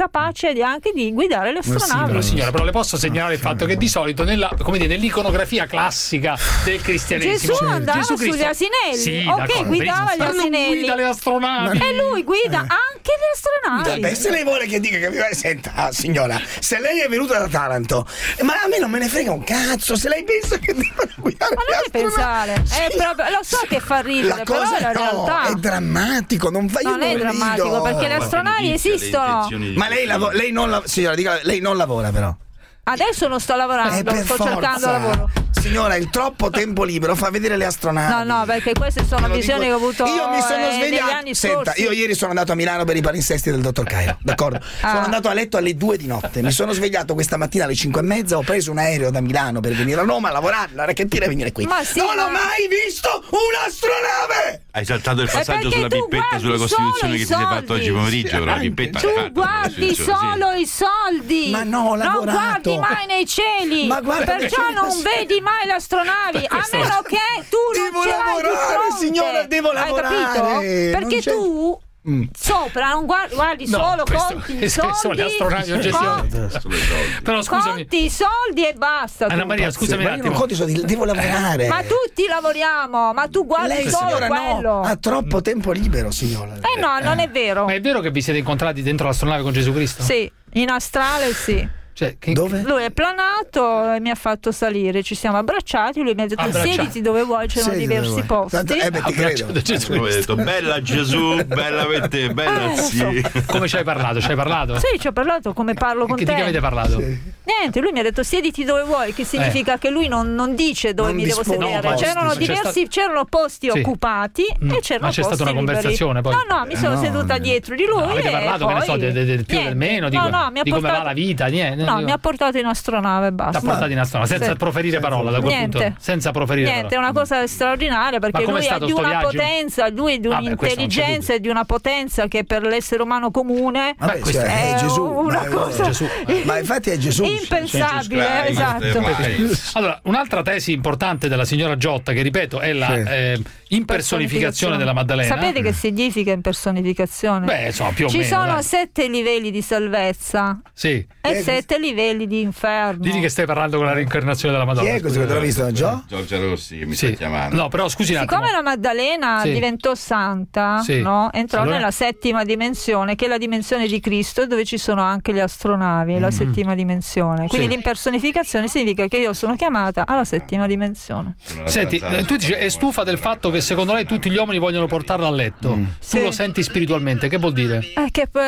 [SPEAKER 11] concedi anche di guidare le astronavi.
[SPEAKER 16] Però, signora, però le posso segnalare il fatto che di solito nella, come dire, nell'iconografia classica del cristianesimo
[SPEAKER 11] Gesù andava
[SPEAKER 16] Gesù
[SPEAKER 11] sugli asinelli,
[SPEAKER 16] sì,
[SPEAKER 11] ok, guidava gli asinelli,
[SPEAKER 16] guida le astronavi
[SPEAKER 11] e lui guida anche le astronavi.
[SPEAKER 6] Vabbè, se lei vuole che dica che mi senta, signora, se lei è venuta da Taranto, ma a me non me ne frega un cazzo, se lei pensa che debba guidare
[SPEAKER 11] ma non
[SPEAKER 6] le
[SPEAKER 11] pensare, è proprio, lo so che fa ridere,
[SPEAKER 6] la cosa
[SPEAKER 11] però è la
[SPEAKER 6] no,
[SPEAKER 11] realtà.
[SPEAKER 6] è drammatico, non fa io
[SPEAKER 11] non, non è drammatico rido. Perché le astronavi esistono.
[SPEAKER 6] Ma lei, lav- lei non la- signora, dica, lei non lavora però.
[SPEAKER 11] Adesso non sto lavorando,
[SPEAKER 6] Eh, per
[SPEAKER 11] sto
[SPEAKER 6] forza.
[SPEAKER 11] cercando lavoro.
[SPEAKER 6] Signora, il troppo tempo libero fa vedere le astronavi.
[SPEAKER 11] No, no, perché queste sono
[SPEAKER 6] Te lo
[SPEAKER 11] visioni
[SPEAKER 6] dico-
[SPEAKER 11] che ho avuto
[SPEAKER 6] Io mi sono
[SPEAKER 11] eh, negli
[SPEAKER 6] svegliato.
[SPEAKER 11] anni
[SPEAKER 6] Senta,
[SPEAKER 11] scorsi.
[SPEAKER 6] io ieri sono andato a Milano per i palinsesti del dottor Cairo, d'accordo?
[SPEAKER 11] Ah.
[SPEAKER 6] Sono andato a letto alle due di notte. Mi sono svegliato questa mattina alle cinque e mezza. Ho preso un aereo da Milano per venire a Roma a lavorare, la racchettina e venire qui.
[SPEAKER 11] Ma sì,
[SPEAKER 6] non
[SPEAKER 11] ma-
[SPEAKER 6] ho mai visto un'astronave!
[SPEAKER 5] Hai saltato il
[SPEAKER 11] È
[SPEAKER 5] passaggio
[SPEAKER 11] perché
[SPEAKER 5] sulla
[SPEAKER 11] tu
[SPEAKER 5] pippetta
[SPEAKER 11] guardi
[SPEAKER 5] sulla Costituzione
[SPEAKER 11] solo
[SPEAKER 5] che
[SPEAKER 11] i
[SPEAKER 5] ti sei fatto
[SPEAKER 11] soldi.
[SPEAKER 5] oggi pomeriggio, però la pippetta
[SPEAKER 11] Tu
[SPEAKER 5] l'hai fatta,
[SPEAKER 11] guardi
[SPEAKER 5] sulla Costituzione,
[SPEAKER 11] solo i soldi,
[SPEAKER 6] Ma no, ho
[SPEAKER 11] non
[SPEAKER 6] lavorato.
[SPEAKER 11] guardi mai nei cieli,
[SPEAKER 6] Ma guarda
[SPEAKER 11] perciò
[SPEAKER 6] che-
[SPEAKER 11] non vedi mai le astronavi, a
[SPEAKER 6] Questo-
[SPEAKER 11] meno che tu
[SPEAKER 6] Devo
[SPEAKER 11] non ce l'hai di
[SPEAKER 6] lavorare,
[SPEAKER 11] fronte.
[SPEAKER 6] signora, devo
[SPEAKER 11] Hai
[SPEAKER 6] lavorare.
[SPEAKER 11] capito?
[SPEAKER 6] Non
[SPEAKER 11] Perché
[SPEAKER 6] c'è-
[SPEAKER 11] tu
[SPEAKER 6] Mm.
[SPEAKER 11] sopra non guardi, guardi
[SPEAKER 16] No,
[SPEAKER 11] solo
[SPEAKER 16] questo-
[SPEAKER 11] conti i
[SPEAKER 16] queste
[SPEAKER 11] soldi,
[SPEAKER 16] sono le astronavi oggettivamente.
[SPEAKER 11] con-
[SPEAKER 16] Però scusami,
[SPEAKER 11] conti i soldi e basta.
[SPEAKER 16] Anna
[SPEAKER 11] tu.
[SPEAKER 16] Maria, scusami
[SPEAKER 6] Ma
[SPEAKER 16] un
[SPEAKER 6] io non
[SPEAKER 16] attimo.
[SPEAKER 6] conto i soldi, devo lavorare.
[SPEAKER 11] Ma tutti lavoriamo, ma tu guardi
[SPEAKER 6] Lei,
[SPEAKER 11] solo
[SPEAKER 6] signora,
[SPEAKER 11] quello.
[SPEAKER 6] no, ha troppo tempo libero, signora.
[SPEAKER 11] Eh no, non è vero.
[SPEAKER 16] Ma è vero che vi siete incontrati dentro l'astronave con Gesù Cristo?
[SPEAKER 11] Sì, in astrale sì.
[SPEAKER 16] Cioè, che...
[SPEAKER 6] Dove?
[SPEAKER 11] Lui è planato e mi ha fatto salire, ci siamo abbracciati, lui mi ha detto
[SPEAKER 16] Abbracciati.
[SPEAKER 11] siediti dove vuoi, c'erano
[SPEAKER 6] Siediti
[SPEAKER 11] diversi
[SPEAKER 6] dove vuoi.
[SPEAKER 11] posti.
[SPEAKER 6] Tanto- eh, beh, ti credo.
[SPEAKER 16] Da Gesù
[SPEAKER 5] Come ho
[SPEAKER 16] Cristo.
[SPEAKER 5] detto, bella Gesù, bella per te, bella
[SPEAKER 11] Eh, lo
[SPEAKER 5] sì.
[SPEAKER 16] Come ci hai parlato? Ci hai parlato?
[SPEAKER 11] Sì, ci ho parlato come parlo con
[SPEAKER 16] Che
[SPEAKER 11] te.
[SPEAKER 16] di che avete parlato?
[SPEAKER 11] Niente, lui mi ha detto siediti dove vuoi, che significa che lui non, non dice dove
[SPEAKER 6] Non
[SPEAKER 11] mi devo
[SPEAKER 6] dispone
[SPEAKER 11] sedere.
[SPEAKER 16] posti,
[SPEAKER 11] C'erano
[SPEAKER 16] c'è
[SPEAKER 11] diversi,
[SPEAKER 16] sta-
[SPEAKER 11] c'erano posti
[SPEAKER 16] Sì.
[SPEAKER 11] occupati
[SPEAKER 16] Mm.
[SPEAKER 11] e c'erano
[SPEAKER 16] Ma c'è
[SPEAKER 11] posti
[SPEAKER 16] stata una
[SPEAKER 11] liberi.
[SPEAKER 16] conversazione poi?
[SPEAKER 11] No, no, mi sono
[SPEAKER 6] no,
[SPEAKER 11] seduta
[SPEAKER 6] no.
[SPEAKER 11] dietro di lui.
[SPEAKER 16] No, avete
[SPEAKER 11] e
[SPEAKER 16] parlato, che ne
[SPEAKER 11] poi-
[SPEAKER 16] so, del, del più
[SPEAKER 11] Niente.
[SPEAKER 16] del meno, di,
[SPEAKER 11] no,
[SPEAKER 16] que-
[SPEAKER 11] no, mi ha
[SPEAKER 16] di come va
[SPEAKER 11] portato-
[SPEAKER 16] la vita, niente.
[SPEAKER 11] No, mi ha portato in astronave e basta.
[SPEAKER 16] T'ha portato in astronave, senza
[SPEAKER 11] Sì.
[SPEAKER 16] proferire parola da quel
[SPEAKER 11] Niente.
[SPEAKER 16] punto. Senza proferire
[SPEAKER 11] Niente, è
[SPEAKER 16] parola.
[SPEAKER 11] una cosa straordinaria perché
[SPEAKER 16] com'è
[SPEAKER 11] lui è
[SPEAKER 16] stato
[SPEAKER 11] di
[SPEAKER 16] sto
[SPEAKER 11] una
[SPEAKER 16] viaggio?
[SPEAKER 11] potenza, lui è di
[SPEAKER 16] Vabbè, questo non c'è
[SPEAKER 11] un'intelligenza e di una potenza che per l'essere umano comune
[SPEAKER 6] Vabbè,
[SPEAKER 16] questo
[SPEAKER 6] cioè,
[SPEAKER 11] è
[SPEAKER 6] è Gesù.
[SPEAKER 11] una
[SPEAKER 6] ma,
[SPEAKER 11] cosa
[SPEAKER 16] Gesù.
[SPEAKER 6] ma infatti è Gesù.
[SPEAKER 11] impensabile,
[SPEAKER 5] Christ,
[SPEAKER 11] esatto.
[SPEAKER 5] eh,
[SPEAKER 16] Allora, un'altra tesi importante della signora Giotta, che ripeto è la
[SPEAKER 6] Sì.
[SPEAKER 16] eh, impersonificazione della Maddalena.
[SPEAKER 11] Sapete che significa impersonificazione?
[SPEAKER 16] Beh, insomma, più o
[SPEAKER 11] Ci
[SPEAKER 16] meno.
[SPEAKER 11] sono
[SPEAKER 16] dai.
[SPEAKER 11] sette livelli di salvezza
[SPEAKER 16] Sì.
[SPEAKER 11] e sette livelli di inferno.
[SPEAKER 16] Digli che stai parlando con la reincarnazione della Madonna.
[SPEAKER 6] Chi è questo che te l'ho visto, Gio?
[SPEAKER 5] Giorgia Rossi che mi
[SPEAKER 16] Sì.
[SPEAKER 5] sta chiamando.
[SPEAKER 16] No, però scusi un attimo.
[SPEAKER 11] Siccome la Maddalena
[SPEAKER 16] Sì.
[SPEAKER 11] diventò santa,
[SPEAKER 16] Sì.
[SPEAKER 11] no? entrò
[SPEAKER 16] Allora?
[SPEAKER 11] nella settima dimensione, che è la dimensione di Cristo, dove ci sono anche le astronavi, la settima dimensione. Quindi
[SPEAKER 16] Mm. Sì.
[SPEAKER 11] l'impersonificazione significa che io sono chiamata alla settima dimensione.
[SPEAKER 16] Senti, eh, tu dici è stufa del fatto che secondo lei tutti gli uomini vogliono portarla a letto. Tu
[SPEAKER 11] Sì.
[SPEAKER 16] lo senti spiritualmente, che vuol dire?
[SPEAKER 11] È che poi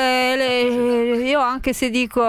[SPEAKER 11] le- io anche se dico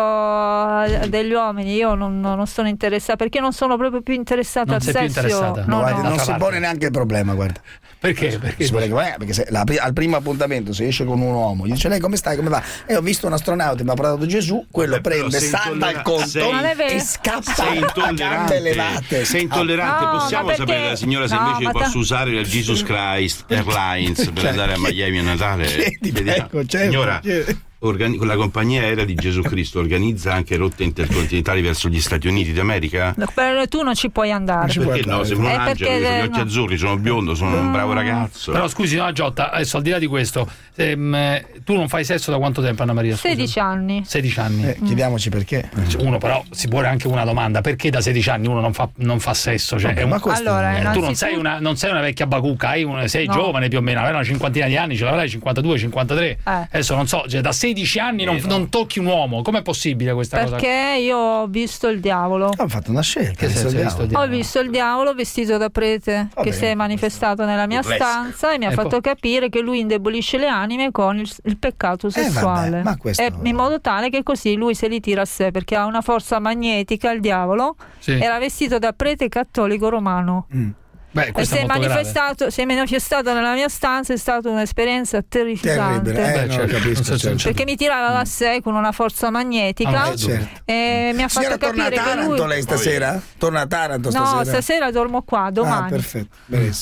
[SPEAKER 11] eh, degli uomini, io non, non sono interessata, perché non sono proprio più interessata
[SPEAKER 16] Non
[SPEAKER 11] al
[SPEAKER 16] sei più
[SPEAKER 11] sesso.
[SPEAKER 16] interessata?
[SPEAKER 11] No,
[SPEAKER 6] Guardi,
[SPEAKER 11] no.
[SPEAKER 6] non
[SPEAKER 16] D'altra
[SPEAKER 6] si
[SPEAKER 16] parte.
[SPEAKER 6] pone neanche il problema, guarda.
[SPEAKER 16] Perché? Perché?
[SPEAKER 6] Si pone- eh, perché se la- al primo appuntamento si esce con un uomo, gli dice lei come stai, come va? E ho visto un astronauta, mi ha portato Gesù, quello
[SPEAKER 5] Vabbè, però
[SPEAKER 6] prende,
[SPEAKER 5] sei
[SPEAKER 6] salta
[SPEAKER 5] intollera-
[SPEAKER 6] il conto
[SPEAKER 5] sei-
[SPEAKER 11] Non è vero.
[SPEAKER 6] e scappa
[SPEAKER 5] Sei
[SPEAKER 6] a gambe
[SPEAKER 5] intollerante,
[SPEAKER 6] levate.
[SPEAKER 5] sei intollerante.
[SPEAKER 11] No,
[SPEAKER 5] Possiamo
[SPEAKER 11] ma perché-
[SPEAKER 5] sapere la signora se
[SPEAKER 11] no,
[SPEAKER 5] invece
[SPEAKER 11] ma ta-
[SPEAKER 5] posso usare il Jesus Christ Airlines per andare a Miami a Natale?
[SPEAKER 6] Chiedi,
[SPEAKER 5] Vediamo.
[SPEAKER 6] prego, certo,
[SPEAKER 5] Signora,
[SPEAKER 6] chiedi.
[SPEAKER 5] organi- la compagnia aerea di Gesù Cristo organizza anche rotte intercontinentali verso gli Stati Uniti d'America?
[SPEAKER 11] No, per- tu non ci puoi andare.
[SPEAKER 5] Perché no? Sembra un
[SPEAKER 11] Eh,
[SPEAKER 5] angelo,
[SPEAKER 11] perché,
[SPEAKER 5] io ho gli
[SPEAKER 11] eh,
[SPEAKER 5] occhi
[SPEAKER 11] no.
[SPEAKER 5] azzurri, sono biondo, sono un bravo ragazzo.
[SPEAKER 16] Però scusi, no, Giotta, adesso al di là di questo, ehm, eh, tu non fai sesso da quanto tempo, Anna Maria? Scusa.
[SPEAKER 11] sedici anni.
[SPEAKER 16] sedici anni.
[SPEAKER 6] Eh, chiediamoci perché.
[SPEAKER 16] Uno però si pone anche una domanda: perché da sedici anni uno non fa, non fa sesso? Cioè,
[SPEAKER 6] Vabbè,
[SPEAKER 16] è un-
[SPEAKER 6] ma questo
[SPEAKER 11] Allora,
[SPEAKER 16] eh, tu non
[SPEAKER 11] innanzitutto-
[SPEAKER 16] sei, una, non sei una vecchia bacucca, hai un- sei
[SPEAKER 11] No.
[SPEAKER 16] giovane più o meno, avrai una cinquantina di anni, ce l'avrai cinquantadue, cinquantatré.
[SPEAKER 11] Eh.
[SPEAKER 16] Adesso non so, cioè, da sedici anni non, non tocchi un uomo, com'è possibile questa cosa?
[SPEAKER 11] Perché io ho visto il diavolo.
[SPEAKER 6] Ho fatto una scelta.
[SPEAKER 16] Che
[SPEAKER 6] adesso
[SPEAKER 16] senso hai
[SPEAKER 6] andiamo.
[SPEAKER 16] visto il diavolo?
[SPEAKER 11] Ho visto il diavolo vestito da prete
[SPEAKER 6] Va
[SPEAKER 11] che
[SPEAKER 6] bene.
[SPEAKER 11] si è manifestato nella mia
[SPEAKER 5] Complessa.
[SPEAKER 11] stanza e mi ha
[SPEAKER 16] E
[SPEAKER 11] fatto
[SPEAKER 16] poi-
[SPEAKER 11] capire che lui indebolisce le anime con il, il peccato sessuale.
[SPEAKER 6] vabbè, ma questo-
[SPEAKER 11] E in modo tale che così lui se li tira a sé, perché ha una forza magnetica il diavolo.
[SPEAKER 16] Sì.
[SPEAKER 11] Era vestito da prete cattolico romano.
[SPEAKER 6] Mm.
[SPEAKER 16] Beh,
[SPEAKER 11] E
[SPEAKER 16] questo
[SPEAKER 11] si
[SPEAKER 16] è
[SPEAKER 11] è,
[SPEAKER 16] molto grave.
[SPEAKER 11] manifestato, si è manifestato nella mia stanza, è stata un'esperienza terrificante.
[SPEAKER 6] Terribile, eh,
[SPEAKER 16] Beh,
[SPEAKER 6] no,
[SPEAKER 16] certo,
[SPEAKER 6] capisco,
[SPEAKER 16] non so-
[SPEAKER 6] certo.
[SPEAKER 11] Perché mi tirava da sé con una forza magnetica
[SPEAKER 16] Ah,
[SPEAKER 6] Eh, certo.
[SPEAKER 11] e mi ha fatto
[SPEAKER 6] Signora, torna a
[SPEAKER 11] capire che
[SPEAKER 6] Taranto
[SPEAKER 11] lui...
[SPEAKER 6] lei stasera? Torna a Taranto
[SPEAKER 11] No,
[SPEAKER 6] stasera?
[SPEAKER 11] stasera dormo qua, domani.
[SPEAKER 6] Ah, perfetto, benissimo.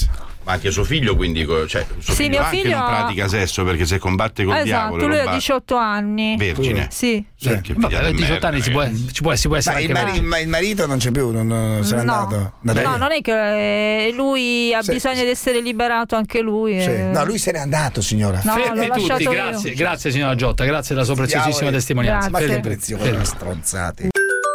[SPEAKER 5] Ma anche suo figlio, quindi, cioè, suo
[SPEAKER 11] Sì,
[SPEAKER 5] figlio
[SPEAKER 11] mio
[SPEAKER 5] anche
[SPEAKER 11] figlio-
[SPEAKER 5] non pratica sesso perché se combatte col
[SPEAKER 11] Esatto,
[SPEAKER 5] diavolo.
[SPEAKER 11] lui
[SPEAKER 5] lo
[SPEAKER 11] ha
[SPEAKER 5] ba-
[SPEAKER 11] diciotto anni.
[SPEAKER 5] Vergine.
[SPEAKER 11] Sì.
[SPEAKER 5] Sì, che
[SPEAKER 16] Vabbè,
[SPEAKER 5] figlia di
[SPEAKER 16] diciotto
[SPEAKER 5] merda,
[SPEAKER 16] anni si può,
[SPEAKER 5] ragazzi.
[SPEAKER 16] ci può, si può essere
[SPEAKER 6] Ma il,
[SPEAKER 16] anche
[SPEAKER 6] mari- ma il marito non c'è più, non, non se n'è
[SPEAKER 11] No.
[SPEAKER 6] andato. Da
[SPEAKER 11] No,
[SPEAKER 6] lei?
[SPEAKER 11] non è che eh, lui ha
[SPEAKER 6] Sì.
[SPEAKER 11] bisogno di essere liberato anche lui.
[SPEAKER 6] Sì.
[SPEAKER 11] eh.
[SPEAKER 6] No, lui se n'è andato, signora.
[SPEAKER 11] No,
[SPEAKER 16] Fermi
[SPEAKER 11] l'ho lasciato
[SPEAKER 16] tutti,
[SPEAKER 11] io.
[SPEAKER 16] grazie, grazie signora Giotta, grazie della sua preziosissima
[SPEAKER 6] Diavoli.
[SPEAKER 16] testimonianza.
[SPEAKER 11] Grazie.
[SPEAKER 6] Ma che
[SPEAKER 16] Fermi.
[SPEAKER 6] preziosi
[SPEAKER 16] Fermi.
[SPEAKER 6] stronzati.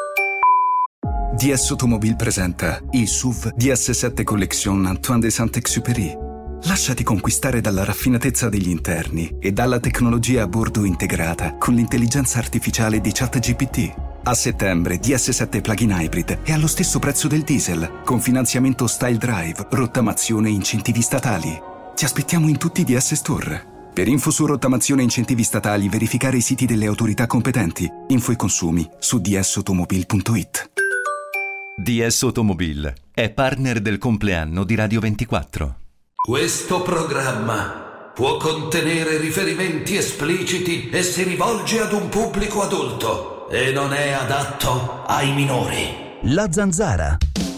[SPEAKER 1] D S Automobil presenta il S U V D S sette Collection Antoine de Saint-Exupéry. Lasciati conquistare dalla raffinatezza degli interni e dalla tecnologia a bordo integrata con l'intelligenza artificiale di ChatGPT. A settembre D S sette Plug-in Hybrid è allo stesso prezzo del diesel, con finanziamento Style Drive, rottamazione e incentivi statali. Ti aspettiamo in tutti i D S Store. Per info su rottamazione e incentivi statali, verificare i siti delle autorità competenti. Info e consumi su d s automobil punto i t.
[SPEAKER 2] D S Automobil è partner del compleanno di Radio ventiquattro.
[SPEAKER 3] Questo programma può contenere riferimenti espliciti e si rivolge ad un pubblico adulto e non è adatto ai minori.
[SPEAKER 8] La Zanzara.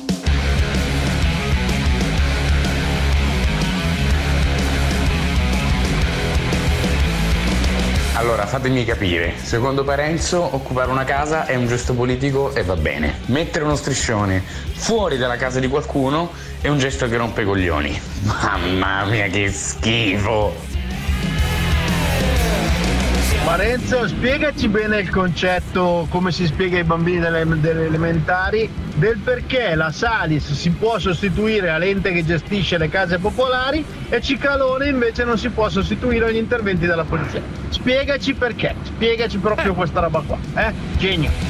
[SPEAKER 13] Allora, fatemi capire, secondo Parenzo occupare una casa è un gesto politico e va bene. Mettere uno striscione fuori dalla casa di qualcuno è un gesto che rompe i coglioni. Mamma mia, che schifo!
[SPEAKER 18] Parenzo, spiegaci bene il concetto, come si spiega ai bambini delle, delle elementari, del perché la Salis si può sostituire all'ente che gestisce le case popolari e Cicalone invece non si può sostituire agli interventi della polizia. Spiegaci perché, spiegaci proprio questa roba qua, eh? Genio.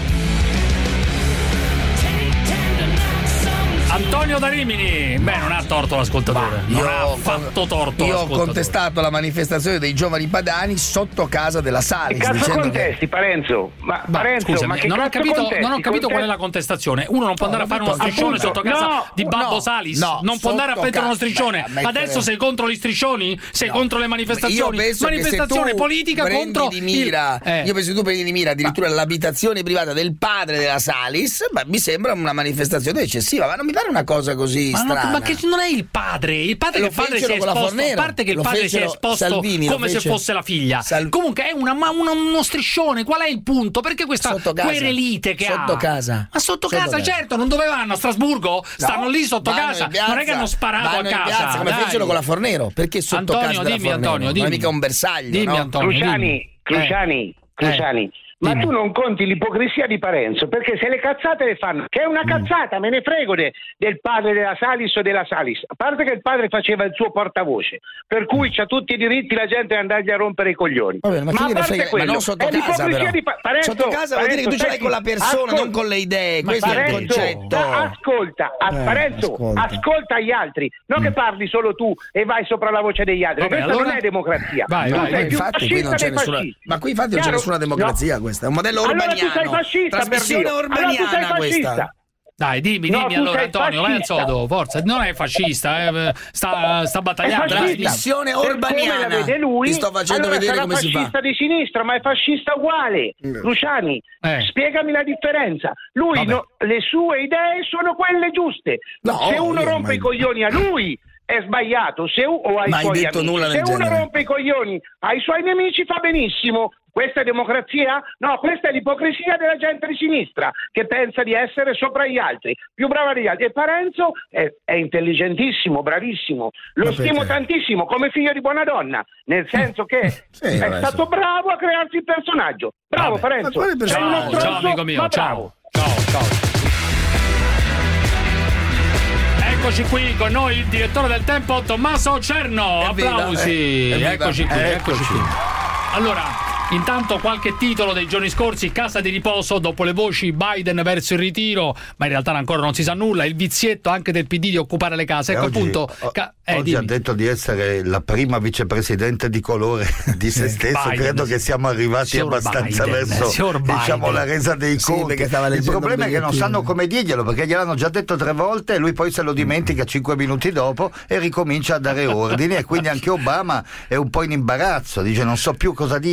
[SPEAKER 16] Antonio da Rimini, beh, non ha torto l'ascoltatore, non ha fatto torto
[SPEAKER 6] Io ho
[SPEAKER 16] l'ascoltatore.
[SPEAKER 6] contestato la manifestazione dei giovani padani sotto casa della Salis.
[SPEAKER 19] Che cazzo
[SPEAKER 6] dicendo
[SPEAKER 19] contesti,
[SPEAKER 6] che...
[SPEAKER 19] Parenzo? Ma,
[SPEAKER 16] Ma,
[SPEAKER 19] Parenzo,
[SPEAKER 16] scusami,
[SPEAKER 19] ma che
[SPEAKER 16] non, ho
[SPEAKER 19] cazzo
[SPEAKER 16] capito,
[SPEAKER 19] contesti?
[SPEAKER 16] non ho capito qual è la
[SPEAKER 19] Contesti-
[SPEAKER 16] contestazione. Uno non può andare a fare uno
[SPEAKER 19] Appunto,
[SPEAKER 16] striscione sotto casa
[SPEAKER 19] no,
[SPEAKER 16] di Babbo
[SPEAKER 19] no,
[SPEAKER 16] Salis,
[SPEAKER 6] no,
[SPEAKER 16] non può andare a
[SPEAKER 6] sotto
[SPEAKER 16] prendere uno
[SPEAKER 6] casa-
[SPEAKER 16] striscione.
[SPEAKER 6] beh, a mettere-
[SPEAKER 16] Adesso sei contro gli striscioni? Sei
[SPEAKER 6] No.
[SPEAKER 16] contro le manifestazioni?
[SPEAKER 6] Io penso
[SPEAKER 16] Manifestazione
[SPEAKER 6] che se tu
[SPEAKER 16] politica
[SPEAKER 6] prendi
[SPEAKER 16] contro
[SPEAKER 6] di mira,
[SPEAKER 16] il... eh.
[SPEAKER 6] io penso che tu prendi di mira addirittura l'abitazione privata del padre della Salis, beh, mi sembra una manifestazione eccessiva, ma non mi pare una cosa così
[SPEAKER 16] Ma, no,
[SPEAKER 6] strana.
[SPEAKER 16] ma che non è il padre, il padre
[SPEAKER 6] Lo
[SPEAKER 16] che il padre si è
[SPEAKER 6] fecero con la
[SPEAKER 16] esposto, a
[SPEAKER 6] Fornero.
[SPEAKER 16] parte che il
[SPEAKER 6] Lo
[SPEAKER 16] padre si è
[SPEAKER 6] fecero
[SPEAKER 16] esposto
[SPEAKER 6] Salvini, lo
[SPEAKER 16] come se
[SPEAKER 6] fece.
[SPEAKER 16] fosse la figlia.
[SPEAKER 6] Sal-
[SPEAKER 16] Comunque è una, ma una- uno striscione, qual è il punto? Perché questa
[SPEAKER 6] Sotto casa.
[SPEAKER 16] querelite che ha?
[SPEAKER 6] Sotto casa.
[SPEAKER 16] Ma sotto,
[SPEAKER 6] Sotto
[SPEAKER 16] casa,
[SPEAKER 6] casa.
[SPEAKER 16] certo, non dove vanno? A Strasburgo? Stanno lì sotto
[SPEAKER 6] vanno
[SPEAKER 16] casa.
[SPEAKER 6] in piazza,
[SPEAKER 16] non è che hanno sparato
[SPEAKER 6] vanno
[SPEAKER 16] a
[SPEAKER 6] in
[SPEAKER 16] casa.
[SPEAKER 6] piazza, come
[SPEAKER 16] dai.
[SPEAKER 6] fecero con la Fornero. Perché sotto
[SPEAKER 16] Antonio,
[SPEAKER 6] casa della
[SPEAKER 16] dimmi,
[SPEAKER 6] Fornero?
[SPEAKER 16] Antonio,
[SPEAKER 6] Non
[SPEAKER 16] dimmi.
[SPEAKER 6] è mica un bersaglio,
[SPEAKER 16] Dimmi,
[SPEAKER 6] no?
[SPEAKER 16] Antonio,
[SPEAKER 19] Cruciani,
[SPEAKER 16] dimmi.
[SPEAKER 19] Cruciani, Cruciani. Ma
[SPEAKER 16] Dimmi.
[SPEAKER 19] tu non conti l'ipocrisia di Parenzo, perché se le cazzate le fanno, che è una cazzata, me ne frego de- del padre della Salis o della Salis, a parte che il padre faceva il suo portavoce, per cui c'ha tutti i diritti la gente di andargli a rompere i coglioni.
[SPEAKER 6] Va bene, ma chi
[SPEAKER 19] a
[SPEAKER 6] gliene
[SPEAKER 19] parte
[SPEAKER 6] frega?
[SPEAKER 19] quello,
[SPEAKER 6] Ma non sotto
[SPEAKER 19] è
[SPEAKER 6] casa,
[SPEAKER 19] l'ipocrisia
[SPEAKER 6] però.
[SPEAKER 19] di Pa- Parenzo,
[SPEAKER 6] Sotto casa vuol dire che tu ce l'hai con la persona,
[SPEAKER 19] ascolta,
[SPEAKER 6] non con le idee.
[SPEAKER 19] ma
[SPEAKER 6] Questo è il
[SPEAKER 19] Parenzo,
[SPEAKER 6] concetto.
[SPEAKER 19] Ascolta, as-
[SPEAKER 6] Eh,
[SPEAKER 19] Parenzo,
[SPEAKER 6] ascolta.
[SPEAKER 19] ascolta gli altri, non che parli solo tu e vai sopra la voce degli altri.
[SPEAKER 16] Vabbè,
[SPEAKER 19] Questa
[SPEAKER 16] allora-
[SPEAKER 19] non è democrazia.
[SPEAKER 16] Vai,
[SPEAKER 19] Tu
[SPEAKER 16] vai,
[SPEAKER 19] sei
[SPEAKER 16] vai.
[SPEAKER 19] più
[SPEAKER 6] Infatti qui non
[SPEAKER 19] fascista
[SPEAKER 6] c'è
[SPEAKER 19] dei
[SPEAKER 6] nessuna,
[SPEAKER 19] fascisti.
[SPEAKER 6] ma qui infatti non c'è
[SPEAKER 19] Chiaro?
[SPEAKER 6] nessuna democrazia,
[SPEAKER 19] No.
[SPEAKER 6] questa è un modello
[SPEAKER 19] Allora tu
[SPEAKER 6] urbaniano.
[SPEAKER 19] sei fascista, per
[SPEAKER 6] Trasmissione
[SPEAKER 19] Dio. Allora tu sei
[SPEAKER 6] urbaniana questa.
[SPEAKER 19] fascista.
[SPEAKER 16] Dai, dimmi,
[SPEAKER 19] No,
[SPEAKER 16] dimmi
[SPEAKER 19] tu
[SPEAKER 16] allora
[SPEAKER 19] sei
[SPEAKER 16] Antonio, vai al
[SPEAKER 19] fascista.
[SPEAKER 16] sodo, forza, non è fascista, eh, sta, sta battagliando.
[SPEAKER 19] È
[SPEAKER 16] dai.
[SPEAKER 19] fascista.
[SPEAKER 6] Trasmissione
[SPEAKER 19] Per
[SPEAKER 6] urbaniana.
[SPEAKER 19] come la vede lui,
[SPEAKER 6] Ti sto facendo
[SPEAKER 19] allora
[SPEAKER 6] vedere
[SPEAKER 19] sarà
[SPEAKER 6] come si fa.
[SPEAKER 19] fascista di sinistra, ma è fascista uguale. Luciani,
[SPEAKER 16] Eh.
[SPEAKER 19] spiegami la differenza. Lui,
[SPEAKER 16] Vabbè.
[SPEAKER 19] no- le sue idee sono quelle giuste.
[SPEAKER 6] No,
[SPEAKER 19] Se uno
[SPEAKER 6] io
[SPEAKER 19] rompe
[SPEAKER 6] mai-
[SPEAKER 19] i coglioni a lui è sbagliato, se u- o ai
[SPEAKER 6] Mai
[SPEAKER 19] suoi
[SPEAKER 6] detto
[SPEAKER 19] amici.
[SPEAKER 6] nulla
[SPEAKER 19] Se
[SPEAKER 6] del
[SPEAKER 19] uno
[SPEAKER 6] genere.
[SPEAKER 19] rompe i coglioni ai suoi nemici fa benissimo. Questa è democrazia? No, questa è l'ipocrisia della gente di sinistra che pensa di essere sopra gli altri, più brava degli altri. E Parenzo è, è intelligentissimo, bravissimo, lo
[SPEAKER 6] Ma
[SPEAKER 19] stimo
[SPEAKER 6] perché?
[SPEAKER 19] tantissimo come figlio di buona donna, nel senso che
[SPEAKER 6] Sì,
[SPEAKER 19] è
[SPEAKER 6] adesso.
[SPEAKER 19] stato bravo a crearsi il personaggio. Bravo
[SPEAKER 16] Vabbè.
[SPEAKER 19] Parenzo,
[SPEAKER 6] Ma quale
[SPEAKER 19] sei uno
[SPEAKER 16] Ciao,
[SPEAKER 19] stronzo,
[SPEAKER 16] ciao amico mio,
[SPEAKER 19] ma
[SPEAKER 16] ciao.
[SPEAKER 19] bravo.
[SPEAKER 16] Ciao, ciao. Eccoci qui con noi il direttore del Tempo Tommaso Cerno.
[SPEAKER 6] Evviva,
[SPEAKER 16] Applausi.
[SPEAKER 6] eh, evviva.
[SPEAKER 16] Eccoci qui,
[SPEAKER 6] Eh,
[SPEAKER 16] eccoci qui. Allora, intanto qualche titolo dei giorni scorsi: casa di riposo dopo le voci Biden verso il ritiro, ma in realtà ancora non si sa nulla. Il vizietto anche del P D di occupare le case. Ecco
[SPEAKER 20] oggi,
[SPEAKER 16] appunto.
[SPEAKER 20] o-
[SPEAKER 16] ca- eh,
[SPEAKER 20] oggi ha
[SPEAKER 16] dimmi.
[SPEAKER 20] detto di essere la prima vicepresidente di colore di se stesso.
[SPEAKER 16] Biden.
[SPEAKER 20] Credo che siamo arrivati
[SPEAKER 16] Signor
[SPEAKER 20] abbastanza
[SPEAKER 16] Biden,
[SPEAKER 20] verso
[SPEAKER 16] signor
[SPEAKER 20] diciamo
[SPEAKER 16] Biden.
[SPEAKER 20] la resa dei
[SPEAKER 6] Sì,
[SPEAKER 20] conti.
[SPEAKER 6] perché stava
[SPEAKER 20] Il
[SPEAKER 6] leggendo
[SPEAKER 20] problema
[SPEAKER 6] un
[SPEAKER 20] è che non
[SPEAKER 6] bigliettino.
[SPEAKER 20] sanno come dirglielo, perché gliel'hanno già detto tre volte e lui poi se lo dimentica cinque minuti dopo e ricomincia a dare ordini, e quindi anche Obama è un po' in imbarazzo, dice non so più cosa dirgli.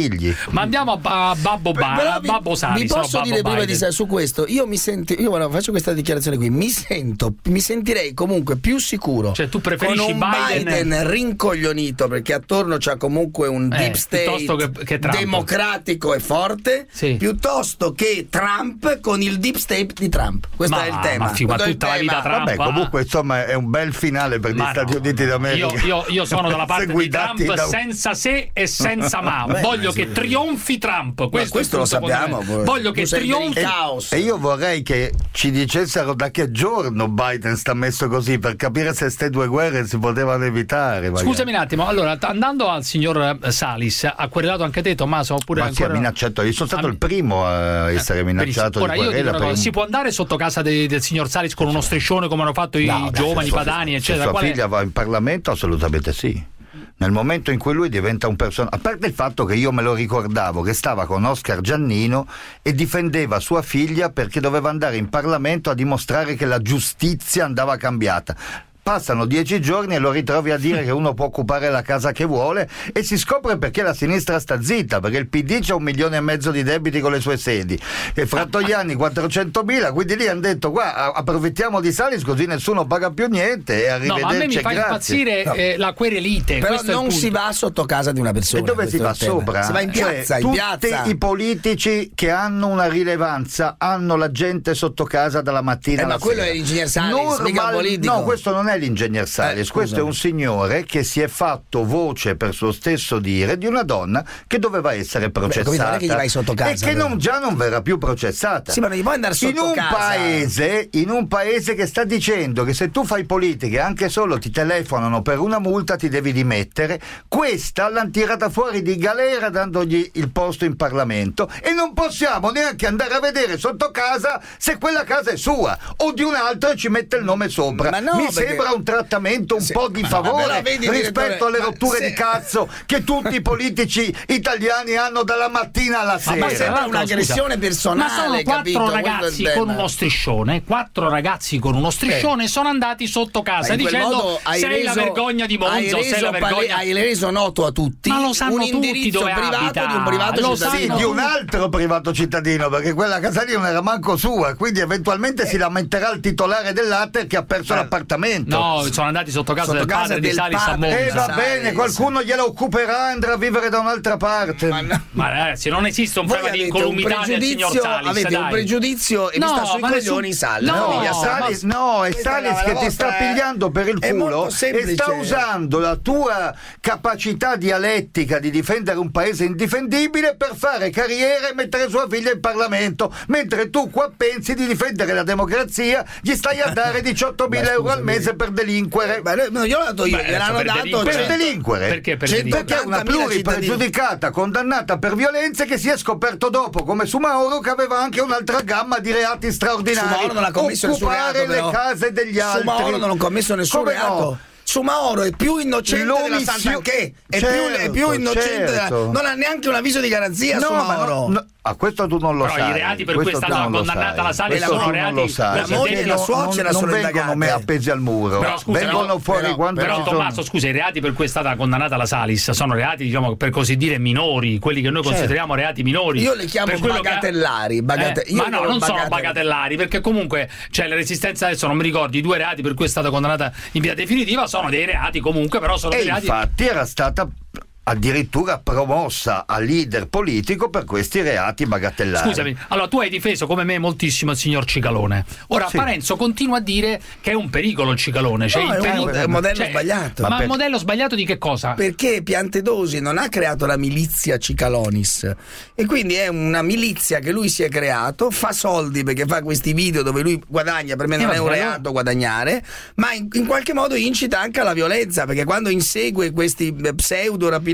[SPEAKER 16] Ma andiamo a, a Babbo, ba, a Babbo Salis.
[SPEAKER 6] Vi posso
[SPEAKER 16] no,
[SPEAKER 6] dire
[SPEAKER 16] Babbo
[SPEAKER 6] prima
[SPEAKER 16] Biden.
[SPEAKER 6] di su questo, io mi sento, io guarda, faccio questa dichiarazione qui, mi sento, mi sentirei comunque più sicuro.
[SPEAKER 16] Cioè tu preferisci
[SPEAKER 6] con un
[SPEAKER 16] Biden,
[SPEAKER 6] Biden rincoglionito, perché attorno c'ha comunque un
[SPEAKER 16] eh,
[SPEAKER 6] deep state
[SPEAKER 16] che, che
[SPEAKER 6] democratico e forte,
[SPEAKER 16] sì.
[SPEAKER 6] piuttosto che Trump con il deep state di Trump. Questo
[SPEAKER 16] ma,
[SPEAKER 6] è il tema.
[SPEAKER 16] Ma, fi, ma tutta la vita Trump.
[SPEAKER 20] Vabbè, comunque insomma è un bel finale per
[SPEAKER 16] ma
[SPEAKER 20] gli Stati
[SPEAKER 16] no,
[SPEAKER 20] Uniti d'America.
[SPEAKER 16] Io, io, io sono dalla parte di Trump
[SPEAKER 20] da...
[SPEAKER 16] senza se e senza ma.
[SPEAKER 6] Beh,
[SPEAKER 16] Voglio
[SPEAKER 6] sì.
[SPEAKER 16] che trionfi Trump. Questo,
[SPEAKER 6] questo lo sappiamo.
[SPEAKER 16] Voglio che trionfi.
[SPEAKER 20] E io vorrei che ci dicessero da che giorno Biden sta messo così, per capire se queste due guerre si potevano evitare. Magari.
[SPEAKER 16] Scusami un attimo, allora andando al signor Salis, ha querelato anche te, Tommaso? Oppure
[SPEAKER 20] ma
[SPEAKER 16] ancora...
[SPEAKER 20] sì, ha minacciato, io sono stato ah, il primo a essere minacciato.
[SPEAKER 16] Ora
[SPEAKER 20] di
[SPEAKER 16] io dico una cosa,
[SPEAKER 20] un...
[SPEAKER 16] si può andare sotto casa de, del signor Salis con uno striscione come hanno fatto no, i giovani, i padani, eccetera?
[SPEAKER 20] Se sua
[SPEAKER 16] Qual
[SPEAKER 20] figlia
[SPEAKER 16] è?
[SPEAKER 20] va in Parlamento, assolutamente sì. Nel momento in cui lui diventa un personaggio, a parte il fatto che io me lo ricordavo che stava con Oscar Giannino e difendeva sua figlia perché doveva andare in Parlamento a dimostrare che la giustizia andava cambiata. Passano dieci giorni e lo ritrovi a dire che uno può occupare la casa che vuole e si scopre perché la sinistra sta zitta, perché il P D c'ha un milione e mezzo di debiti con le sue sedi e Frattoianni quattrocentomila, quindi lì hanno detto qua approfittiamo di Salis così nessuno paga più niente e arrivederci.
[SPEAKER 16] No, ma a me mi fa
[SPEAKER 20] grazie.
[SPEAKER 16] impazzire
[SPEAKER 6] no.
[SPEAKER 16] eh, la querelite.
[SPEAKER 6] Però non si va sotto casa di una persona.
[SPEAKER 20] E dove si va sopra?
[SPEAKER 6] Si va in piazza,
[SPEAKER 20] cioè,
[SPEAKER 6] in
[SPEAKER 20] tutti
[SPEAKER 6] piazza.
[SPEAKER 20] i politici che hanno una rilevanza hanno la gente sotto casa dalla mattina
[SPEAKER 6] eh,
[SPEAKER 20] alla
[SPEAKER 6] ma quello
[SPEAKER 20] sera.
[SPEAKER 6] è l'ingegner Salis,
[SPEAKER 20] Normal...
[SPEAKER 6] mica politico.
[SPEAKER 20] No, questo non è l'ingegner Salis. Eh, questo è un signore che si è fatto voce per suo stesso dire di una donna che doveva essere processata. Beh, non è che gli vai sotto casa, e che non, già non verrà più processata.
[SPEAKER 6] Sì, ma non gli puoi andare sotto
[SPEAKER 20] in un
[SPEAKER 6] casa.
[SPEAKER 20] paese, in un paese che sta dicendo che se tu fai politica anche solo ti telefonano per una multa ti devi dimettere, questa l'hanno tirata fuori di galera dandogli il posto in Parlamento e non possiamo neanche andare a vedere sotto casa se quella casa è sua o di un altro e ci mette il nome sopra.
[SPEAKER 6] Ma no,
[SPEAKER 20] mi
[SPEAKER 6] perché...
[SPEAKER 20] sembra un trattamento un
[SPEAKER 6] se,
[SPEAKER 20] po' di favore
[SPEAKER 6] vedi,
[SPEAKER 20] rispetto alle rotture
[SPEAKER 6] se...
[SPEAKER 20] di cazzo che tutti i politici italiani hanno dalla mattina alla sera.
[SPEAKER 6] Ma sembra un'aggressione personale.
[SPEAKER 16] Ma sono quattro
[SPEAKER 6] capito?
[SPEAKER 16] ragazzi con uno striscione, quattro ragazzi con uno striscione eh. sono andati sotto casa dicendo sei
[SPEAKER 6] reso,
[SPEAKER 16] la vergogna di Monza o sei la vergogna.
[SPEAKER 6] Pale, hai reso noto a tutti.
[SPEAKER 16] Ma lo sanno
[SPEAKER 6] un
[SPEAKER 16] tutti
[SPEAKER 6] indirizzo
[SPEAKER 16] dove
[SPEAKER 6] privato
[SPEAKER 16] abita.
[SPEAKER 6] di un privato
[SPEAKER 16] lo
[SPEAKER 6] cittadino.
[SPEAKER 20] Sì, di un altro privato cittadino, perché quella casa lì non era manco sua, quindi eventualmente eh. si lamenterà il titolare dell'Ater che ha perso eh. l'appartamento.
[SPEAKER 16] No, sono andati sotto casa
[SPEAKER 6] sotto
[SPEAKER 16] del
[SPEAKER 6] casa
[SPEAKER 16] padre
[SPEAKER 6] del
[SPEAKER 16] di Salis a Monza.
[SPEAKER 20] E eh, va
[SPEAKER 6] Salis.
[SPEAKER 20] bene, qualcuno gliela occuperà e andrà a vivere da un'altra parte.
[SPEAKER 16] Ma, no. ma ragazzi, non esiste un
[SPEAKER 6] Voi
[SPEAKER 16] problema di incolumità del signor Salis.
[SPEAKER 6] Avete
[SPEAKER 16] dai.
[SPEAKER 6] un pregiudizio e
[SPEAKER 16] no,
[SPEAKER 6] vi sta sui coglioni
[SPEAKER 16] nessun...
[SPEAKER 6] Salis.
[SPEAKER 16] No,
[SPEAKER 6] no,
[SPEAKER 20] no, Salis, no, è Salis che ti sta pigliando per il culo e sta usando la tua capacità dialettica di difendere un paese indifendibile per fare carriera e mettere sua figlia in Parlamento, mentre tu qua pensi di difendere la democrazia, gli stai a dare diciottomila euro al mese per delinquere.
[SPEAKER 6] Ma no, io l'ho dato io, gliel'hanno dato
[SPEAKER 20] per delinquere.
[SPEAKER 16] Perché per
[SPEAKER 20] delinquere? Perché è una pluripregiudicata condannata per violenze che si è scoperto dopo, come su Mauro, che aveva anche un'altra gamma di reati straordinari.
[SPEAKER 6] Su Mauro non ha commesso nessun reato,
[SPEAKER 20] occupare le
[SPEAKER 6] però.
[SPEAKER 20] case degli altri.
[SPEAKER 6] Su Mauro non ha commesso nessun
[SPEAKER 20] come
[SPEAKER 6] reato.
[SPEAKER 20] No?
[SPEAKER 6] Su Mauro è più innocente
[SPEAKER 20] L'omissio...
[SPEAKER 6] della Santanchè, è,
[SPEAKER 20] certo,
[SPEAKER 6] più, è più innocente
[SPEAKER 20] certo.
[SPEAKER 6] della... non ha neanche un avviso di garanzia
[SPEAKER 20] no,
[SPEAKER 6] su Mauro.
[SPEAKER 20] No, no. Ah, questo tu non lo
[SPEAKER 16] però
[SPEAKER 20] sai.
[SPEAKER 16] i reati per cui è stata condannata la Salis
[SPEAKER 20] sono
[SPEAKER 16] sono reati.
[SPEAKER 20] La
[SPEAKER 6] moglie e la suocera
[SPEAKER 20] non
[SPEAKER 6] sono
[SPEAKER 20] vengono me appesi al muro.
[SPEAKER 16] Però, scusa,
[SPEAKER 20] vengono
[SPEAKER 16] no,
[SPEAKER 20] fuori
[SPEAKER 16] però,
[SPEAKER 20] quando
[SPEAKER 16] però
[SPEAKER 20] ci
[SPEAKER 16] Tommaso,
[SPEAKER 20] sono...
[SPEAKER 16] scusa, i reati per cui è stata condannata la Salis sono reati, diciamo, per così dire minori, quelli che noi
[SPEAKER 20] certo.
[SPEAKER 16] consideriamo reati minori.
[SPEAKER 6] Io li chiamo bagatellari,
[SPEAKER 16] che...
[SPEAKER 6] bagate...
[SPEAKER 16] eh,
[SPEAKER 6] io
[SPEAKER 16] ma no, non
[SPEAKER 6] bagatell...
[SPEAKER 16] sono bagatellari, perché comunque c'è la resistenza, adesso non mi ricordo i due reati per cui è stata condannata in via definitiva, sono dei reati comunque, però sono
[SPEAKER 20] e
[SPEAKER 16] dei reati.
[SPEAKER 20] Infatti era stata addirittura promossa a leader politico per questi reati bagatellari.
[SPEAKER 16] Scusami, allora tu hai difeso come me moltissimo il signor Cicalone. Ora sì. Parenzo continua a dire che è un pericolo il Cicalone, cioè
[SPEAKER 6] no,
[SPEAKER 16] il
[SPEAKER 6] è, un, è un modello
[SPEAKER 16] cioè,
[SPEAKER 6] sbagliato.
[SPEAKER 16] Ma, ma
[SPEAKER 6] per...
[SPEAKER 16] il modello sbagliato di che cosa?
[SPEAKER 6] Perché Piantedosi non ha creato la milizia Cicalonis e quindi è una milizia che lui si è creato, fa soldi perché fa questi video dove lui guadagna, per me non eh, è un reato guadagnare, ma in, in qualche modo incita anche alla violenza, perché quando insegue questi pseudo rapinatori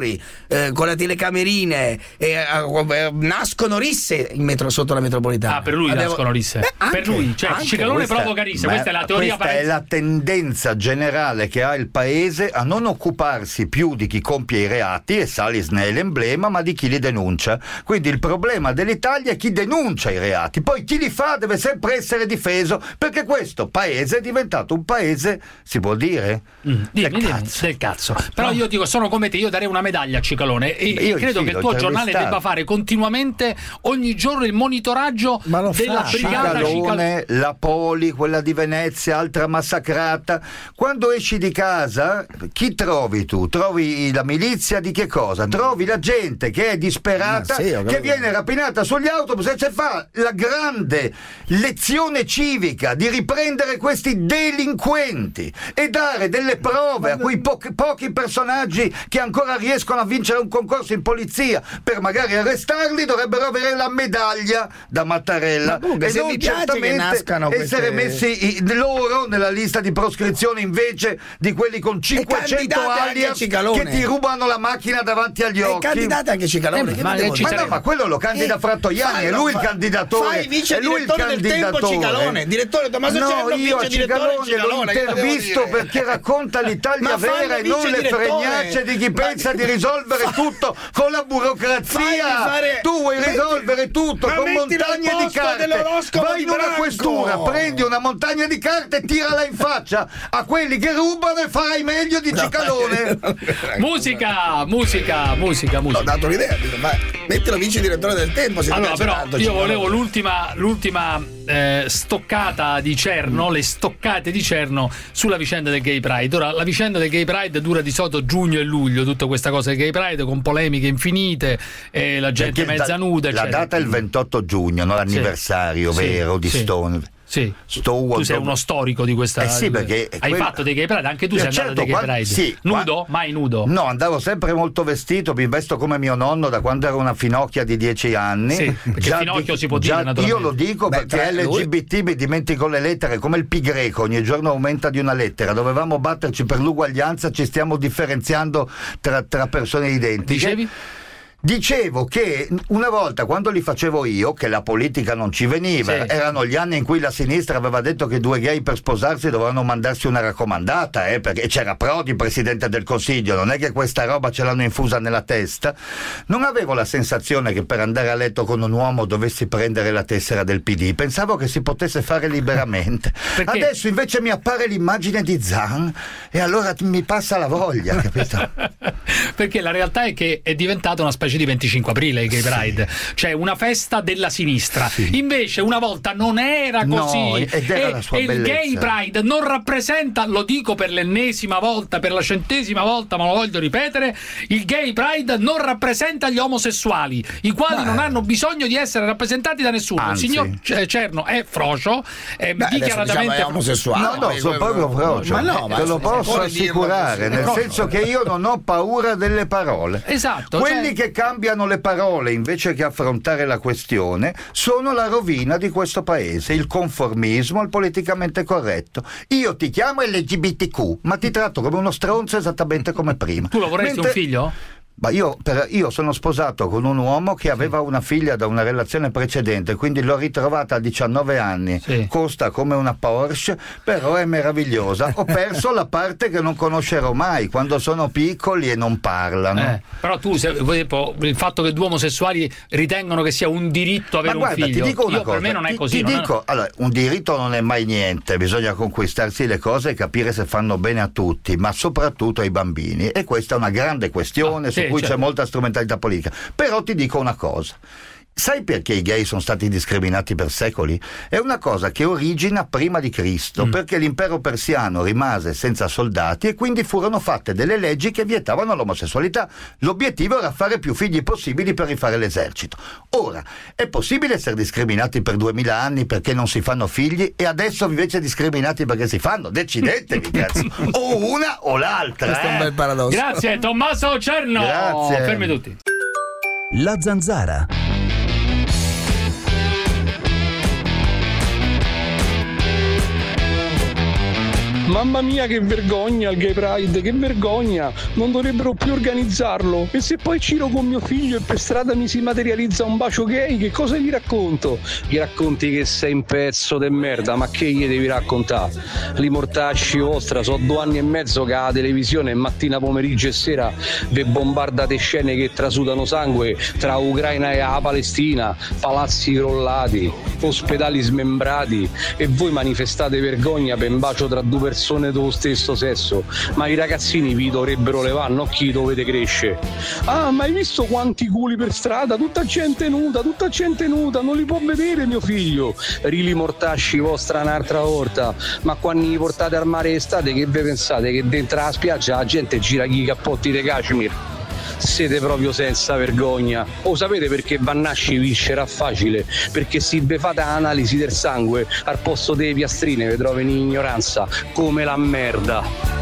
[SPEAKER 6] eh, con le telecamerine eh, eh, nascono risse in metro, sotto la metropolitana.
[SPEAKER 16] Ah, per lui
[SPEAKER 6] Abbiamo...
[SPEAKER 16] nascono risse.
[SPEAKER 6] Beh, anche,
[SPEAKER 16] per lui, cioè Cicalone
[SPEAKER 20] questa,
[SPEAKER 16] provoca risse, questa è la teoria.
[SPEAKER 20] Questa è la tendenza generale che ha il paese a non occuparsi più di chi compie i reati, e Salis ne è l'emblema, ma di chi li denuncia. Quindi il problema dell'Italia è chi denuncia i reati, poi chi li fa deve sempre essere difeso, perché questo paese è diventato un paese, si può dire?
[SPEAKER 16] Mm,
[SPEAKER 20] del,
[SPEAKER 16] dimmi,
[SPEAKER 20] cazzo.
[SPEAKER 16] del cazzo. Però no. io dico, sono come te, io io darei una medaglia a Cicalone e
[SPEAKER 20] Io
[SPEAKER 16] credo
[SPEAKER 20] sì,
[SPEAKER 16] che il
[SPEAKER 20] l'ho
[SPEAKER 16] tuo
[SPEAKER 20] già
[SPEAKER 16] giornale
[SPEAKER 20] vistato.
[SPEAKER 16] debba fare continuamente ogni giorno il monitoraggio della brigata
[SPEAKER 20] Cicalone,
[SPEAKER 16] Cicalone.
[SPEAKER 20] la Poli, quella di Venezia, altra massacrata. Quando esci di casa, chi trovi tu? Trovi la milizia di che cosa? Trovi la gente che è disperata,
[SPEAKER 6] Ma sì, ho
[SPEAKER 20] che
[SPEAKER 6] capito.
[SPEAKER 20] viene rapinata sugli autobus e si fa la grande lezione civica di riprendere questi delinquenti e dare delle prove a quei po- pochi personaggi che ancora riescono a vincere un concorso in polizia per magari arrestarli. Dovrebbero avere la medaglia da Mattarella
[SPEAKER 6] Ma comunque,
[SPEAKER 20] e
[SPEAKER 6] se
[SPEAKER 20] non
[SPEAKER 6] vi piace che
[SPEAKER 20] certamente
[SPEAKER 6] nascano
[SPEAKER 20] essere
[SPEAKER 6] queste-
[SPEAKER 20] messi i- loro nella lista di proscrizione invece di quelli con cinquecento
[SPEAKER 6] candidate anche
[SPEAKER 20] alias
[SPEAKER 6] Cicalone.
[SPEAKER 20] che ti rubano la macchina davanti agli
[SPEAKER 6] E
[SPEAKER 20] occhi.
[SPEAKER 6] candidate anche Cicalone,
[SPEAKER 20] Eh,
[SPEAKER 6] che
[SPEAKER 20] ma,
[SPEAKER 6] vi devo
[SPEAKER 20] ma
[SPEAKER 6] dire?
[SPEAKER 20] no, ma quello lo candida
[SPEAKER 6] Eh,
[SPEAKER 20] Frattoiani, è
[SPEAKER 6] fallo,
[SPEAKER 20] lui il
[SPEAKER 6] fa-
[SPEAKER 20] candidatore.
[SPEAKER 6] fai vice
[SPEAKER 20] è lui il
[SPEAKER 6] direttore del Tempo
[SPEAKER 20] candidatore.
[SPEAKER 6] Cicalone, direttore Tommaso
[SPEAKER 20] no,
[SPEAKER 6] Cerno,
[SPEAKER 20] io a
[SPEAKER 6] vice direttore
[SPEAKER 20] Cicalone l'ho
[SPEAKER 6] Cicalone, che devo
[SPEAKER 20] intervisto
[SPEAKER 6] dire?
[SPEAKER 20] perché racconta l'Italia
[SPEAKER 6] Ma
[SPEAKER 20] vera
[SPEAKER 6] fallo
[SPEAKER 20] e non
[SPEAKER 6] vice
[SPEAKER 20] le
[SPEAKER 6] direttore.
[SPEAKER 20] fregnacce di chi
[SPEAKER 6] Ma-
[SPEAKER 20] pensa di risolvere tutto con la burocrazia.
[SPEAKER 6] Fagli fare-
[SPEAKER 20] Tu vuoi
[SPEAKER 6] metti-
[SPEAKER 20] risolvere tutto
[SPEAKER 6] ma
[SPEAKER 20] con
[SPEAKER 6] mettilo al
[SPEAKER 20] montagne di
[SPEAKER 6] posto
[SPEAKER 20] carte.
[SPEAKER 6] dell'oroscopo
[SPEAKER 20] Vai
[SPEAKER 6] di
[SPEAKER 20] in una
[SPEAKER 6] Branco.
[SPEAKER 20] questura, prendi una montagna di carte e tirala in faccia a quelli che rubano e farai meglio di Cicalone.
[SPEAKER 16] Musica, musica, musica, musica.
[SPEAKER 6] Ho dato l'idea, dico, ma mettilo vice direttore del Tempo. Se ti
[SPEAKER 16] Allora,
[SPEAKER 6] piace
[SPEAKER 16] però,
[SPEAKER 6] tanto,
[SPEAKER 16] io
[SPEAKER 6] Cicalone.
[SPEAKER 16] volevo l'ultima, l'ultima eh, stoccata di Cerno, le stoccate di Cerno sulla vicenda del Gay Pride. Ora, la vicenda del Gay Pride dura di solito giugno e luglio, tutta questa cosa del Gay Pride con polemiche infinite, e la gente
[SPEAKER 20] Perché
[SPEAKER 16] mezza
[SPEAKER 20] da-
[SPEAKER 16] nuda,
[SPEAKER 20] la
[SPEAKER 16] eccetera.
[SPEAKER 20] data è il ventotto giugno, no? L'anniversario
[SPEAKER 16] Sì,
[SPEAKER 20] vero di
[SPEAKER 16] sì.
[SPEAKER 20] Stone.
[SPEAKER 16] Sì.
[SPEAKER 20] Stonewall.
[SPEAKER 16] Tu sei uno storico di questa.
[SPEAKER 20] Eh sì, perché
[SPEAKER 16] hai
[SPEAKER 20] quella-
[SPEAKER 16] fatto dei Gay Pride, anche tu
[SPEAKER 20] Eh,
[SPEAKER 16] sei
[SPEAKER 20] certo,
[SPEAKER 16] andato dei Gay
[SPEAKER 20] qua-
[SPEAKER 16] Pride.
[SPEAKER 20] sì,
[SPEAKER 16] nudo?
[SPEAKER 20] qua-
[SPEAKER 16] Mai nudo?
[SPEAKER 20] No, andavo sempre molto vestito, mi vesto come mio nonno da quando ero una finocchia di dieci anni.
[SPEAKER 16] Sì, perché finocchio
[SPEAKER 20] di-
[SPEAKER 16] si può dire,
[SPEAKER 20] già
[SPEAKER 16] naturalmente.
[SPEAKER 20] io lo dico
[SPEAKER 6] Beh,
[SPEAKER 20] perché
[SPEAKER 6] tra lui-
[SPEAKER 20] L G B T mi dimentico le lettere, come il pi greco, ogni giorno aumenta di una lettera. Dovevamo batterci per l'uguaglianza, ci stiamo differenziando tra, tra persone identiche.
[SPEAKER 16] Dicevi?
[SPEAKER 20] Dicevo che una volta quando li facevo io, che la politica non ci veniva,
[SPEAKER 16] Sì.
[SPEAKER 20] erano gli anni in cui la sinistra aveva detto che due gay per sposarsi dovevano mandarsi una raccomandata, eh, perché c'era Prodi, presidente del Consiglio, non è che questa roba ce l'hanno infusa nella testa. Non avevo la sensazione che per andare a letto con un uomo dovessi prendere la tessera del P D, pensavo che si potesse fare liberamente.
[SPEAKER 16] Perché?
[SPEAKER 20] Adesso invece mi appare l'immagine di Zan e allora mi passa la voglia, capito?
[SPEAKER 16] Perché la realtà è che è diventata una specie di venticinque aprile il Gay Pride, cioè una festa della sinistra. Invece una volta non era
[SPEAKER 20] No,
[SPEAKER 16] così.
[SPEAKER 20] ed era
[SPEAKER 16] e
[SPEAKER 20] la sua
[SPEAKER 16] e il
[SPEAKER 20] bellezza.
[SPEAKER 16] Gay Pride non rappresenta, lo dico per l'ennesima volta, per la centesima volta, ma lo voglio ripetere, il Gay Pride non rappresenta gli omosessuali, i quali non hanno bisogno di essere rappresentati da nessuno.
[SPEAKER 20] Anzi.
[SPEAKER 16] Il signor C- Cerno è frocio, è
[SPEAKER 6] Beh, adesso
[SPEAKER 16] dichiaratamente
[SPEAKER 6] diciamo è omosessuale.
[SPEAKER 20] No, no, sono proprio frocio.
[SPEAKER 6] Ma no, ma
[SPEAKER 20] te lo
[SPEAKER 6] se-
[SPEAKER 20] posso
[SPEAKER 6] se puoi dirlo
[SPEAKER 20] assicurare,
[SPEAKER 6] così.
[SPEAKER 20] nel
[SPEAKER 6] No,
[SPEAKER 20] senso
[SPEAKER 6] no.
[SPEAKER 20] che io non ho paura delle parole.
[SPEAKER 16] Esatto,
[SPEAKER 20] Quelli
[SPEAKER 16] cioè-
[SPEAKER 20] che cambiano le parole invece che affrontare la questione sono la rovina di questo paese, il conformismo, il politicamente corretto. Io ti chiamo L G B T Q, ma ti tratto come uno stronzo esattamente come prima.
[SPEAKER 16] Tu lo vorresti
[SPEAKER 20] Mentre-
[SPEAKER 16] un figlio?
[SPEAKER 20] Ma io, per- io sono sposato con un uomo che aveva una figlia da una relazione precedente, quindi l'ho ritrovata a diciannove anni, costa come una Porsche, però è meravigliosa. Ho perso la parte che non conoscerò mai, quando sono piccoli e non parlano.
[SPEAKER 16] Eh, però tu se, il fatto che due omosessuali ritengono che sia un diritto avere
[SPEAKER 20] Ma guarda,
[SPEAKER 16] un figlio,
[SPEAKER 20] ti dico una
[SPEAKER 16] io,
[SPEAKER 20] cosa,
[SPEAKER 16] per me non è
[SPEAKER 20] ti-
[SPEAKER 16] così.
[SPEAKER 20] Ti
[SPEAKER 16] non è-
[SPEAKER 20] dico, allora, un diritto non è mai niente, bisogna conquistarsi le cose e capire se fanno bene a tutti, ma soprattutto ai bambini. E questa è una grande questione
[SPEAKER 16] Ah,
[SPEAKER 20] su
[SPEAKER 16] sì,
[SPEAKER 20] cui
[SPEAKER 16] certo.
[SPEAKER 20] c'è molta strumentalità politica. Però ti dico una cosa. Sai perché i gay sono stati discriminati per secoli? È una cosa che origina prima di Cristo,
[SPEAKER 16] Mm.
[SPEAKER 20] perché l'impero persiano rimase senza soldati e quindi furono fatte delle leggi che vietavano l'omosessualità. L'obiettivo era fare più figli possibili per rifare l'esercito. Ora, è possibile essere discriminati per duemila anni perché non si fanno figli e adesso invece discriminati perché si fanno? Decidetevi, cazzo. O una o l'altra.
[SPEAKER 6] Questo è un
[SPEAKER 20] eh.
[SPEAKER 6] bel paradosso.
[SPEAKER 16] Grazie Tommaso Cerno.
[SPEAKER 20] Grazie.
[SPEAKER 16] Fermi tutti.
[SPEAKER 8] La Zanzara.
[SPEAKER 4] Mamma mia che vergogna il Gay Pride, che vergogna, non dovrebbero più organizzarlo. E se poi giro con mio figlio e per strada mi si materializza un bacio gay, che cosa gli racconto? Gli racconti che sei un pezzo de merda, ma che gli devi raccontare? Li mortacci vostra, so due anni e mezzo che la televisione mattina, pomeriggio e sera ve bombardate scene che trasudano sangue tra Ucraina e la Palestina, palazzi crollati, ospedali smembrati e voi manifestate vergogna per un bacio tra due persone persone dello stesso sesso, ma i ragazzini vi dovrebbero levare, non chi dovete crescere. Ah, ma hai visto quanti culi per strada? Tutta gente nuda, tutta gente nuda, non li può vedere mio figlio. Rili mortasci vostra un'altra volta, ma quando li portate al mare estate che vi pensate che dentro la spiaggia la gente gira i cappotti di cashmere? Siete proprio senza vergogna. O sapete perché Vannasci vincerà facile? Perché se vi fate analisi del sangue al posto delle piastrine vi trovi in ignoranza come la merda.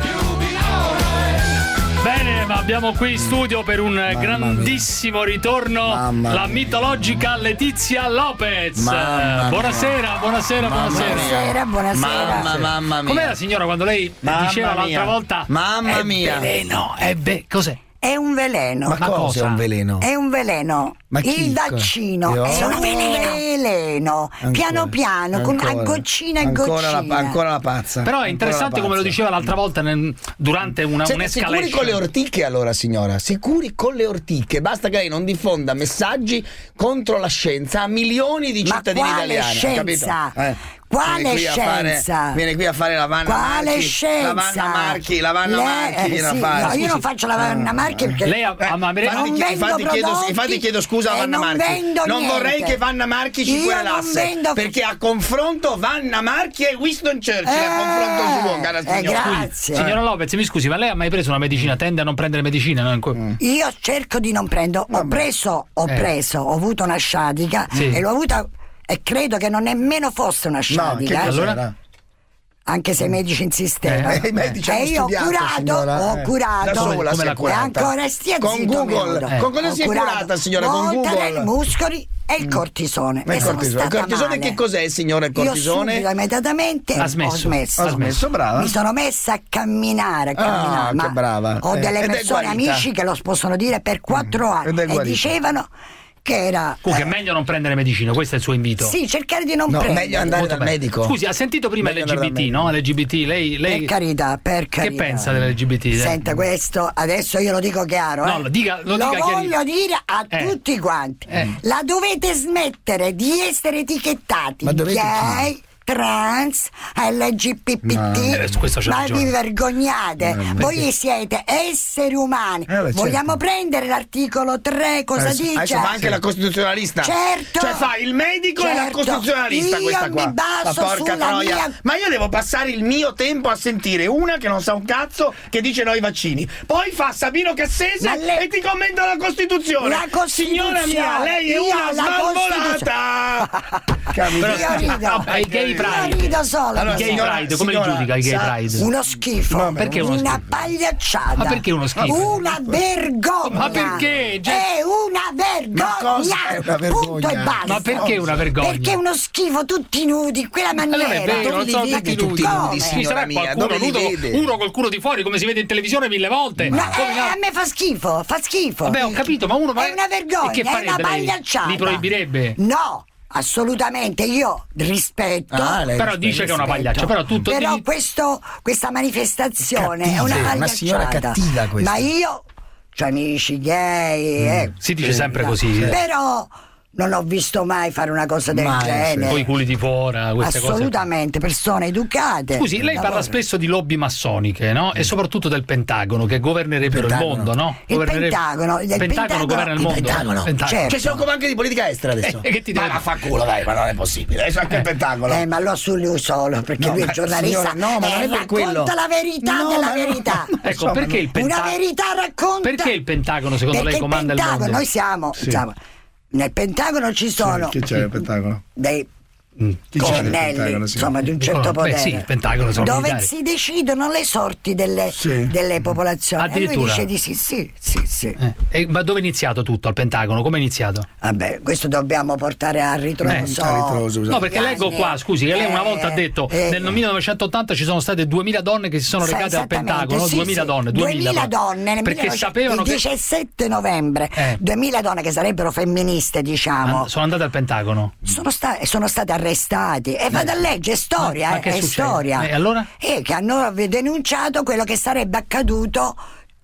[SPEAKER 16] Bene, ma abbiamo qui in studio per un Mamma grandissimo mia. ritorno Mamma la mitologica Letizia Lopez.
[SPEAKER 6] Mamma
[SPEAKER 16] buonasera,
[SPEAKER 6] mia.
[SPEAKER 16] buonasera,
[SPEAKER 6] Mamma
[SPEAKER 16] buonasera.
[SPEAKER 6] Buonasera, buonasera. Mamma, mamma mia.
[SPEAKER 16] Com'era signora quando lei
[SPEAKER 6] Mamma
[SPEAKER 16] diceva
[SPEAKER 6] mia.
[SPEAKER 16] l'altra volta?
[SPEAKER 6] Mamma
[SPEAKER 16] è
[SPEAKER 6] mia.
[SPEAKER 16] veleno, è be- cos'è?
[SPEAKER 10] È un veleno.
[SPEAKER 6] Ma, Ma cosa, cosa è un veleno?
[SPEAKER 10] È un veleno.
[SPEAKER 6] Ma
[SPEAKER 10] il vaccino
[SPEAKER 6] Io?
[SPEAKER 10] è
[SPEAKER 6] Sono
[SPEAKER 10] un veleno.
[SPEAKER 6] Ancora.
[SPEAKER 10] Piano piano, con
[SPEAKER 6] Ancora.
[SPEAKER 10] a goccina e
[SPEAKER 6] ancora
[SPEAKER 10] goccina.
[SPEAKER 6] La, ancora la pazza.
[SPEAKER 16] Però è
[SPEAKER 6] Ancora
[SPEAKER 16] interessante come lo diceva l'altra volta nel, durante una,
[SPEAKER 6] cioè,
[SPEAKER 16] un'escalation.
[SPEAKER 6] Sicuri con le ortiche allora signora, sicuri con le ortiche. Basta che lei non diffonda messaggi contro la scienza a milioni di
[SPEAKER 10] Ma
[SPEAKER 6] cittadini
[SPEAKER 10] quale
[SPEAKER 6] italiani.
[SPEAKER 10] scienza?
[SPEAKER 6] Capito? Eh.
[SPEAKER 10] Quale
[SPEAKER 6] viene qui a fare-
[SPEAKER 10] scienza?
[SPEAKER 6] viene qui a fare la Vanna
[SPEAKER 10] Quale
[SPEAKER 6] Marchi.
[SPEAKER 10] scienza?
[SPEAKER 6] La Vanna Marchi, la Vanna
[SPEAKER 10] Le-
[SPEAKER 6] Marchi
[SPEAKER 10] eh,
[SPEAKER 6] viene
[SPEAKER 10] sì,
[SPEAKER 6] a fare.
[SPEAKER 10] no, io
[SPEAKER 6] Scusi.
[SPEAKER 10] non faccio la Vanna Marchi perché
[SPEAKER 16] Lei ha- ha- ma-
[SPEAKER 10] non
[SPEAKER 6] Infatti,
[SPEAKER 10] vendo
[SPEAKER 6] infatti chiedo,
[SPEAKER 10] prodotti
[SPEAKER 6] infatti chiedo scusa a
[SPEAKER 10] e
[SPEAKER 6] Vanna
[SPEAKER 10] non
[SPEAKER 6] Marchi.
[SPEAKER 10] vendo
[SPEAKER 6] Non
[SPEAKER 10] niente.
[SPEAKER 6] vorrei che Vanna Marchi ci
[SPEAKER 10] Io
[SPEAKER 6] querelasse,
[SPEAKER 10] non vendo-
[SPEAKER 6] perché a confronto Vanna Marchi e Winston Churchill, a confronto suo, cara
[SPEAKER 10] eh,
[SPEAKER 6] signora.
[SPEAKER 10] grazie.
[SPEAKER 16] Signora Lopez, mi scusi, ma lei ha mai preso una medicina? Tende a non prendere medicine? No? In que-
[SPEAKER 6] Mm.
[SPEAKER 10] Io cerco di non prendo, ho preso, ho
[SPEAKER 16] Eh.
[SPEAKER 10] preso, ho avuto una sciatica
[SPEAKER 16] Sì.
[SPEAKER 10] e l'ho avuta e credo che non nemmeno fosse una
[SPEAKER 6] No, che
[SPEAKER 10] sciatica.
[SPEAKER 6] cos'era?
[SPEAKER 16] Allora?
[SPEAKER 10] Anche se i medici insistevano.
[SPEAKER 6] Eh, i medici hanno
[SPEAKER 10] e io ho
[SPEAKER 6] studiato,
[SPEAKER 10] curato,
[SPEAKER 6] signora,
[SPEAKER 10] ho
[SPEAKER 6] eh.
[SPEAKER 10] curato
[SPEAKER 6] Da sola
[SPEAKER 16] Come
[SPEAKER 6] si è
[SPEAKER 16] la-
[SPEAKER 6] curata.
[SPEAKER 10] e ancora stia
[SPEAKER 6] Con
[SPEAKER 10] zitto,
[SPEAKER 6] Google.
[SPEAKER 10] Meudo.
[SPEAKER 6] Eh. Con cosa
[SPEAKER 10] Ho
[SPEAKER 6] si è
[SPEAKER 10] curato
[SPEAKER 6] curata, signora? Con
[SPEAKER 10] Voltaren,
[SPEAKER 6] Google?
[SPEAKER 10] i muscoli e il cortisone.
[SPEAKER 6] Ma
[SPEAKER 10] e
[SPEAKER 6] il
[SPEAKER 10] sono
[SPEAKER 6] cortisone, il
[SPEAKER 10] stata
[SPEAKER 6] cortisone
[SPEAKER 10] male.
[SPEAKER 6] che cos'è, signora, il cortisone?
[SPEAKER 10] Io subito, immediatamente
[SPEAKER 16] Ha smesso.
[SPEAKER 10] ho smesso.
[SPEAKER 6] Ha smesso, brava.
[SPEAKER 10] Mi sono messa a camminare, a camminare.
[SPEAKER 6] Ah,
[SPEAKER 10] ma
[SPEAKER 6] che brava.
[SPEAKER 10] Ho
[SPEAKER 6] Eh,
[SPEAKER 10] delle
[SPEAKER 6] ed è
[SPEAKER 10] persone,
[SPEAKER 6] guarita.
[SPEAKER 10] amici che lo possono dire per quattro
[SPEAKER 6] ed
[SPEAKER 10] anni
[SPEAKER 6] è
[SPEAKER 10] e
[SPEAKER 6] guarita.
[SPEAKER 10] dicevano che era
[SPEAKER 16] Comunque
[SPEAKER 10] eh,
[SPEAKER 16] è meglio non prendere medicine, questo è il suo invito.
[SPEAKER 10] sì, cercare di non
[SPEAKER 6] No,
[SPEAKER 10] prendere.
[SPEAKER 6] meglio andare
[SPEAKER 16] Molto
[SPEAKER 6] dal
[SPEAKER 16] bene.
[SPEAKER 6] medico.
[SPEAKER 16] Scusi, ha sentito prima
[SPEAKER 6] Meglio andare
[SPEAKER 16] l'L G B T,
[SPEAKER 6] dal
[SPEAKER 16] no? L'L G B T, lei, lei...
[SPEAKER 10] Per carità, per carità.
[SPEAKER 16] Che pensa dell'L G B T?
[SPEAKER 10] Senta, questo adesso io lo dico chiaro.
[SPEAKER 16] No,
[SPEAKER 10] eh.
[SPEAKER 16] lo dica- lo dica
[SPEAKER 10] voglio
[SPEAKER 16] chiarissimo.
[SPEAKER 10] dire a
[SPEAKER 16] Eh.
[SPEAKER 10] tutti quanti.
[SPEAKER 16] Eh.
[SPEAKER 10] La dovete smettere di essere etichettati
[SPEAKER 6] Ma dovete
[SPEAKER 10] gay, trans, L G B T.
[SPEAKER 6] No.
[SPEAKER 16] Eh, su questo c'ha
[SPEAKER 10] Ma
[SPEAKER 16] ragione.
[SPEAKER 10] vi vergognate.
[SPEAKER 6] No,
[SPEAKER 10] Voi siete esseri umani.
[SPEAKER 6] Eh, beh,
[SPEAKER 10] Vogliamo
[SPEAKER 6] certo.
[SPEAKER 10] prendere l'articolo tre, cosa
[SPEAKER 6] Adesso,
[SPEAKER 10] dice?
[SPEAKER 6] adesso fa anche la costituzionalista.
[SPEAKER 10] Certo.
[SPEAKER 6] Cioè fa il medico e la
[SPEAKER 10] Certo.
[SPEAKER 6] costituzionalista
[SPEAKER 10] Io
[SPEAKER 6] questa qua.
[SPEAKER 10] mi baso
[SPEAKER 6] La porca
[SPEAKER 10] sulla
[SPEAKER 6] troia.
[SPEAKER 10] mia-
[SPEAKER 6] Ma io devo passare il mio tempo a sentire una che non sa un cazzo che dice no ai vaccini. Poi fa Sabino Cassese
[SPEAKER 10] Ma lei-
[SPEAKER 6] e ti commenta la Costituzione.
[SPEAKER 10] La Costituzione.
[SPEAKER 6] Signora mia, lei è
[SPEAKER 10] Io
[SPEAKER 6] una
[SPEAKER 10] la
[SPEAKER 6] svalvolata.
[SPEAKER 16] Però,
[SPEAKER 10] Io rido.
[SPEAKER 16] è il gay
[SPEAKER 10] Io
[SPEAKER 16] pride.
[SPEAKER 10] rido solo.
[SPEAKER 6] Allora,
[SPEAKER 16] Il gay
[SPEAKER 6] signora-
[SPEAKER 16] pride, come li
[SPEAKER 6] signora,
[SPEAKER 16] giudica il gay
[SPEAKER 6] sa-
[SPEAKER 16] pride?
[SPEAKER 10] Uno schifo.
[SPEAKER 6] Vabbè,
[SPEAKER 16] Perché uno
[SPEAKER 10] una
[SPEAKER 16] schifo?
[SPEAKER 10] pagliacciata.
[SPEAKER 16] Ma perché uno schifo?
[SPEAKER 10] Una vergogna.
[SPEAKER 16] Ma perché? Già-
[SPEAKER 10] È una
[SPEAKER 6] Ma cosa è
[SPEAKER 10] vergogna.
[SPEAKER 6] una vergogna?
[SPEAKER 10] Punto e basta.
[SPEAKER 16] Ma perché una vergogna?
[SPEAKER 10] Perché è uno schifo tutti nudi, in quella maniera.
[SPEAKER 16] Allora è vero,
[SPEAKER 6] Dove
[SPEAKER 16] non
[SPEAKER 6] li
[SPEAKER 16] sono
[SPEAKER 6] vedi
[SPEAKER 16] tutti
[SPEAKER 6] tutti
[SPEAKER 16] nudi.
[SPEAKER 6] nudi,
[SPEAKER 16] Ci
[SPEAKER 6] signora
[SPEAKER 16] sarà
[SPEAKER 6] mia?
[SPEAKER 16] qualcuno
[SPEAKER 6] Dove li
[SPEAKER 16] nudo,
[SPEAKER 6] vede?
[SPEAKER 16] uno col culo di fuori come si vede in televisione mille volte.
[SPEAKER 10] Ma
[SPEAKER 16] Come
[SPEAKER 10] eh,
[SPEAKER 16] no?
[SPEAKER 10] a me fa schifo, fa schifo.
[SPEAKER 16] Vabbè, ho capito, ma uno
[SPEAKER 10] È una vergogna,
[SPEAKER 16] E che
[SPEAKER 10] è una
[SPEAKER 16] farebbe lei?
[SPEAKER 10] pagliacciata.
[SPEAKER 16] Li proibirebbe?
[SPEAKER 10] No, assolutamente, io rispetto.
[SPEAKER 6] Ah, lei
[SPEAKER 16] Però
[SPEAKER 6] rispetta,
[SPEAKER 16] dice che è una
[SPEAKER 10] rispetto.
[SPEAKER 16] pagliaccia, però tutto
[SPEAKER 10] Però
[SPEAKER 16] di-
[SPEAKER 10] questo, questa manifestazione
[SPEAKER 6] Cattiva,
[SPEAKER 10] è una
[SPEAKER 6] una
[SPEAKER 10] pagliacciata.
[SPEAKER 6] signora cattiva questa.
[SPEAKER 10] Ma io, cioè amici gay, eh,
[SPEAKER 16] Si dice sempre così. eh.
[SPEAKER 10] però non ho visto mai fare una cosa del
[SPEAKER 6] Mai,
[SPEAKER 10] genere.
[SPEAKER 16] Poi i culi di fuori, queste cose.
[SPEAKER 10] Assolutamente, persone educate.
[SPEAKER 16] Scusi, lei parla
[SPEAKER 10] Lavoro.
[SPEAKER 16] spesso di lobby massoniche, no? E soprattutto del Pentagono, che governerebbero il,
[SPEAKER 6] Pentagono.
[SPEAKER 16] mondo, no?
[SPEAKER 10] Il
[SPEAKER 16] Governerebbe-
[SPEAKER 10] Pentagono, il
[SPEAKER 16] Pentagono
[SPEAKER 10] Pentagono-
[SPEAKER 16] governa il
[SPEAKER 10] il
[SPEAKER 16] mondo.
[SPEAKER 6] Pentagono.
[SPEAKER 16] Pentagono.
[SPEAKER 10] Certo.
[SPEAKER 6] Cioè si occupa anche di politica estera adesso.
[SPEAKER 16] Eh, che ti
[SPEAKER 6] ma
[SPEAKER 16] deve-
[SPEAKER 6] vaffanculo, dai, ma non è possibile. Adesso anche il Pentagono.
[SPEAKER 10] Eh, ma lo su lui solo, perché
[SPEAKER 6] No,
[SPEAKER 10] lui è
[SPEAKER 6] ma
[SPEAKER 10] giornalista.
[SPEAKER 6] signora, no, ma non
[SPEAKER 10] e
[SPEAKER 6] è per quello.
[SPEAKER 10] racconta la verità
[SPEAKER 6] No,
[SPEAKER 10] della
[SPEAKER 6] ma no,
[SPEAKER 10] verità.
[SPEAKER 6] ma-
[SPEAKER 16] Ecco, perché il
[SPEAKER 10] Una
[SPEAKER 16] Pentagono...
[SPEAKER 10] verità racconta.
[SPEAKER 16] Perché il Pentagono, secondo
[SPEAKER 10] Perché
[SPEAKER 16] lei, comanda
[SPEAKER 10] il
[SPEAKER 16] il
[SPEAKER 10] Pentagono,
[SPEAKER 16] mondo?
[SPEAKER 10] noi siamo,
[SPEAKER 6] Sì.
[SPEAKER 10] siamo- nel Pentagono ci sono
[SPEAKER 6] Chi c'è il Pentagono?
[SPEAKER 10] dei
[SPEAKER 6] Chi c'è nel
[SPEAKER 10] colonnelli,
[SPEAKER 6] Pentagono, sì.
[SPEAKER 10] insomma, di un certo
[SPEAKER 16] Beh,
[SPEAKER 10] potere.
[SPEAKER 16] sì, il Pentagono sono
[SPEAKER 10] dove
[SPEAKER 16] militari.
[SPEAKER 10] si decidono le sorti delle,
[SPEAKER 6] Sì.
[SPEAKER 10] delle popolazioni. E lui
[SPEAKER 16] Addirittura?
[SPEAKER 10] dice di sì, sì, sì, sì.
[SPEAKER 16] Eh, e- ma dove è iniziato tutto al Pentagono? Come è iniziato?
[SPEAKER 10] Vabbè, questo dobbiamo portare a ritroso.
[SPEAKER 16] Eh,
[SPEAKER 6] a ritroso,
[SPEAKER 16] No, perché leggo qua, scusi, che lei una volta ha detto
[SPEAKER 10] eh,
[SPEAKER 16] nel millenovecentottanta ci sono state duemila donne che si sono
[SPEAKER 10] Sì,
[SPEAKER 16] recate al
[SPEAKER 10] esattamente,
[SPEAKER 16] Pentagono,
[SPEAKER 10] sì,
[SPEAKER 16] duemila
[SPEAKER 10] sì.
[SPEAKER 16] donne, duemila,
[SPEAKER 10] duemila donne nel
[SPEAKER 16] perché
[SPEAKER 10] millenovecento
[SPEAKER 16] sapevano
[SPEAKER 10] il
[SPEAKER 16] che
[SPEAKER 10] diciassette novembre,
[SPEAKER 16] Eh.
[SPEAKER 10] duemila donne che sarebbero femministe, diciamo,
[SPEAKER 16] Ah, sono andate al Pentagono.
[SPEAKER 10] sono, sta- sono state arrestati e vado a leggere, è storia,
[SPEAKER 16] Ma
[SPEAKER 10] eh,
[SPEAKER 16] che
[SPEAKER 10] è
[SPEAKER 16] succede?
[SPEAKER 10] storia.
[SPEAKER 16] E allora?
[SPEAKER 10] E che hanno denunciato quello che sarebbe accaduto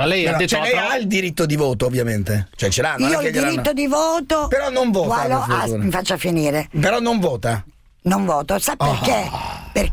[SPEAKER 16] Allora lei
[SPEAKER 6] no,
[SPEAKER 16] ha detto
[SPEAKER 6] cioè, lei ha il diritto di voto, ovviamente. Cioè ce l'ha, non
[SPEAKER 10] Io
[SPEAKER 6] è che
[SPEAKER 10] ho il diritto di voto.
[SPEAKER 6] Però non vota.
[SPEAKER 10] Qualo, ah, mi faccia finire.
[SPEAKER 6] Però non vota.
[SPEAKER 10] Non voto, sa perché?
[SPEAKER 6] Oh.
[SPEAKER 10] Perché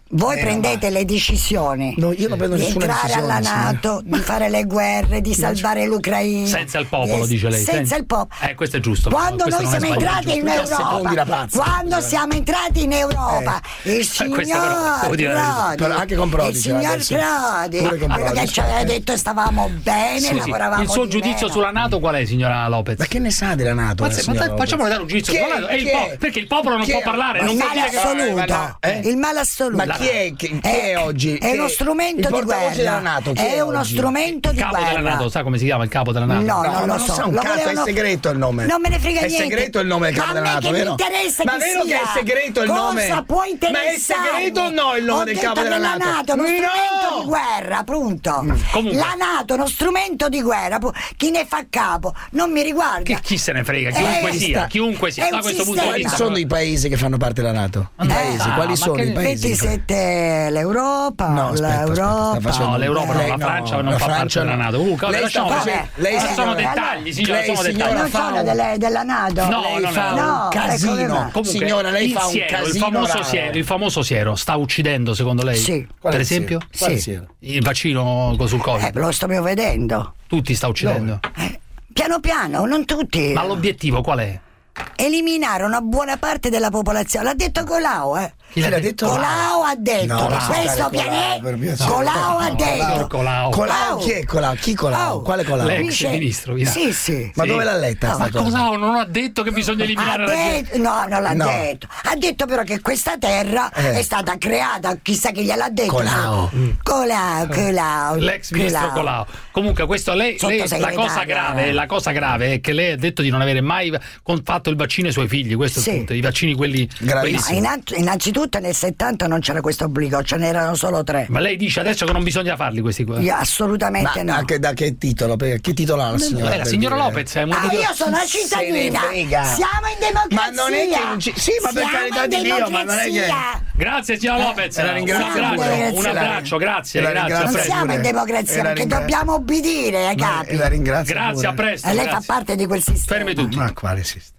[SPEAKER 10] Voi
[SPEAKER 6] Eh,
[SPEAKER 10] prendete le decisioni
[SPEAKER 6] No, io non prendo
[SPEAKER 10] di
[SPEAKER 6] nessuna
[SPEAKER 10] entrare
[SPEAKER 6] decisione,
[SPEAKER 10] alla
[SPEAKER 6] signora.
[SPEAKER 10] NATO, di fare le guerre, di salvare l'Ucraina.
[SPEAKER 16] Senza il popolo,
[SPEAKER 10] Yes,
[SPEAKER 16] dice lei.
[SPEAKER 10] Senza il popolo.
[SPEAKER 16] Eh, questo è giusto.
[SPEAKER 10] Quando
[SPEAKER 16] Questo
[SPEAKER 10] noi
[SPEAKER 16] non è
[SPEAKER 10] siamo
[SPEAKER 16] sbagliato,
[SPEAKER 10] entrati in
[SPEAKER 16] è giusto.
[SPEAKER 6] Secondi la
[SPEAKER 10] Europa,
[SPEAKER 6] pazza.
[SPEAKER 10] quando siamo entrati in Europa, il signor
[SPEAKER 16] questo però, devo dire la verità.
[SPEAKER 10] Prodi,
[SPEAKER 6] Però anche con Prodi
[SPEAKER 10] il
[SPEAKER 6] c'era
[SPEAKER 10] signor
[SPEAKER 6] adesso.
[SPEAKER 10] Prodi,
[SPEAKER 6] Pure con
[SPEAKER 10] quello
[SPEAKER 6] Prodi.
[SPEAKER 10] che ci aveva detto stavamo bene,
[SPEAKER 16] Sì, sì.
[SPEAKER 10] lavoravamo
[SPEAKER 16] Il suo
[SPEAKER 10] di
[SPEAKER 16] giudizio
[SPEAKER 10] meno.
[SPEAKER 16] sulla NATO qual è, signora Lopez?
[SPEAKER 6] Ma che ne sa della NATO?
[SPEAKER 16] Ma
[SPEAKER 6] la
[SPEAKER 16] se- ma
[SPEAKER 6] signora
[SPEAKER 16] dai, facciamole dare un giudizio
[SPEAKER 6] Chi è-
[SPEAKER 16] sulla NATO. È il
[SPEAKER 6] chi è?
[SPEAKER 16] po- perché il popolo non
[SPEAKER 6] Chi
[SPEAKER 16] può
[SPEAKER 6] è?
[SPEAKER 16] parlare,
[SPEAKER 10] Il
[SPEAKER 16] non può
[SPEAKER 10] male
[SPEAKER 16] dire che
[SPEAKER 10] assoluto,
[SPEAKER 6] Eh?
[SPEAKER 10] il male assoluto.
[SPEAKER 6] Ma chi è, chi, chi è oggi?
[SPEAKER 10] È
[SPEAKER 6] Chi
[SPEAKER 10] uno strumento
[SPEAKER 6] il
[SPEAKER 10] di
[SPEAKER 6] portavoce
[SPEAKER 10] guerra.
[SPEAKER 6] della NATO, chi
[SPEAKER 10] è,
[SPEAKER 6] è
[SPEAKER 10] uno
[SPEAKER 6] oggi?
[SPEAKER 10] strumento
[SPEAKER 16] il
[SPEAKER 10] di
[SPEAKER 16] capo
[SPEAKER 10] guerra.
[SPEAKER 16] della NATO, sa come si chiama il capo della NATO?
[SPEAKER 10] No,
[SPEAKER 6] No,
[SPEAKER 10] non lo
[SPEAKER 6] non
[SPEAKER 10] so.
[SPEAKER 6] sa un
[SPEAKER 10] Lo
[SPEAKER 6] cazzo, è
[SPEAKER 10] volevano-
[SPEAKER 6] segreto il nome.
[SPEAKER 10] Non me ne frega
[SPEAKER 6] È
[SPEAKER 10] niente.
[SPEAKER 6] segreto il nome del capo
[SPEAKER 10] Ma a
[SPEAKER 6] della
[SPEAKER 10] me
[SPEAKER 6] NATO,
[SPEAKER 10] che
[SPEAKER 6] vero?
[SPEAKER 10] mi interessa
[SPEAKER 6] Ma
[SPEAKER 10] chi
[SPEAKER 6] vero che
[SPEAKER 10] sia?
[SPEAKER 6] è segreto il
[SPEAKER 10] Cosa
[SPEAKER 6] nome?
[SPEAKER 10] può
[SPEAKER 6] Ma è
[SPEAKER 10] interessarmi?
[SPEAKER 6] segreto o no il nome
[SPEAKER 10] Ho
[SPEAKER 6] del
[SPEAKER 10] detto
[SPEAKER 6] capo della
[SPEAKER 10] che la
[SPEAKER 6] NATO?
[SPEAKER 10] NATO è uno
[SPEAKER 6] No!
[SPEAKER 10] strumento di guerra, appunto.
[SPEAKER 16] Comunque.
[SPEAKER 10] La NATO è uno strumento di guerra. pu- Chi ne fa capo non mi riguarda.
[SPEAKER 16] Che chi se ne frega, chiunque
[SPEAKER 10] Eh,
[SPEAKER 16] sia,
[SPEAKER 10] sta-
[SPEAKER 16] chiunque sia,
[SPEAKER 10] è
[SPEAKER 16] da
[SPEAKER 10] un
[SPEAKER 16] questo punto di
[SPEAKER 6] Quali
[SPEAKER 16] vista.
[SPEAKER 6] sono i paesi che fanno parte della NATO? I paesi,
[SPEAKER 16] ah,
[SPEAKER 6] quali
[SPEAKER 16] ma
[SPEAKER 6] sono
[SPEAKER 16] che-
[SPEAKER 6] i paesi?
[SPEAKER 10] ventisette l'Europa,
[SPEAKER 6] No, aspetta, aspetta,
[SPEAKER 10] l'Europa.
[SPEAKER 6] sta facendo-
[SPEAKER 16] No, l'Europa no,
[SPEAKER 6] Lei
[SPEAKER 16] la
[SPEAKER 6] no,
[SPEAKER 16] Francia non
[SPEAKER 6] la
[SPEAKER 16] fa parte
[SPEAKER 6] Francia
[SPEAKER 16] della
[SPEAKER 6] no.
[SPEAKER 16] NATO. Comunque, vabbè,
[SPEAKER 6] Lei
[SPEAKER 16] lasciamo
[SPEAKER 6] sta
[SPEAKER 16] così.
[SPEAKER 6] facendo- lei,
[SPEAKER 16] Ma sono
[SPEAKER 6] signora-
[SPEAKER 16] dettagli, signora,
[SPEAKER 6] lei,
[SPEAKER 16] sono
[SPEAKER 6] signora,
[SPEAKER 16] dettagli.
[SPEAKER 10] Non
[SPEAKER 6] fa
[SPEAKER 10] sono
[SPEAKER 6] un-
[SPEAKER 10] delle- della NATO.
[SPEAKER 16] No,
[SPEAKER 6] lei
[SPEAKER 16] no,
[SPEAKER 6] fa
[SPEAKER 16] no.
[SPEAKER 10] no,
[SPEAKER 6] un casino.
[SPEAKER 10] ecco,
[SPEAKER 16] Comunque,
[SPEAKER 6] Signora, lei
[SPEAKER 16] il
[SPEAKER 6] fa un
[SPEAKER 16] siero, il
[SPEAKER 6] casino
[SPEAKER 16] famoso
[SPEAKER 6] raro.
[SPEAKER 16] siero, il famoso siero sta uccidendo secondo lei?
[SPEAKER 10] Sì.
[SPEAKER 6] Qual è
[SPEAKER 16] Per
[SPEAKER 6] il
[SPEAKER 16] esempio?
[SPEAKER 6] siero? Qual è il
[SPEAKER 10] Sì.
[SPEAKER 6] siero?
[SPEAKER 16] Il vaccino sul Covid.
[SPEAKER 10] Eh, lo sto vedendo.
[SPEAKER 16] Tutti sta uccidendo.
[SPEAKER 10] Eh, piano piano, non tutti.
[SPEAKER 16] Ma l'obiettivo qual è?
[SPEAKER 10] Eliminare una buona parte della popolazione. L'ha detto Colau, eh.
[SPEAKER 16] Chi l'ha detto?
[SPEAKER 10] Colau ha detto
[SPEAKER 6] No,
[SPEAKER 10] che
[SPEAKER 6] lascia
[SPEAKER 10] questo
[SPEAKER 6] stare Colau,
[SPEAKER 10] pianeta.
[SPEAKER 6] per piacere.
[SPEAKER 10] Colau ha
[SPEAKER 6] No,
[SPEAKER 10] detto.
[SPEAKER 16] Colau.
[SPEAKER 6] Colau, chi è Colau? Chi Colau?
[SPEAKER 10] Oh,
[SPEAKER 6] Quale Colau?
[SPEAKER 16] L'ex
[SPEAKER 10] Dice-
[SPEAKER 16] ministro. via.
[SPEAKER 10] Sì, sì.
[SPEAKER 6] Ma
[SPEAKER 16] Sì.
[SPEAKER 6] dove l'ha letta
[SPEAKER 10] No,
[SPEAKER 6] sta
[SPEAKER 16] Ma
[SPEAKER 6] cosa?
[SPEAKER 16] cosa non ha detto che bisogna
[SPEAKER 10] Ha
[SPEAKER 16] eliminare la gente?
[SPEAKER 10] detto, no, non l'ha
[SPEAKER 6] No.
[SPEAKER 10] detto. Ha detto però che questa terra
[SPEAKER 6] Eh.
[SPEAKER 10] è stata creata, chissà chi gliel'ha detto.
[SPEAKER 6] Colau.
[SPEAKER 10] Colau, Colau.
[SPEAKER 16] L'ex ministro Colau. Comunque, questo lei, lei- la
[SPEAKER 10] Sottosegretario.
[SPEAKER 16] cosa grave, la cosa grave è che lei ha detto di non avere mai con- fatto il vaccino ai suoi figli. Questo è
[SPEAKER 10] Sì.
[SPEAKER 16] il punto. I vaccini, quelli.
[SPEAKER 10] No,
[SPEAKER 16] quelli-
[SPEAKER 10] innanz- innanzitutto nel settanta non c'era questo obbligo, ce n'erano solo tre.
[SPEAKER 16] Ma lei dice adesso che non bisogna farli questi qua.
[SPEAKER 10] Io assolutamente
[SPEAKER 6] Ma
[SPEAKER 10] no.
[SPEAKER 6] anche da che titolo? Per- Che titolo ha la signora?
[SPEAKER 16] Eh, la
[SPEAKER 6] per
[SPEAKER 16] signora
[SPEAKER 6] dire?
[SPEAKER 16] Lopez è
[SPEAKER 10] Ah,
[SPEAKER 16] una
[SPEAKER 10] io sono una
[SPEAKER 6] Se ne
[SPEAKER 10] cittadina.
[SPEAKER 6] frega.
[SPEAKER 10] Siamo in democrazia.
[SPEAKER 6] Ma non è che non ci- sì, ma per
[SPEAKER 10] Siamo
[SPEAKER 6] carità
[SPEAKER 10] in
[SPEAKER 6] di Dio, ma non è che-
[SPEAKER 10] democrazia.
[SPEAKER 16] Grazie signora Lopez,
[SPEAKER 6] la
[SPEAKER 16] un
[SPEAKER 6] ringrazio
[SPEAKER 16] abbraccio,
[SPEAKER 10] pure.
[SPEAKER 16] un abbraccio, grazie,
[SPEAKER 6] La
[SPEAKER 16] grazie.
[SPEAKER 6] ringrazio
[SPEAKER 16] a
[SPEAKER 10] Non
[SPEAKER 16] presto.
[SPEAKER 10] siamo in
[SPEAKER 6] pure.
[SPEAKER 10] democrazia
[SPEAKER 6] E la
[SPEAKER 10] perché
[SPEAKER 6] ringrazio.
[SPEAKER 10] dobbiamo obbedire ai
[SPEAKER 6] Ma-
[SPEAKER 10] capi.
[SPEAKER 6] e la ringrazio
[SPEAKER 16] Grazie,
[SPEAKER 6] pure.
[SPEAKER 16] a presto.
[SPEAKER 10] E lei
[SPEAKER 16] grazie.
[SPEAKER 10] fa parte di quel sistema.
[SPEAKER 16] Fermi tutti.
[SPEAKER 6] Ma quale sistema?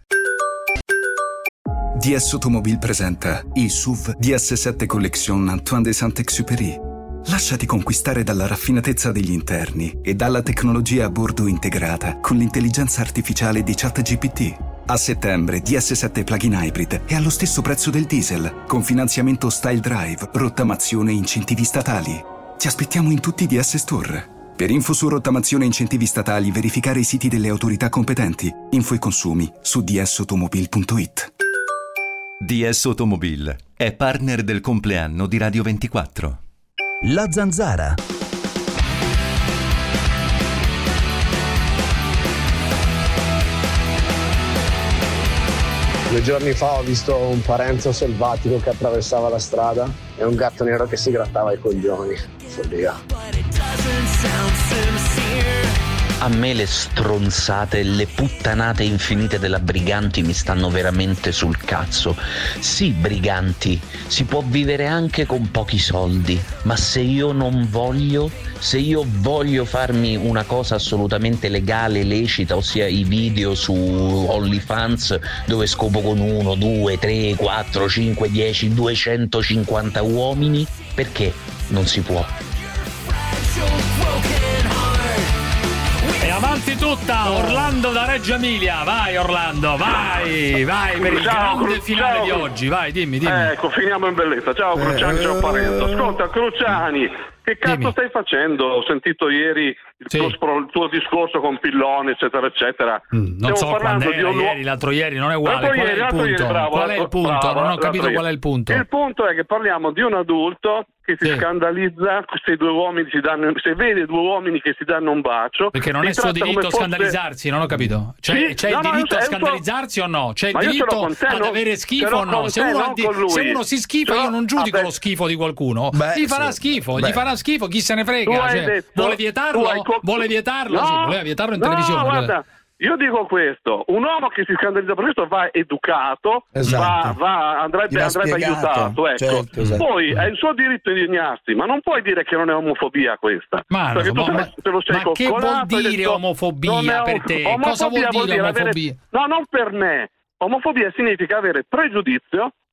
[SPEAKER 1] D S Automobil presenta i S U V D S sette Collection Antoine de Saint-Exupéry. Lasciati conquistare dalla raffinatezza degli interni e dalla tecnologia a bordo integrata con l'intelligenza artificiale di ChatGPT. A settembre D S sette Plug-in Hybrid è allo stesso prezzo del diesel, con finanziamento Style Drive, rottamazione e incentivi statali. Ti aspettiamo in tutti i D S Store. Per info su rottamazione e incentivi statali, verificare i siti delle autorità competenti. Info e consumi su d s automobil punto i t.
[SPEAKER 2] D S Automobil è partner del compleanno di Radio ventiquattro.
[SPEAKER 8] La Zanzara.
[SPEAKER 14] Due giorni fa ho visto un parenzo selvatico che attraversava la strada e un gatto nero che si grattava i coglioni. Follia.
[SPEAKER 15] A me le stronzate, le puttanate infinite della Briganti mi stanno veramente sul cazzo. Sì, Briganti, si può vivere anche con pochi soldi, ma se io non voglio, se io voglio farmi una cosa assolutamente legale, lecita, ossia i video su OnlyFans dove scopo con uno, due, tre, quattro, cinque, dieci, duecentocinquanta uomini, perché non si può?
[SPEAKER 16] E avanti tutta, Orlando da Reggio Emilia, vai Orlando, vai, vai per il
[SPEAKER 12] Ciao,
[SPEAKER 16] grande
[SPEAKER 12] Cru-
[SPEAKER 16] finale
[SPEAKER 12] ciao,
[SPEAKER 16] di
[SPEAKER 12] Cru-
[SPEAKER 16] oggi, vai, dimmi, dimmi.
[SPEAKER 12] Ecco, finiamo in bellezza. Ciao Cruciani, ciao Parenzo. Ascolta, Cruciani, che cazzo
[SPEAKER 16] Dimmi.
[SPEAKER 12] stai facendo? Ho sentito ieri il,
[SPEAKER 16] Sì.
[SPEAKER 12] tuo, spro- il tuo discorso con Pilloni, eccetera, eccetera.
[SPEAKER 16] Non
[SPEAKER 12] Stiamo
[SPEAKER 16] so
[SPEAKER 12] parlando
[SPEAKER 16] quando
[SPEAKER 12] di
[SPEAKER 16] era,
[SPEAKER 12] un
[SPEAKER 16] ieri, l'altro ieri, non è uguale.
[SPEAKER 12] L'altro
[SPEAKER 16] Qual è
[SPEAKER 12] ieri,
[SPEAKER 16] il
[SPEAKER 12] l'altro
[SPEAKER 16] punto?
[SPEAKER 12] ieri, bravo,
[SPEAKER 16] Qual è il
[SPEAKER 12] l'altro-
[SPEAKER 16] punto?
[SPEAKER 12] bravo,
[SPEAKER 16] Non ho
[SPEAKER 12] l'altro
[SPEAKER 16] capito
[SPEAKER 12] ieri.
[SPEAKER 16] qual è il punto.
[SPEAKER 12] Il punto è che parliamo di un adulto che si
[SPEAKER 16] Sì.
[SPEAKER 12] scandalizza se due uomini si danno, se vede due uomini che si danno un bacio.
[SPEAKER 16] Perché non
[SPEAKER 12] si
[SPEAKER 16] è suo
[SPEAKER 12] tratta come
[SPEAKER 16] diritto
[SPEAKER 12] fosse-
[SPEAKER 16] scandalizzarsi, non ho capito. C'è,
[SPEAKER 12] Sì,
[SPEAKER 16] c'è
[SPEAKER 12] no,
[SPEAKER 16] il
[SPEAKER 12] no,
[SPEAKER 16] diritto
[SPEAKER 12] è
[SPEAKER 16] a
[SPEAKER 12] un suo-
[SPEAKER 16] scandalizzarsi o no? C'è il
[SPEAKER 12] Ma io ce l'ho
[SPEAKER 16] diritto
[SPEAKER 12] con te,
[SPEAKER 16] ad
[SPEAKER 12] no?
[SPEAKER 16] avere
[SPEAKER 12] Ce
[SPEAKER 16] schifo
[SPEAKER 12] l'ho
[SPEAKER 16] o no?
[SPEAKER 12] con
[SPEAKER 16] Se
[SPEAKER 12] te,
[SPEAKER 16] uno,
[SPEAKER 12] non
[SPEAKER 16] ha di-
[SPEAKER 12] con lui.
[SPEAKER 16] se uno si schifa,
[SPEAKER 12] Ce l'ho-
[SPEAKER 16] io non giudico
[SPEAKER 12] vabbè.
[SPEAKER 16] lo schifo di qualcuno.
[SPEAKER 6] Beh,
[SPEAKER 16] gli farà
[SPEAKER 6] sì.
[SPEAKER 16] schifo,
[SPEAKER 6] Beh.
[SPEAKER 16] gli farà schifo, chi se ne
[SPEAKER 12] Tu
[SPEAKER 16] frega.
[SPEAKER 12] hai
[SPEAKER 16] Cioè,
[SPEAKER 12] detto-
[SPEAKER 16] vuole
[SPEAKER 12] tu
[SPEAKER 16] vietarlo?
[SPEAKER 12] hai co-
[SPEAKER 16] Vuole vietarlo?
[SPEAKER 12] No,
[SPEAKER 16] Sì, voleva vietarlo in
[SPEAKER 12] no,
[SPEAKER 16] televisione.
[SPEAKER 12] guarda, io dico questo: un uomo che si scandalizza per questo va educato,
[SPEAKER 6] Esatto.
[SPEAKER 12] va, va- andrebbe,
[SPEAKER 6] Gli va
[SPEAKER 12] andrebbe
[SPEAKER 6] spiegato.
[SPEAKER 12] aiutato. Ecco.
[SPEAKER 6] Certo, esatto.
[SPEAKER 12] Poi è il suo diritto di indignarsi, ma non puoi dire che non è omofobia questa.
[SPEAKER 16] Ma,
[SPEAKER 12] perché
[SPEAKER 16] no,
[SPEAKER 12] tu
[SPEAKER 16] ma-
[SPEAKER 12] sei- te lo sei
[SPEAKER 16] ma che vuol
[SPEAKER 12] coccolato e hai
[SPEAKER 16] dire
[SPEAKER 12] detto,
[SPEAKER 16] omofobia
[SPEAKER 12] non è
[SPEAKER 16] per te?
[SPEAKER 12] omofobia
[SPEAKER 16] Cosa vuol dire
[SPEAKER 12] avere-
[SPEAKER 16] omofobia?
[SPEAKER 12] No, non per me. Omofobia significa avere pregiudizio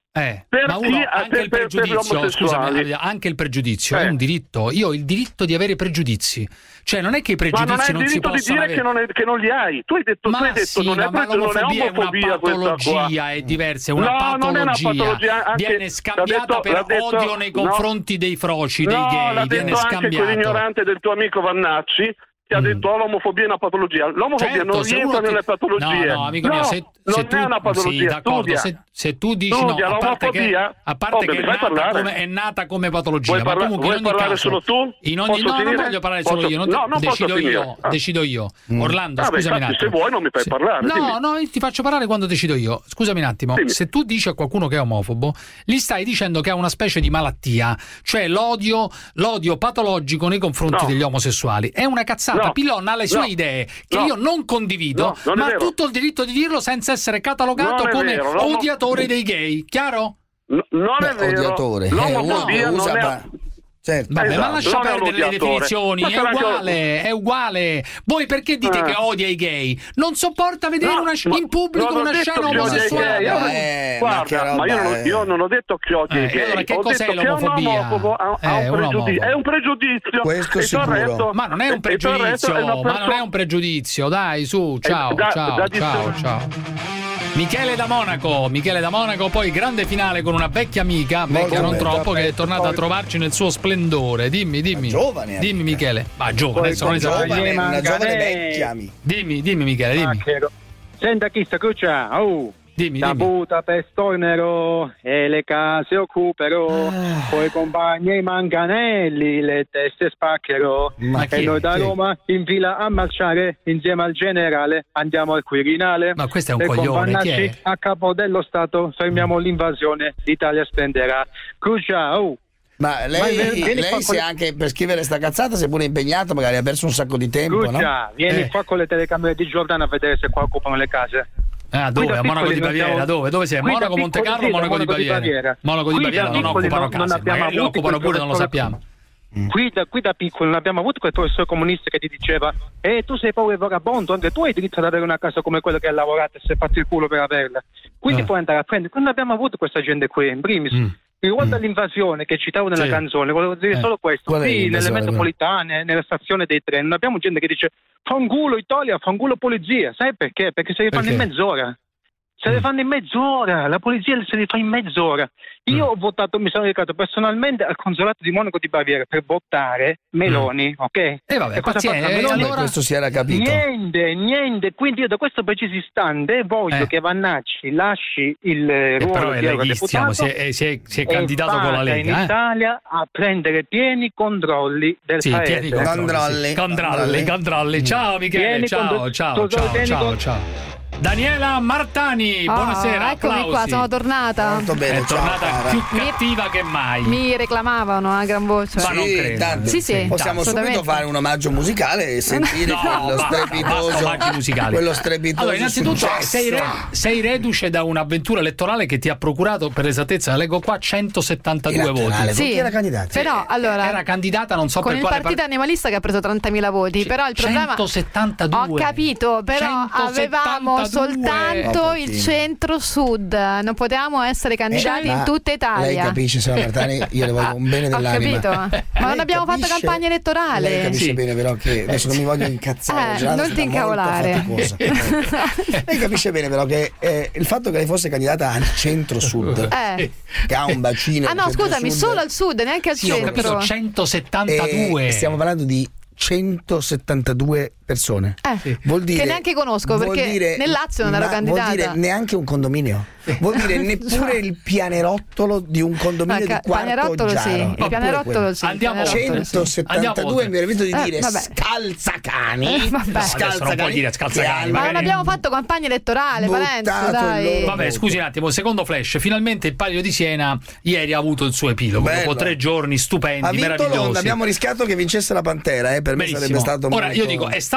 [SPEAKER 16] Eh,
[SPEAKER 12] per
[SPEAKER 16] ma
[SPEAKER 12] chi,
[SPEAKER 16] uno, anche
[SPEAKER 12] per,
[SPEAKER 16] il
[SPEAKER 12] per,
[SPEAKER 16] pregiudizio,
[SPEAKER 12] per
[SPEAKER 16] scusami, anche il pregiudizio
[SPEAKER 12] eh.
[SPEAKER 16] è un diritto. Io ho il diritto di avere pregiudizi. Cioè, non è che i pregiudizi non,
[SPEAKER 12] non
[SPEAKER 16] si possono avere.
[SPEAKER 12] Ma non hai il diritto di dire che non, è, che non li hai. Tu hai detto,
[SPEAKER 16] ma
[SPEAKER 12] tu hai detto
[SPEAKER 16] sì,
[SPEAKER 12] non, è
[SPEAKER 16] ma
[SPEAKER 12] pre- non è omofobia,
[SPEAKER 16] è una patologia, è diversa, è una
[SPEAKER 12] no,
[SPEAKER 16] patologia.
[SPEAKER 12] Non è una patologia anche,
[SPEAKER 16] viene scambiata
[SPEAKER 12] detto,
[SPEAKER 16] per
[SPEAKER 12] detto,
[SPEAKER 16] odio nei confronti
[SPEAKER 12] no,
[SPEAKER 16] dei froci, dei
[SPEAKER 12] no,
[SPEAKER 16] gay.
[SPEAKER 12] L'ha
[SPEAKER 16] viene
[SPEAKER 12] detto
[SPEAKER 16] scambiato.
[SPEAKER 12] anche quell'ignorante del tuo amico Vannacci. Ti ha detto oh, l'omofobia è una patologia. L'omofobia
[SPEAKER 16] certo,
[SPEAKER 12] non rientra nelle ti... patologie.
[SPEAKER 16] No, no, amico
[SPEAKER 12] no,
[SPEAKER 16] mio, se,
[SPEAKER 12] non
[SPEAKER 16] se tu,
[SPEAKER 12] è una patologia.
[SPEAKER 16] Sì, d'accordo,
[SPEAKER 12] studia.
[SPEAKER 16] se, se tu dici
[SPEAKER 12] studia,
[SPEAKER 16] no, a parte che, a parte
[SPEAKER 12] oh,
[SPEAKER 16] che è, nata come, è nata come patologia,
[SPEAKER 12] vuoi parla-
[SPEAKER 16] ma comunque
[SPEAKER 12] vuoi
[SPEAKER 16] in ogni
[SPEAKER 12] parlare
[SPEAKER 16] caso,
[SPEAKER 12] solo tu?
[SPEAKER 16] In ogni, no,
[SPEAKER 12] finire?
[SPEAKER 16] non voglio parlare
[SPEAKER 12] posso...
[SPEAKER 16] solo io, non,
[SPEAKER 12] no, non
[SPEAKER 16] decido
[SPEAKER 12] posso
[SPEAKER 16] io,
[SPEAKER 12] ah.
[SPEAKER 16] decido io.
[SPEAKER 12] Mm.
[SPEAKER 16] Orlando,
[SPEAKER 12] ah,
[SPEAKER 16] scusami
[SPEAKER 12] beh,
[SPEAKER 16] un attimo.
[SPEAKER 12] Se vuoi non mi fai
[SPEAKER 16] se...
[SPEAKER 12] parlare.
[SPEAKER 16] No,
[SPEAKER 12] dimmi.
[SPEAKER 16] no, io ti faccio parlare quando decido io. Scusami un attimo, dimmi. Se tu dici a qualcuno che è omofobo, gli stai dicendo che ha una specie di malattia, cioè l'odio, l'odio patologico nei confronti
[SPEAKER 12] no.
[SPEAKER 16] degli omosessuali. È una cazzata.
[SPEAKER 12] No.
[SPEAKER 16] Pillon ha le sue
[SPEAKER 12] no.
[SPEAKER 16] idee che
[SPEAKER 12] no.
[SPEAKER 16] io non condivido,
[SPEAKER 12] no, non
[SPEAKER 16] ma ha tutto il diritto di dirlo senza essere catalogato
[SPEAKER 12] non
[SPEAKER 16] come
[SPEAKER 12] vero,
[SPEAKER 16] odiatore dei gay. Chiaro?
[SPEAKER 12] No, non
[SPEAKER 6] Beh,
[SPEAKER 12] è vero.
[SPEAKER 6] Odiatore.
[SPEAKER 12] L'omofobia
[SPEAKER 6] eh,
[SPEAKER 12] non
[SPEAKER 6] usa,
[SPEAKER 12] è...
[SPEAKER 6] ma... Certo.
[SPEAKER 16] Vabbè,
[SPEAKER 12] esatto,
[SPEAKER 16] ma lascia perdere le definizioni, è uguale,
[SPEAKER 12] anche...
[SPEAKER 16] è uguale. Voi perché dite
[SPEAKER 12] eh.
[SPEAKER 16] che odia i gay? Non sopporta vedere
[SPEAKER 12] no,
[SPEAKER 16] una, in pubblico una scena omosessuale?
[SPEAKER 12] Eh, guarda, ma, ma io, non, io non ho detto che odia
[SPEAKER 16] eh,
[SPEAKER 12] i gay.
[SPEAKER 16] Allora, che
[SPEAKER 12] ho
[SPEAKER 16] cos'è
[SPEAKER 12] detto
[SPEAKER 16] l'omofobia?
[SPEAKER 12] Che è un omofobo, ha,
[SPEAKER 16] eh,
[SPEAKER 12] ha un
[SPEAKER 16] un
[SPEAKER 12] pregiudizio. È un pregiudizio.
[SPEAKER 6] Questo
[SPEAKER 12] e
[SPEAKER 6] sicuro.
[SPEAKER 12] Resto,
[SPEAKER 16] ma non è un pregiudizio, è perso... ma non è un pregiudizio. Dai, su, ciao,
[SPEAKER 12] da,
[SPEAKER 16] ciao,
[SPEAKER 12] da
[SPEAKER 16] ciao, ciao. Michele da Monaco, Michele da Monaco, poi grande finale con una vecchia amica, vecchia non troppo, che è tornata a trovarci nel suo splendore. Dimmi, dimmi.
[SPEAKER 6] Giovane.
[SPEAKER 16] Dimmi Michele. Ma giovane, adesso non ne sappiamo.
[SPEAKER 6] Una giovane vecchia amica.
[SPEAKER 16] Dimmi, dimmi Michele, dimmi.
[SPEAKER 9] Senta chi sta cuccia, oh.
[SPEAKER 16] Dimmi,
[SPEAKER 9] da
[SPEAKER 16] dimmi.
[SPEAKER 9] Budapest tornerò e le case occuperò, ah. poi compagni e i manganelli le teste spaccherò.
[SPEAKER 16] Ma
[SPEAKER 9] e noi da Roma in fila a marciare insieme al generale andiamo al Quirinale.
[SPEAKER 16] Ma questo è un
[SPEAKER 9] e
[SPEAKER 16] coglione,
[SPEAKER 9] con
[SPEAKER 16] chi è?
[SPEAKER 9] a capo dello Stato fermiamo l'invasione, l'Italia spenderà. Cuccia, oh.
[SPEAKER 6] Ma lei,
[SPEAKER 9] Ma vieni, vieni
[SPEAKER 6] lei si è anche per scrivere sta cazzata, si è pure impegnato, magari ha perso un sacco di tempo,
[SPEAKER 9] Cuccia,
[SPEAKER 6] no?
[SPEAKER 9] vieni
[SPEAKER 6] eh.
[SPEAKER 9] qua con le telecamere di Giordano a vedere se qua occupano le case.
[SPEAKER 16] Ah, dove? A Monaco di Baviera?
[SPEAKER 9] Abbiamo...
[SPEAKER 16] Dove? Dove sei? Monaco, Monte Carlo o Monaco di Baviera? Monaco di Baviera non occupano case, magari lo occupano pure, non lo sappiamo.
[SPEAKER 9] Qui da, qui da piccolo non abbiamo avuto quel professore comunista che ti diceva eh tu sei povero e vagabondo, anche tu hai diritto ad avere una casa come quella che hai lavorato e si è fatto il culo per averla, quindi ah. puoi andare a prendere. Non abbiamo avuto questa gente qui, in primis mm. riguardo mm. all'invasione che citavo nella sì. canzone, volevo dire eh. solo questo. Sì, nelle metropolitane, nelle stazioni dei treni non abbiamo gente che dice fanculo Italia, fanculo polizia. Sai perché? Perché se li fanno in mezz'ora. Se le fanno in mezz'ora, la polizia se li fa in mezz'ora. Io mm. ho votato, mi sono recato personalmente al consolato di Monaco di Baviera per votare Meloni, mm. ok?
[SPEAKER 6] E eh vabbè, pazienza, eh, allora... questo si era capito.
[SPEAKER 9] Niente, niente, quindi io da questo preciso istante voglio eh. che Vannacci lasci il
[SPEAKER 16] eh,
[SPEAKER 9] ruolo
[SPEAKER 16] di
[SPEAKER 9] eurodeputato
[SPEAKER 16] si è, si è, si è candidato con la Lega
[SPEAKER 9] in
[SPEAKER 16] eh?
[SPEAKER 9] Italia a prendere pieni controlli del
[SPEAKER 16] sì,
[SPEAKER 9] paese.
[SPEAKER 16] Pieni controlli, controlli, controlli. Ciao Michele, ciao, ciao, ciao, ciao, ciao. Daniela Martani,
[SPEAKER 11] oh,
[SPEAKER 16] buonasera.
[SPEAKER 11] Eccomi
[SPEAKER 16] applausi.
[SPEAKER 11] qua, sono tornata.
[SPEAKER 6] Molto bene,
[SPEAKER 16] è tornata
[SPEAKER 6] ciao,
[SPEAKER 16] più cattiva che mai.
[SPEAKER 11] Mi reclamavano a gran voce.
[SPEAKER 16] Ma non credo.
[SPEAKER 6] Tanto,
[SPEAKER 11] sì, sì,
[SPEAKER 6] possiamo subito fare un omaggio musicale e sentire
[SPEAKER 16] no,
[SPEAKER 6] quello
[SPEAKER 16] basta,
[SPEAKER 6] strepitoso.
[SPEAKER 16] Basta musicali.
[SPEAKER 6] Quello strepitoso.
[SPEAKER 16] Allora, innanzitutto sei, re,
[SPEAKER 6] Ah.
[SPEAKER 16] sei reduce da un'avventura elettorale che ti ha procurato, per esattezza, la leggo qua, centosettantadue voti.
[SPEAKER 11] Sì,
[SPEAKER 6] chi era candidata?
[SPEAKER 11] Però allora
[SPEAKER 16] era candidata, non so
[SPEAKER 11] con
[SPEAKER 16] per
[SPEAKER 11] il
[SPEAKER 16] quale
[SPEAKER 11] partito
[SPEAKER 16] par-
[SPEAKER 11] animalista che ha preso trentamila voti,
[SPEAKER 16] sì,
[SPEAKER 11] però il problema
[SPEAKER 16] centosettantadue.
[SPEAKER 11] Ho capito, però avevamo soltanto No, il centro-sud, non potevamo essere candidati
[SPEAKER 6] eh,
[SPEAKER 11] in tutta Italia.
[SPEAKER 6] Lei capisce, signora Martani, io le voglio un bene dell'anima.
[SPEAKER 11] Ho capito, ma non abbiamo
[SPEAKER 6] capisce,
[SPEAKER 11] fatto campagna elettorale.
[SPEAKER 6] Lei capisce sì. bene però che adesso non mi voglio incazzare,
[SPEAKER 11] eh, non ti incavolare.
[SPEAKER 6] Lei capisce bene però che eh, il fatto che lei fosse candidata al centro-sud,
[SPEAKER 11] eh.
[SPEAKER 6] che ha un bacino.
[SPEAKER 11] Ah no, scusami, solo al sud, neanche al
[SPEAKER 16] sì,
[SPEAKER 11] centro.
[SPEAKER 16] Ho capito, centosettantadue.
[SPEAKER 6] E stiamo parlando di centosettantadue persone.
[SPEAKER 11] Eh,
[SPEAKER 6] sì. Vuol dire,
[SPEAKER 11] che neanche conosco perché
[SPEAKER 6] dire,
[SPEAKER 11] nel Lazio non ero candidata.
[SPEAKER 6] Vuol dire neanche un condominio. Vuol dire neppure il pianerottolo di un condominio ah, di quarto
[SPEAKER 11] sì.
[SPEAKER 6] Giaro.
[SPEAKER 11] Il pianerottolo sì.
[SPEAKER 16] Andiamo
[SPEAKER 6] centosettantadue sì. mi permetto di dire
[SPEAKER 11] eh,
[SPEAKER 6] scalzacani.
[SPEAKER 11] Eh, vabbè.
[SPEAKER 16] Scalzacani. Non puoi dire scalzacani.
[SPEAKER 11] Ma non abbiamo fatto campagna elettorale, Parenzo, dai.
[SPEAKER 16] Vabbè, scusi un attimo, secondo flash, finalmente il Palio di Siena ieri ha avuto il suo epilogo.
[SPEAKER 6] Bello.
[SPEAKER 16] Dopo tre giorni stupendi,
[SPEAKER 6] ha vinto
[SPEAKER 16] meravigliosi.
[SPEAKER 6] Londra, abbiamo rischiato che vincesse la Pantera, eh, per
[SPEAKER 16] Benissimo.
[SPEAKER 6] me sarebbe stato
[SPEAKER 16] Ora
[SPEAKER 6] molto...
[SPEAKER 16] io dico, è stato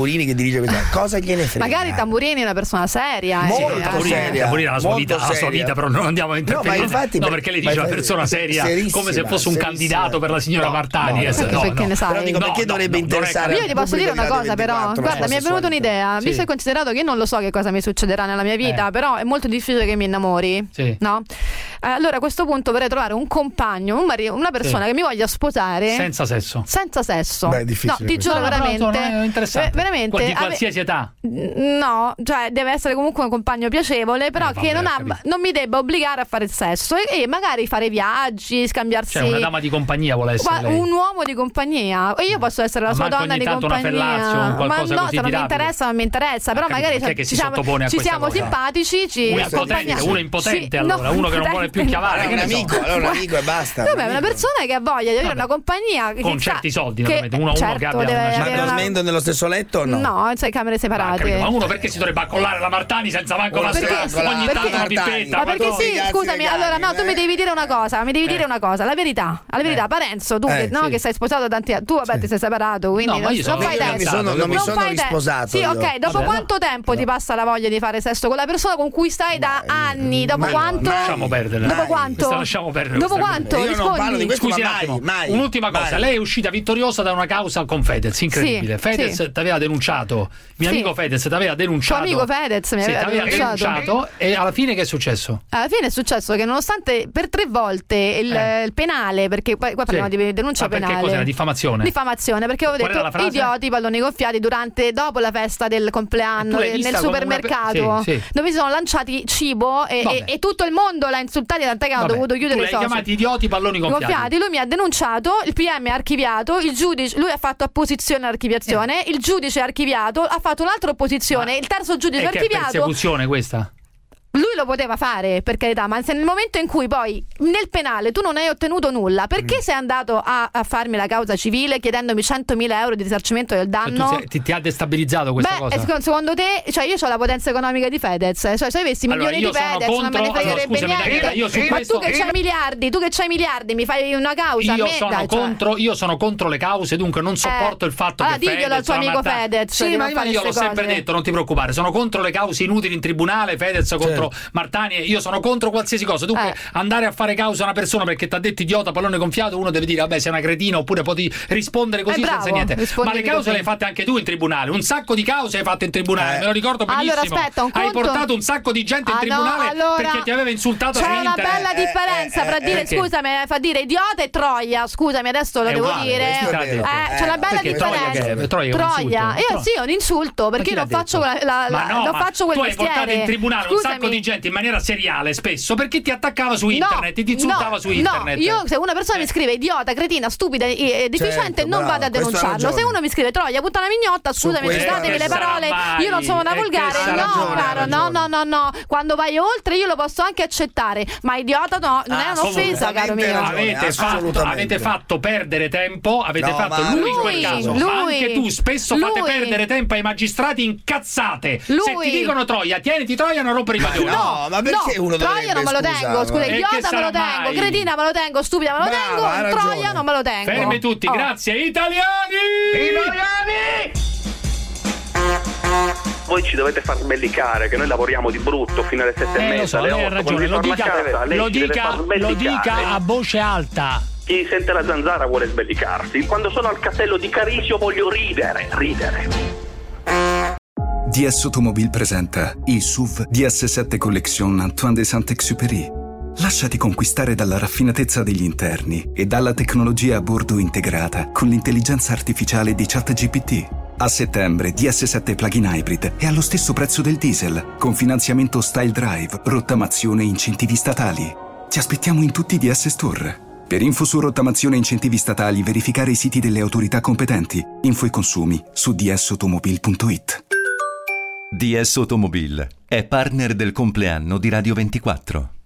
[SPEAKER 6] Tamburini che dirige questa cosa gliene frega.
[SPEAKER 17] Magari Tamburini è una persona seria.
[SPEAKER 6] Molto
[SPEAKER 17] eh.
[SPEAKER 16] Tamburini,
[SPEAKER 6] seria.
[SPEAKER 16] Tamburini ha la sua
[SPEAKER 6] molto
[SPEAKER 16] vita, la sua
[SPEAKER 6] seria.
[SPEAKER 16] vita, però non andiamo a interferire.
[SPEAKER 6] No, ma infatti,
[SPEAKER 16] no
[SPEAKER 6] per-
[SPEAKER 16] perché lei
[SPEAKER 6] ma
[SPEAKER 16] dice una
[SPEAKER 6] infatti-
[SPEAKER 16] persona seria,
[SPEAKER 6] serissima,
[SPEAKER 16] come se fosse un
[SPEAKER 6] serissima.
[SPEAKER 16] candidato per la signora
[SPEAKER 6] No,
[SPEAKER 16] Martani.
[SPEAKER 6] no,
[SPEAKER 16] eh,
[SPEAKER 17] perché-
[SPEAKER 16] no,
[SPEAKER 17] perché
[SPEAKER 16] no.
[SPEAKER 17] ne sai?
[SPEAKER 6] Però dico,
[SPEAKER 16] No,
[SPEAKER 6] perché
[SPEAKER 16] no,
[SPEAKER 6] dovrebbe
[SPEAKER 16] no,
[SPEAKER 6] interessare?
[SPEAKER 17] Io ti posso dire una cosa, però. Guarda, mi è venuta un'idea.
[SPEAKER 16] Sì.
[SPEAKER 17] Visto e considerato che io non lo so che cosa mi succederà nella mia vita,
[SPEAKER 16] Eh.
[SPEAKER 17] però è molto difficile che mi innamori.
[SPEAKER 16] Sì.
[SPEAKER 17] No? Eh, allora a questo punto vorrei trovare un compagno, un mari- una persona
[SPEAKER 16] Sì.
[SPEAKER 17] che mi voglia sposare
[SPEAKER 16] Senza sesso.
[SPEAKER 17] senza sesso.
[SPEAKER 6] Beh, è difficile
[SPEAKER 17] No, ti
[SPEAKER 6] questo.
[SPEAKER 17] giuro
[SPEAKER 16] No, no, però,
[SPEAKER 17] veramente.
[SPEAKER 16] insomma, è interessante.
[SPEAKER 17] eh, veramente
[SPEAKER 16] Qual- di
[SPEAKER 17] ave-
[SPEAKER 16] qualsiasi età.
[SPEAKER 17] No, cioè deve essere comunque un compagno piacevole, però
[SPEAKER 16] Eh,
[SPEAKER 17] che
[SPEAKER 16] vabbè,
[SPEAKER 17] non, ha-
[SPEAKER 16] capito.
[SPEAKER 17] non mi debba obbligare a fare il sesso e, e magari fare viaggi, scambiarsi.
[SPEAKER 16] Cioè, una dama di compagnia vuole essere
[SPEAKER 17] Gua-
[SPEAKER 16] lei.
[SPEAKER 17] un uomo di compagnia e io posso essere la
[SPEAKER 16] Ma
[SPEAKER 17] sua
[SPEAKER 16] manco
[SPEAKER 17] donna
[SPEAKER 16] ogni
[SPEAKER 17] di
[SPEAKER 16] tanto una
[SPEAKER 17] compagnia.
[SPEAKER 16] fellazio, un
[SPEAKER 17] Ma
[SPEAKER 16] qualcosa
[SPEAKER 17] no,
[SPEAKER 16] così
[SPEAKER 17] se non mi
[SPEAKER 16] tirabile.
[SPEAKER 17] interessa, non mi interessa. Però
[SPEAKER 16] capito,
[SPEAKER 17] magari
[SPEAKER 16] chi è
[SPEAKER 17] se-
[SPEAKER 16] che si
[SPEAKER 17] ci siamo,
[SPEAKER 16] sottopone a
[SPEAKER 17] ci
[SPEAKER 16] questa
[SPEAKER 17] siamo
[SPEAKER 16] cosa?
[SPEAKER 17] simpatici. Ci
[SPEAKER 16] Uno impotente,
[SPEAKER 17] accompagniamo.
[SPEAKER 16] uno impotente
[SPEAKER 17] Sì,
[SPEAKER 16] allora,
[SPEAKER 17] no,
[SPEAKER 16] uno che non vuole più chiavare.
[SPEAKER 6] Allora un amico, allora un amico e basta.
[SPEAKER 17] Vabbè, una persona che ha voglia di avere una compagnia
[SPEAKER 16] con certi soldi, naturalmente. Uno, uno che abbia una...
[SPEAKER 6] Ma dormendo nello stesso letto o no?
[SPEAKER 17] No, cioè camere separate.
[SPEAKER 16] Ma uno perché si dovrebbe accollare la Martani senza manco la sera ogni tanto una pipetta?
[SPEAKER 17] Ma perché sì, scusami, allora no, tu mi devi dire una cosa, mi devi dire una cosa, la verità, la verità, Parenzo, tu che no, che sei sposato da tanti anni, tu vabbè ti sei separato, quindi non fai testa.
[SPEAKER 6] Non mi sono risposato.
[SPEAKER 17] Sì, ok, dopo quanto tempo ti passa la voglia di fare sesso con la persona con cui stai da anni? Dopo quanto?
[SPEAKER 16] Lasciamo perdere.
[SPEAKER 17] Dopo quanto?
[SPEAKER 16] Lasciamo perdere.
[SPEAKER 17] Dopo quanto?
[SPEAKER 6] Io non parlo di questo,
[SPEAKER 16] Scusi
[SPEAKER 6] ma
[SPEAKER 16] un attimo,
[SPEAKER 6] mai, mai,
[SPEAKER 16] un'ultima cosa,
[SPEAKER 6] mai.
[SPEAKER 16] lei è uscita vittoriosa da una causa con Fedez, incredibile.
[SPEAKER 17] Sì,
[SPEAKER 16] Fedez
[SPEAKER 17] sì.
[SPEAKER 16] ti aveva denunciato, mio
[SPEAKER 17] Sì.
[SPEAKER 16] amico Fedez ti aveva denunciato.
[SPEAKER 17] Tuo amico Fedez mi
[SPEAKER 16] sì,
[SPEAKER 17] aveva
[SPEAKER 16] aveva
[SPEAKER 17] denunciato.
[SPEAKER 16] denunciato e alla fine che è successo?
[SPEAKER 17] Alla fine è successo che nonostante per tre volte il,
[SPEAKER 16] Eh.
[SPEAKER 17] il penale, perché poi qua parliamo
[SPEAKER 16] Sì.
[SPEAKER 17] di denuncia
[SPEAKER 16] Ma perché
[SPEAKER 17] penale.
[SPEAKER 16] cos'era? Diffamazione?
[SPEAKER 17] Diffamazione, perché avevo
[SPEAKER 16] Qual era la
[SPEAKER 17] detto
[SPEAKER 16] frase?
[SPEAKER 17] idioti, palloni gonfiati durante dopo la festa del compleanno
[SPEAKER 16] E tu l'hai
[SPEAKER 17] nel
[SPEAKER 16] vista come
[SPEAKER 17] supermercato
[SPEAKER 16] una pe- sì, sì.
[SPEAKER 17] dove si sono lanciati cibo e, e, e tutto il mondo l'ha insultato, tant'è che hanno
[SPEAKER 16] Vabbè,
[SPEAKER 17] dovuto chiudere
[SPEAKER 16] tu
[SPEAKER 17] i
[SPEAKER 16] l'hai
[SPEAKER 17] social.
[SPEAKER 16] chiamati idioti palloni gonfiati.
[SPEAKER 17] Lui mi ha denunciato, il P M ha archiviato, il giudice, lui ha fatto opposizione all'archiviazione, il giudice ha archiviato, ha fatto un'altra opposizione, il terzo giudice
[SPEAKER 16] E
[SPEAKER 17] ha
[SPEAKER 16] che è
[SPEAKER 17] archiviato.
[SPEAKER 16] persecuzione questa?
[SPEAKER 17] Lui lo poteva fare, per carità, ma se nel momento in cui poi nel penale tu non hai ottenuto nulla, perché sei andato a, a farmi la causa civile chiedendomi centomila euro di risarcimento del danno?
[SPEAKER 16] Tu sei- ti, ti ha destabilizzato questa
[SPEAKER 17] Beh,
[SPEAKER 16] cosa?
[SPEAKER 17] e secondo, secondo te, cioè io ho la potenza economica di Fedez, cioè se avessi
[SPEAKER 16] Allora,
[SPEAKER 17] milioni
[SPEAKER 16] io
[SPEAKER 17] di
[SPEAKER 16] sono
[SPEAKER 17] Fedez non me ne
[SPEAKER 16] contro-
[SPEAKER 17] fregherebbe
[SPEAKER 16] allora, scusami,
[SPEAKER 17] niente.
[SPEAKER 16] Daniela, io su
[SPEAKER 17] Ma
[SPEAKER 16] questo-
[SPEAKER 17] tu che c'hai miliardi, tu che c'hai miliardi, mi fai una causa
[SPEAKER 16] Io
[SPEAKER 17] a me?
[SPEAKER 16] sono,
[SPEAKER 17] Dai, cioè.
[SPEAKER 16] contro, io sono contro le cause, dunque non sopporto
[SPEAKER 17] Eh,
[SPEAKER 16] il fatto
[SPEAKER 17] allora
[SPEAKER 16] che
[SPEAKER 17] diglielo
[SPEAKER 16] Fedez
[SPEAKER 17] al tuo
[SPEAKER 16] la
[SPEAKER 17] amico
[SPEAKER 16] Marta-
[SPEAKER 17] Fedez
[SPEAKER 16] Sì,
[SPEAKER 17] che
[SPEAKER 16] ma
[SPEAKER 17] non fa
[SPEAKER 16] io l'ho
[SPEAKER 17] queste
[SPEAKER 16] sempre
[SPEAKER 17] cose.
[SPEAKER 16] detto, non ti preoccupare. Sono contro le cause inutili in tribunale. Fedez contro Martani. Io sono contro qualsiasi cosa. Dunque,
[SPEAKER 17] Eh.
[SPEAKER 16] andare a fare causa a una persona perché ti ha detto idiota, pallone gonfiato, uno deve dire, vabbè, sei una cretina, oppure potevi rispondere così
[SPEAKER 17] Eh, bravo,
[SPEAKER 16] senza niente. Ma
[SPEAKER 17] rispondevi
[SPEAKER 16] le cause
[SPEAKER 17] così.
[SPEAKER 16] le hai fatte anche tu in tribunale. Un sacco di cause hai fatto in tribunale. Me lo ricordo benissimo.
[SPEAKER 17] Allora, aspetta, un
[SPEAKER 16] Hai
[SPEAKER 17] conto-
[SPEAKER 16] portato un sacco di gente in
[SPEAKER 17] Ah, no,
[SPEAKER 16] tribunale
[SPEAKER 17] allora,
[SPEAKER 16] perché ti aveva insultato
[SPEAKER 17] c'è
[SPEAKER 16] su
[SPEAKER 17] una
[SPEAKER 16] internet.
[SPEAKER 17] bella differenza fra dire
[SPEAKER 16] perché?
[SPEAKER 17] scusami, fa dire idiota e troia. Scusami, adesso lo
[SPEAKER 16] È
[SPEAKER 17] devo
[SPEAKER 16] uguale,
[SPEAKER 17] dire.
[SPEAKER 16] questo è
[SPEAKER 17] Eh,
[SPEAKER 16] vero.
[SPEAKER 17] c'è una bella
[SPEAKER 16] Perché Troia
[SPEAKER 17] differenza.
[SPEAKER 16] che è? Troia è un
[SPEAKER 17] Troia.
[SPEAKER 16] insulto.
[SPEAKER 17] Io sì, è un insulto perché
[SPEAKER 16] chi
[SPEAKER 17] io non
[SPEAKER 16] l'ha
[SPEAKER 17] faccio
[SPEAKER 16] detto?
[SPEAKER 17] la, la,
[SPEAKER 16] Ma
[SPEAKER 17] la-
[SPEAKER 16] no,
[SPEAKER 17] non
[SPEAKER 16] ma
[SPEAKER 17] faccio quel
[SPEAKER 16] tu hai
[SPEAKER 17] mestiere.
[SPEAKER 16] portato in tribunale un
[SPEAKER 17] Scusami.
[SPEAKER 16] sacco di gente in maniera seriale spesso perché ti attaccava su
[SPEAKER 17] No,
[SPEAKER 16] internet, ti insultava
[SPEAKER 17] no,
[SPEAKER 16] su internet.
[SPEAKER 17] No, io se una persona mi scrive idiota, cretina, stupida e e deficiente,
[SPEAKER 6] Certo,
[SPEAKER 17] non
[SPEAKER 6] bravo,
[SPEAKER 17] vado a
[SPEAKER 6] questo ha
[SPEAKER 17] denunciarlo.
[SPEAKER 6] ragione.
[SPEAKER 17] Se uno mi scrive troia, puttana mignotta, scusami,
[SPEAKER 6] questo
[SPEAKER 17] scusatemi
[SPEAKER 6] ha
[SPEAKER 17] le
[SPEAKER 6] ragione.
[SPEAKER 17] parole,
[SPEAKER 16] Sarà
[SPEAKER 17] io non sono una
[SPEAKER 16] mai,
[SPEAKER 17] volgare.
[SPEAKER 16] e che
[SPEAKER 17] No,
[SPEAKER 16] sarà ragione,
[SPEAKER 17] caro,
[SPEAKER 6] ha
[SPEAKER 17] no,
[SPEAKER 6] ragione.
[SPEAKER 17] no, no, no. Quando vai oltre io lo posso anche accettare, ma idiota no, non
[SPEAKER 6] Ah,
[SPEAKER 17] è un'offesa, caro
[SPEAKER 6] assolutamente
[SPEAKER 17] mio.
[SPEAKER 6] ragione.
[SPEAKER 16] Avete fatto,
[SPEAKER 6] assolutamente.
[SPEAKER 16] avete fatto perdere tempo, avete
[SPEAKER 6] No,
[SPEAKER 16] fatto
[SPEAKER 6] ma-
[SPEAKER 16] lui in quel
[SPEAKER 17] Lui,
[SPEAKER 16] caso,
[SPEAKER 17] lui,
[SPEAKER 16] ma anche tu spesso fate
[SPEAKER 17] lui.
[SPEAKER 16] perdere tempo ai magistrati incazzate. Se
[SPEAKER 17] Lui.
[SPEAKER 16] ti dicono Troia, tieniti Troia, non rompere i coglioni.
[SPEAKER 6] no, ma perché
[SPEAKER 17] no,
[SPEAKER 6] uno
[SPEAKER 17] Troia
[SPEAKER 6] dovrebbe,
[SPEAKER 17] non me lo
[SPEAKER 6] scusa,
[SPEAKER 17] tengo, scusa,
[SPEAKER 6] ma-
[SPEAKER 16] E che
[SPEAKER 17] idiota me
[SPEAKER 16] sarà
[SPEAKER 17] lo tengo,
[SPEAKER 16] mai?
[SPEAKER 17] cretina me lo tengo, stupida me lo
[SPEAKER 6] Brava,
[SPEAKER 17] tengo,
[SPEAKER 6] ha ragione.
[SPEAKER 17] Troia non me lo tengo.
[SPEAKER 16] Fermi tutti,
[SPEAKER 17] Oh.
[SPEAKER 16] grazie italiani!
[SPEAKER 21] Voi ci dovete far sbellicare che noi lavoriamo di brutto fino alle sette e
[SPEAKER 16] Eh, lo
[SPEAKER 21] mezza,
[SPEAKER 16] so,
[SPEAKER 21] alle
[SPEAKER 16] lei ha
[SPEAKER 21] otto.
[SPEAKER 16] ragione,
[SPEAKER 21] Quando
[SPEAKER 16] lo
[SPEAKER 21] vi torna
[SPEAKER 16] dica,
[SPEAKER 21] a casa, lei
[SPEAKER 16] lo
[SPEAKER 21] ci deve
[SPEAKER 16] dica,
[SPEAKER 21] far
[SPEAKER 16] lo
[SPEAKER 21] sbellicare.
[SPEAKER 16] dica a voce alta.
[SPEAKER 21] Chi sente la zanzara vuole sbellicarsi. Quando sono al castello di Carisio voglio ridere, ridere.
[SPEAKER 1] D S Automobile presenta il S U V D S sette Collection Antoine de Saint-Exupéry. Lasciati conquistare dalla raffinatezza degli interni e dalla tecnologia a bordo integrata con l'intelligenza artificiale di ChatGPT. A settembre D S sette Plug-in Hybrid è allo stesso prezzo del diesel, con finanziamento Style Drive, rottamazione e incentivi statali. Ti aspettiamo in tutti i D S Store. Per info su rottamazione e incentivi statali, verificare i siti delle autorità competenti. Info e consumi su d s automobile punto i t.
[SPEAKER 2] D S Automobile è partner del compleanno di Radio ventiquattro.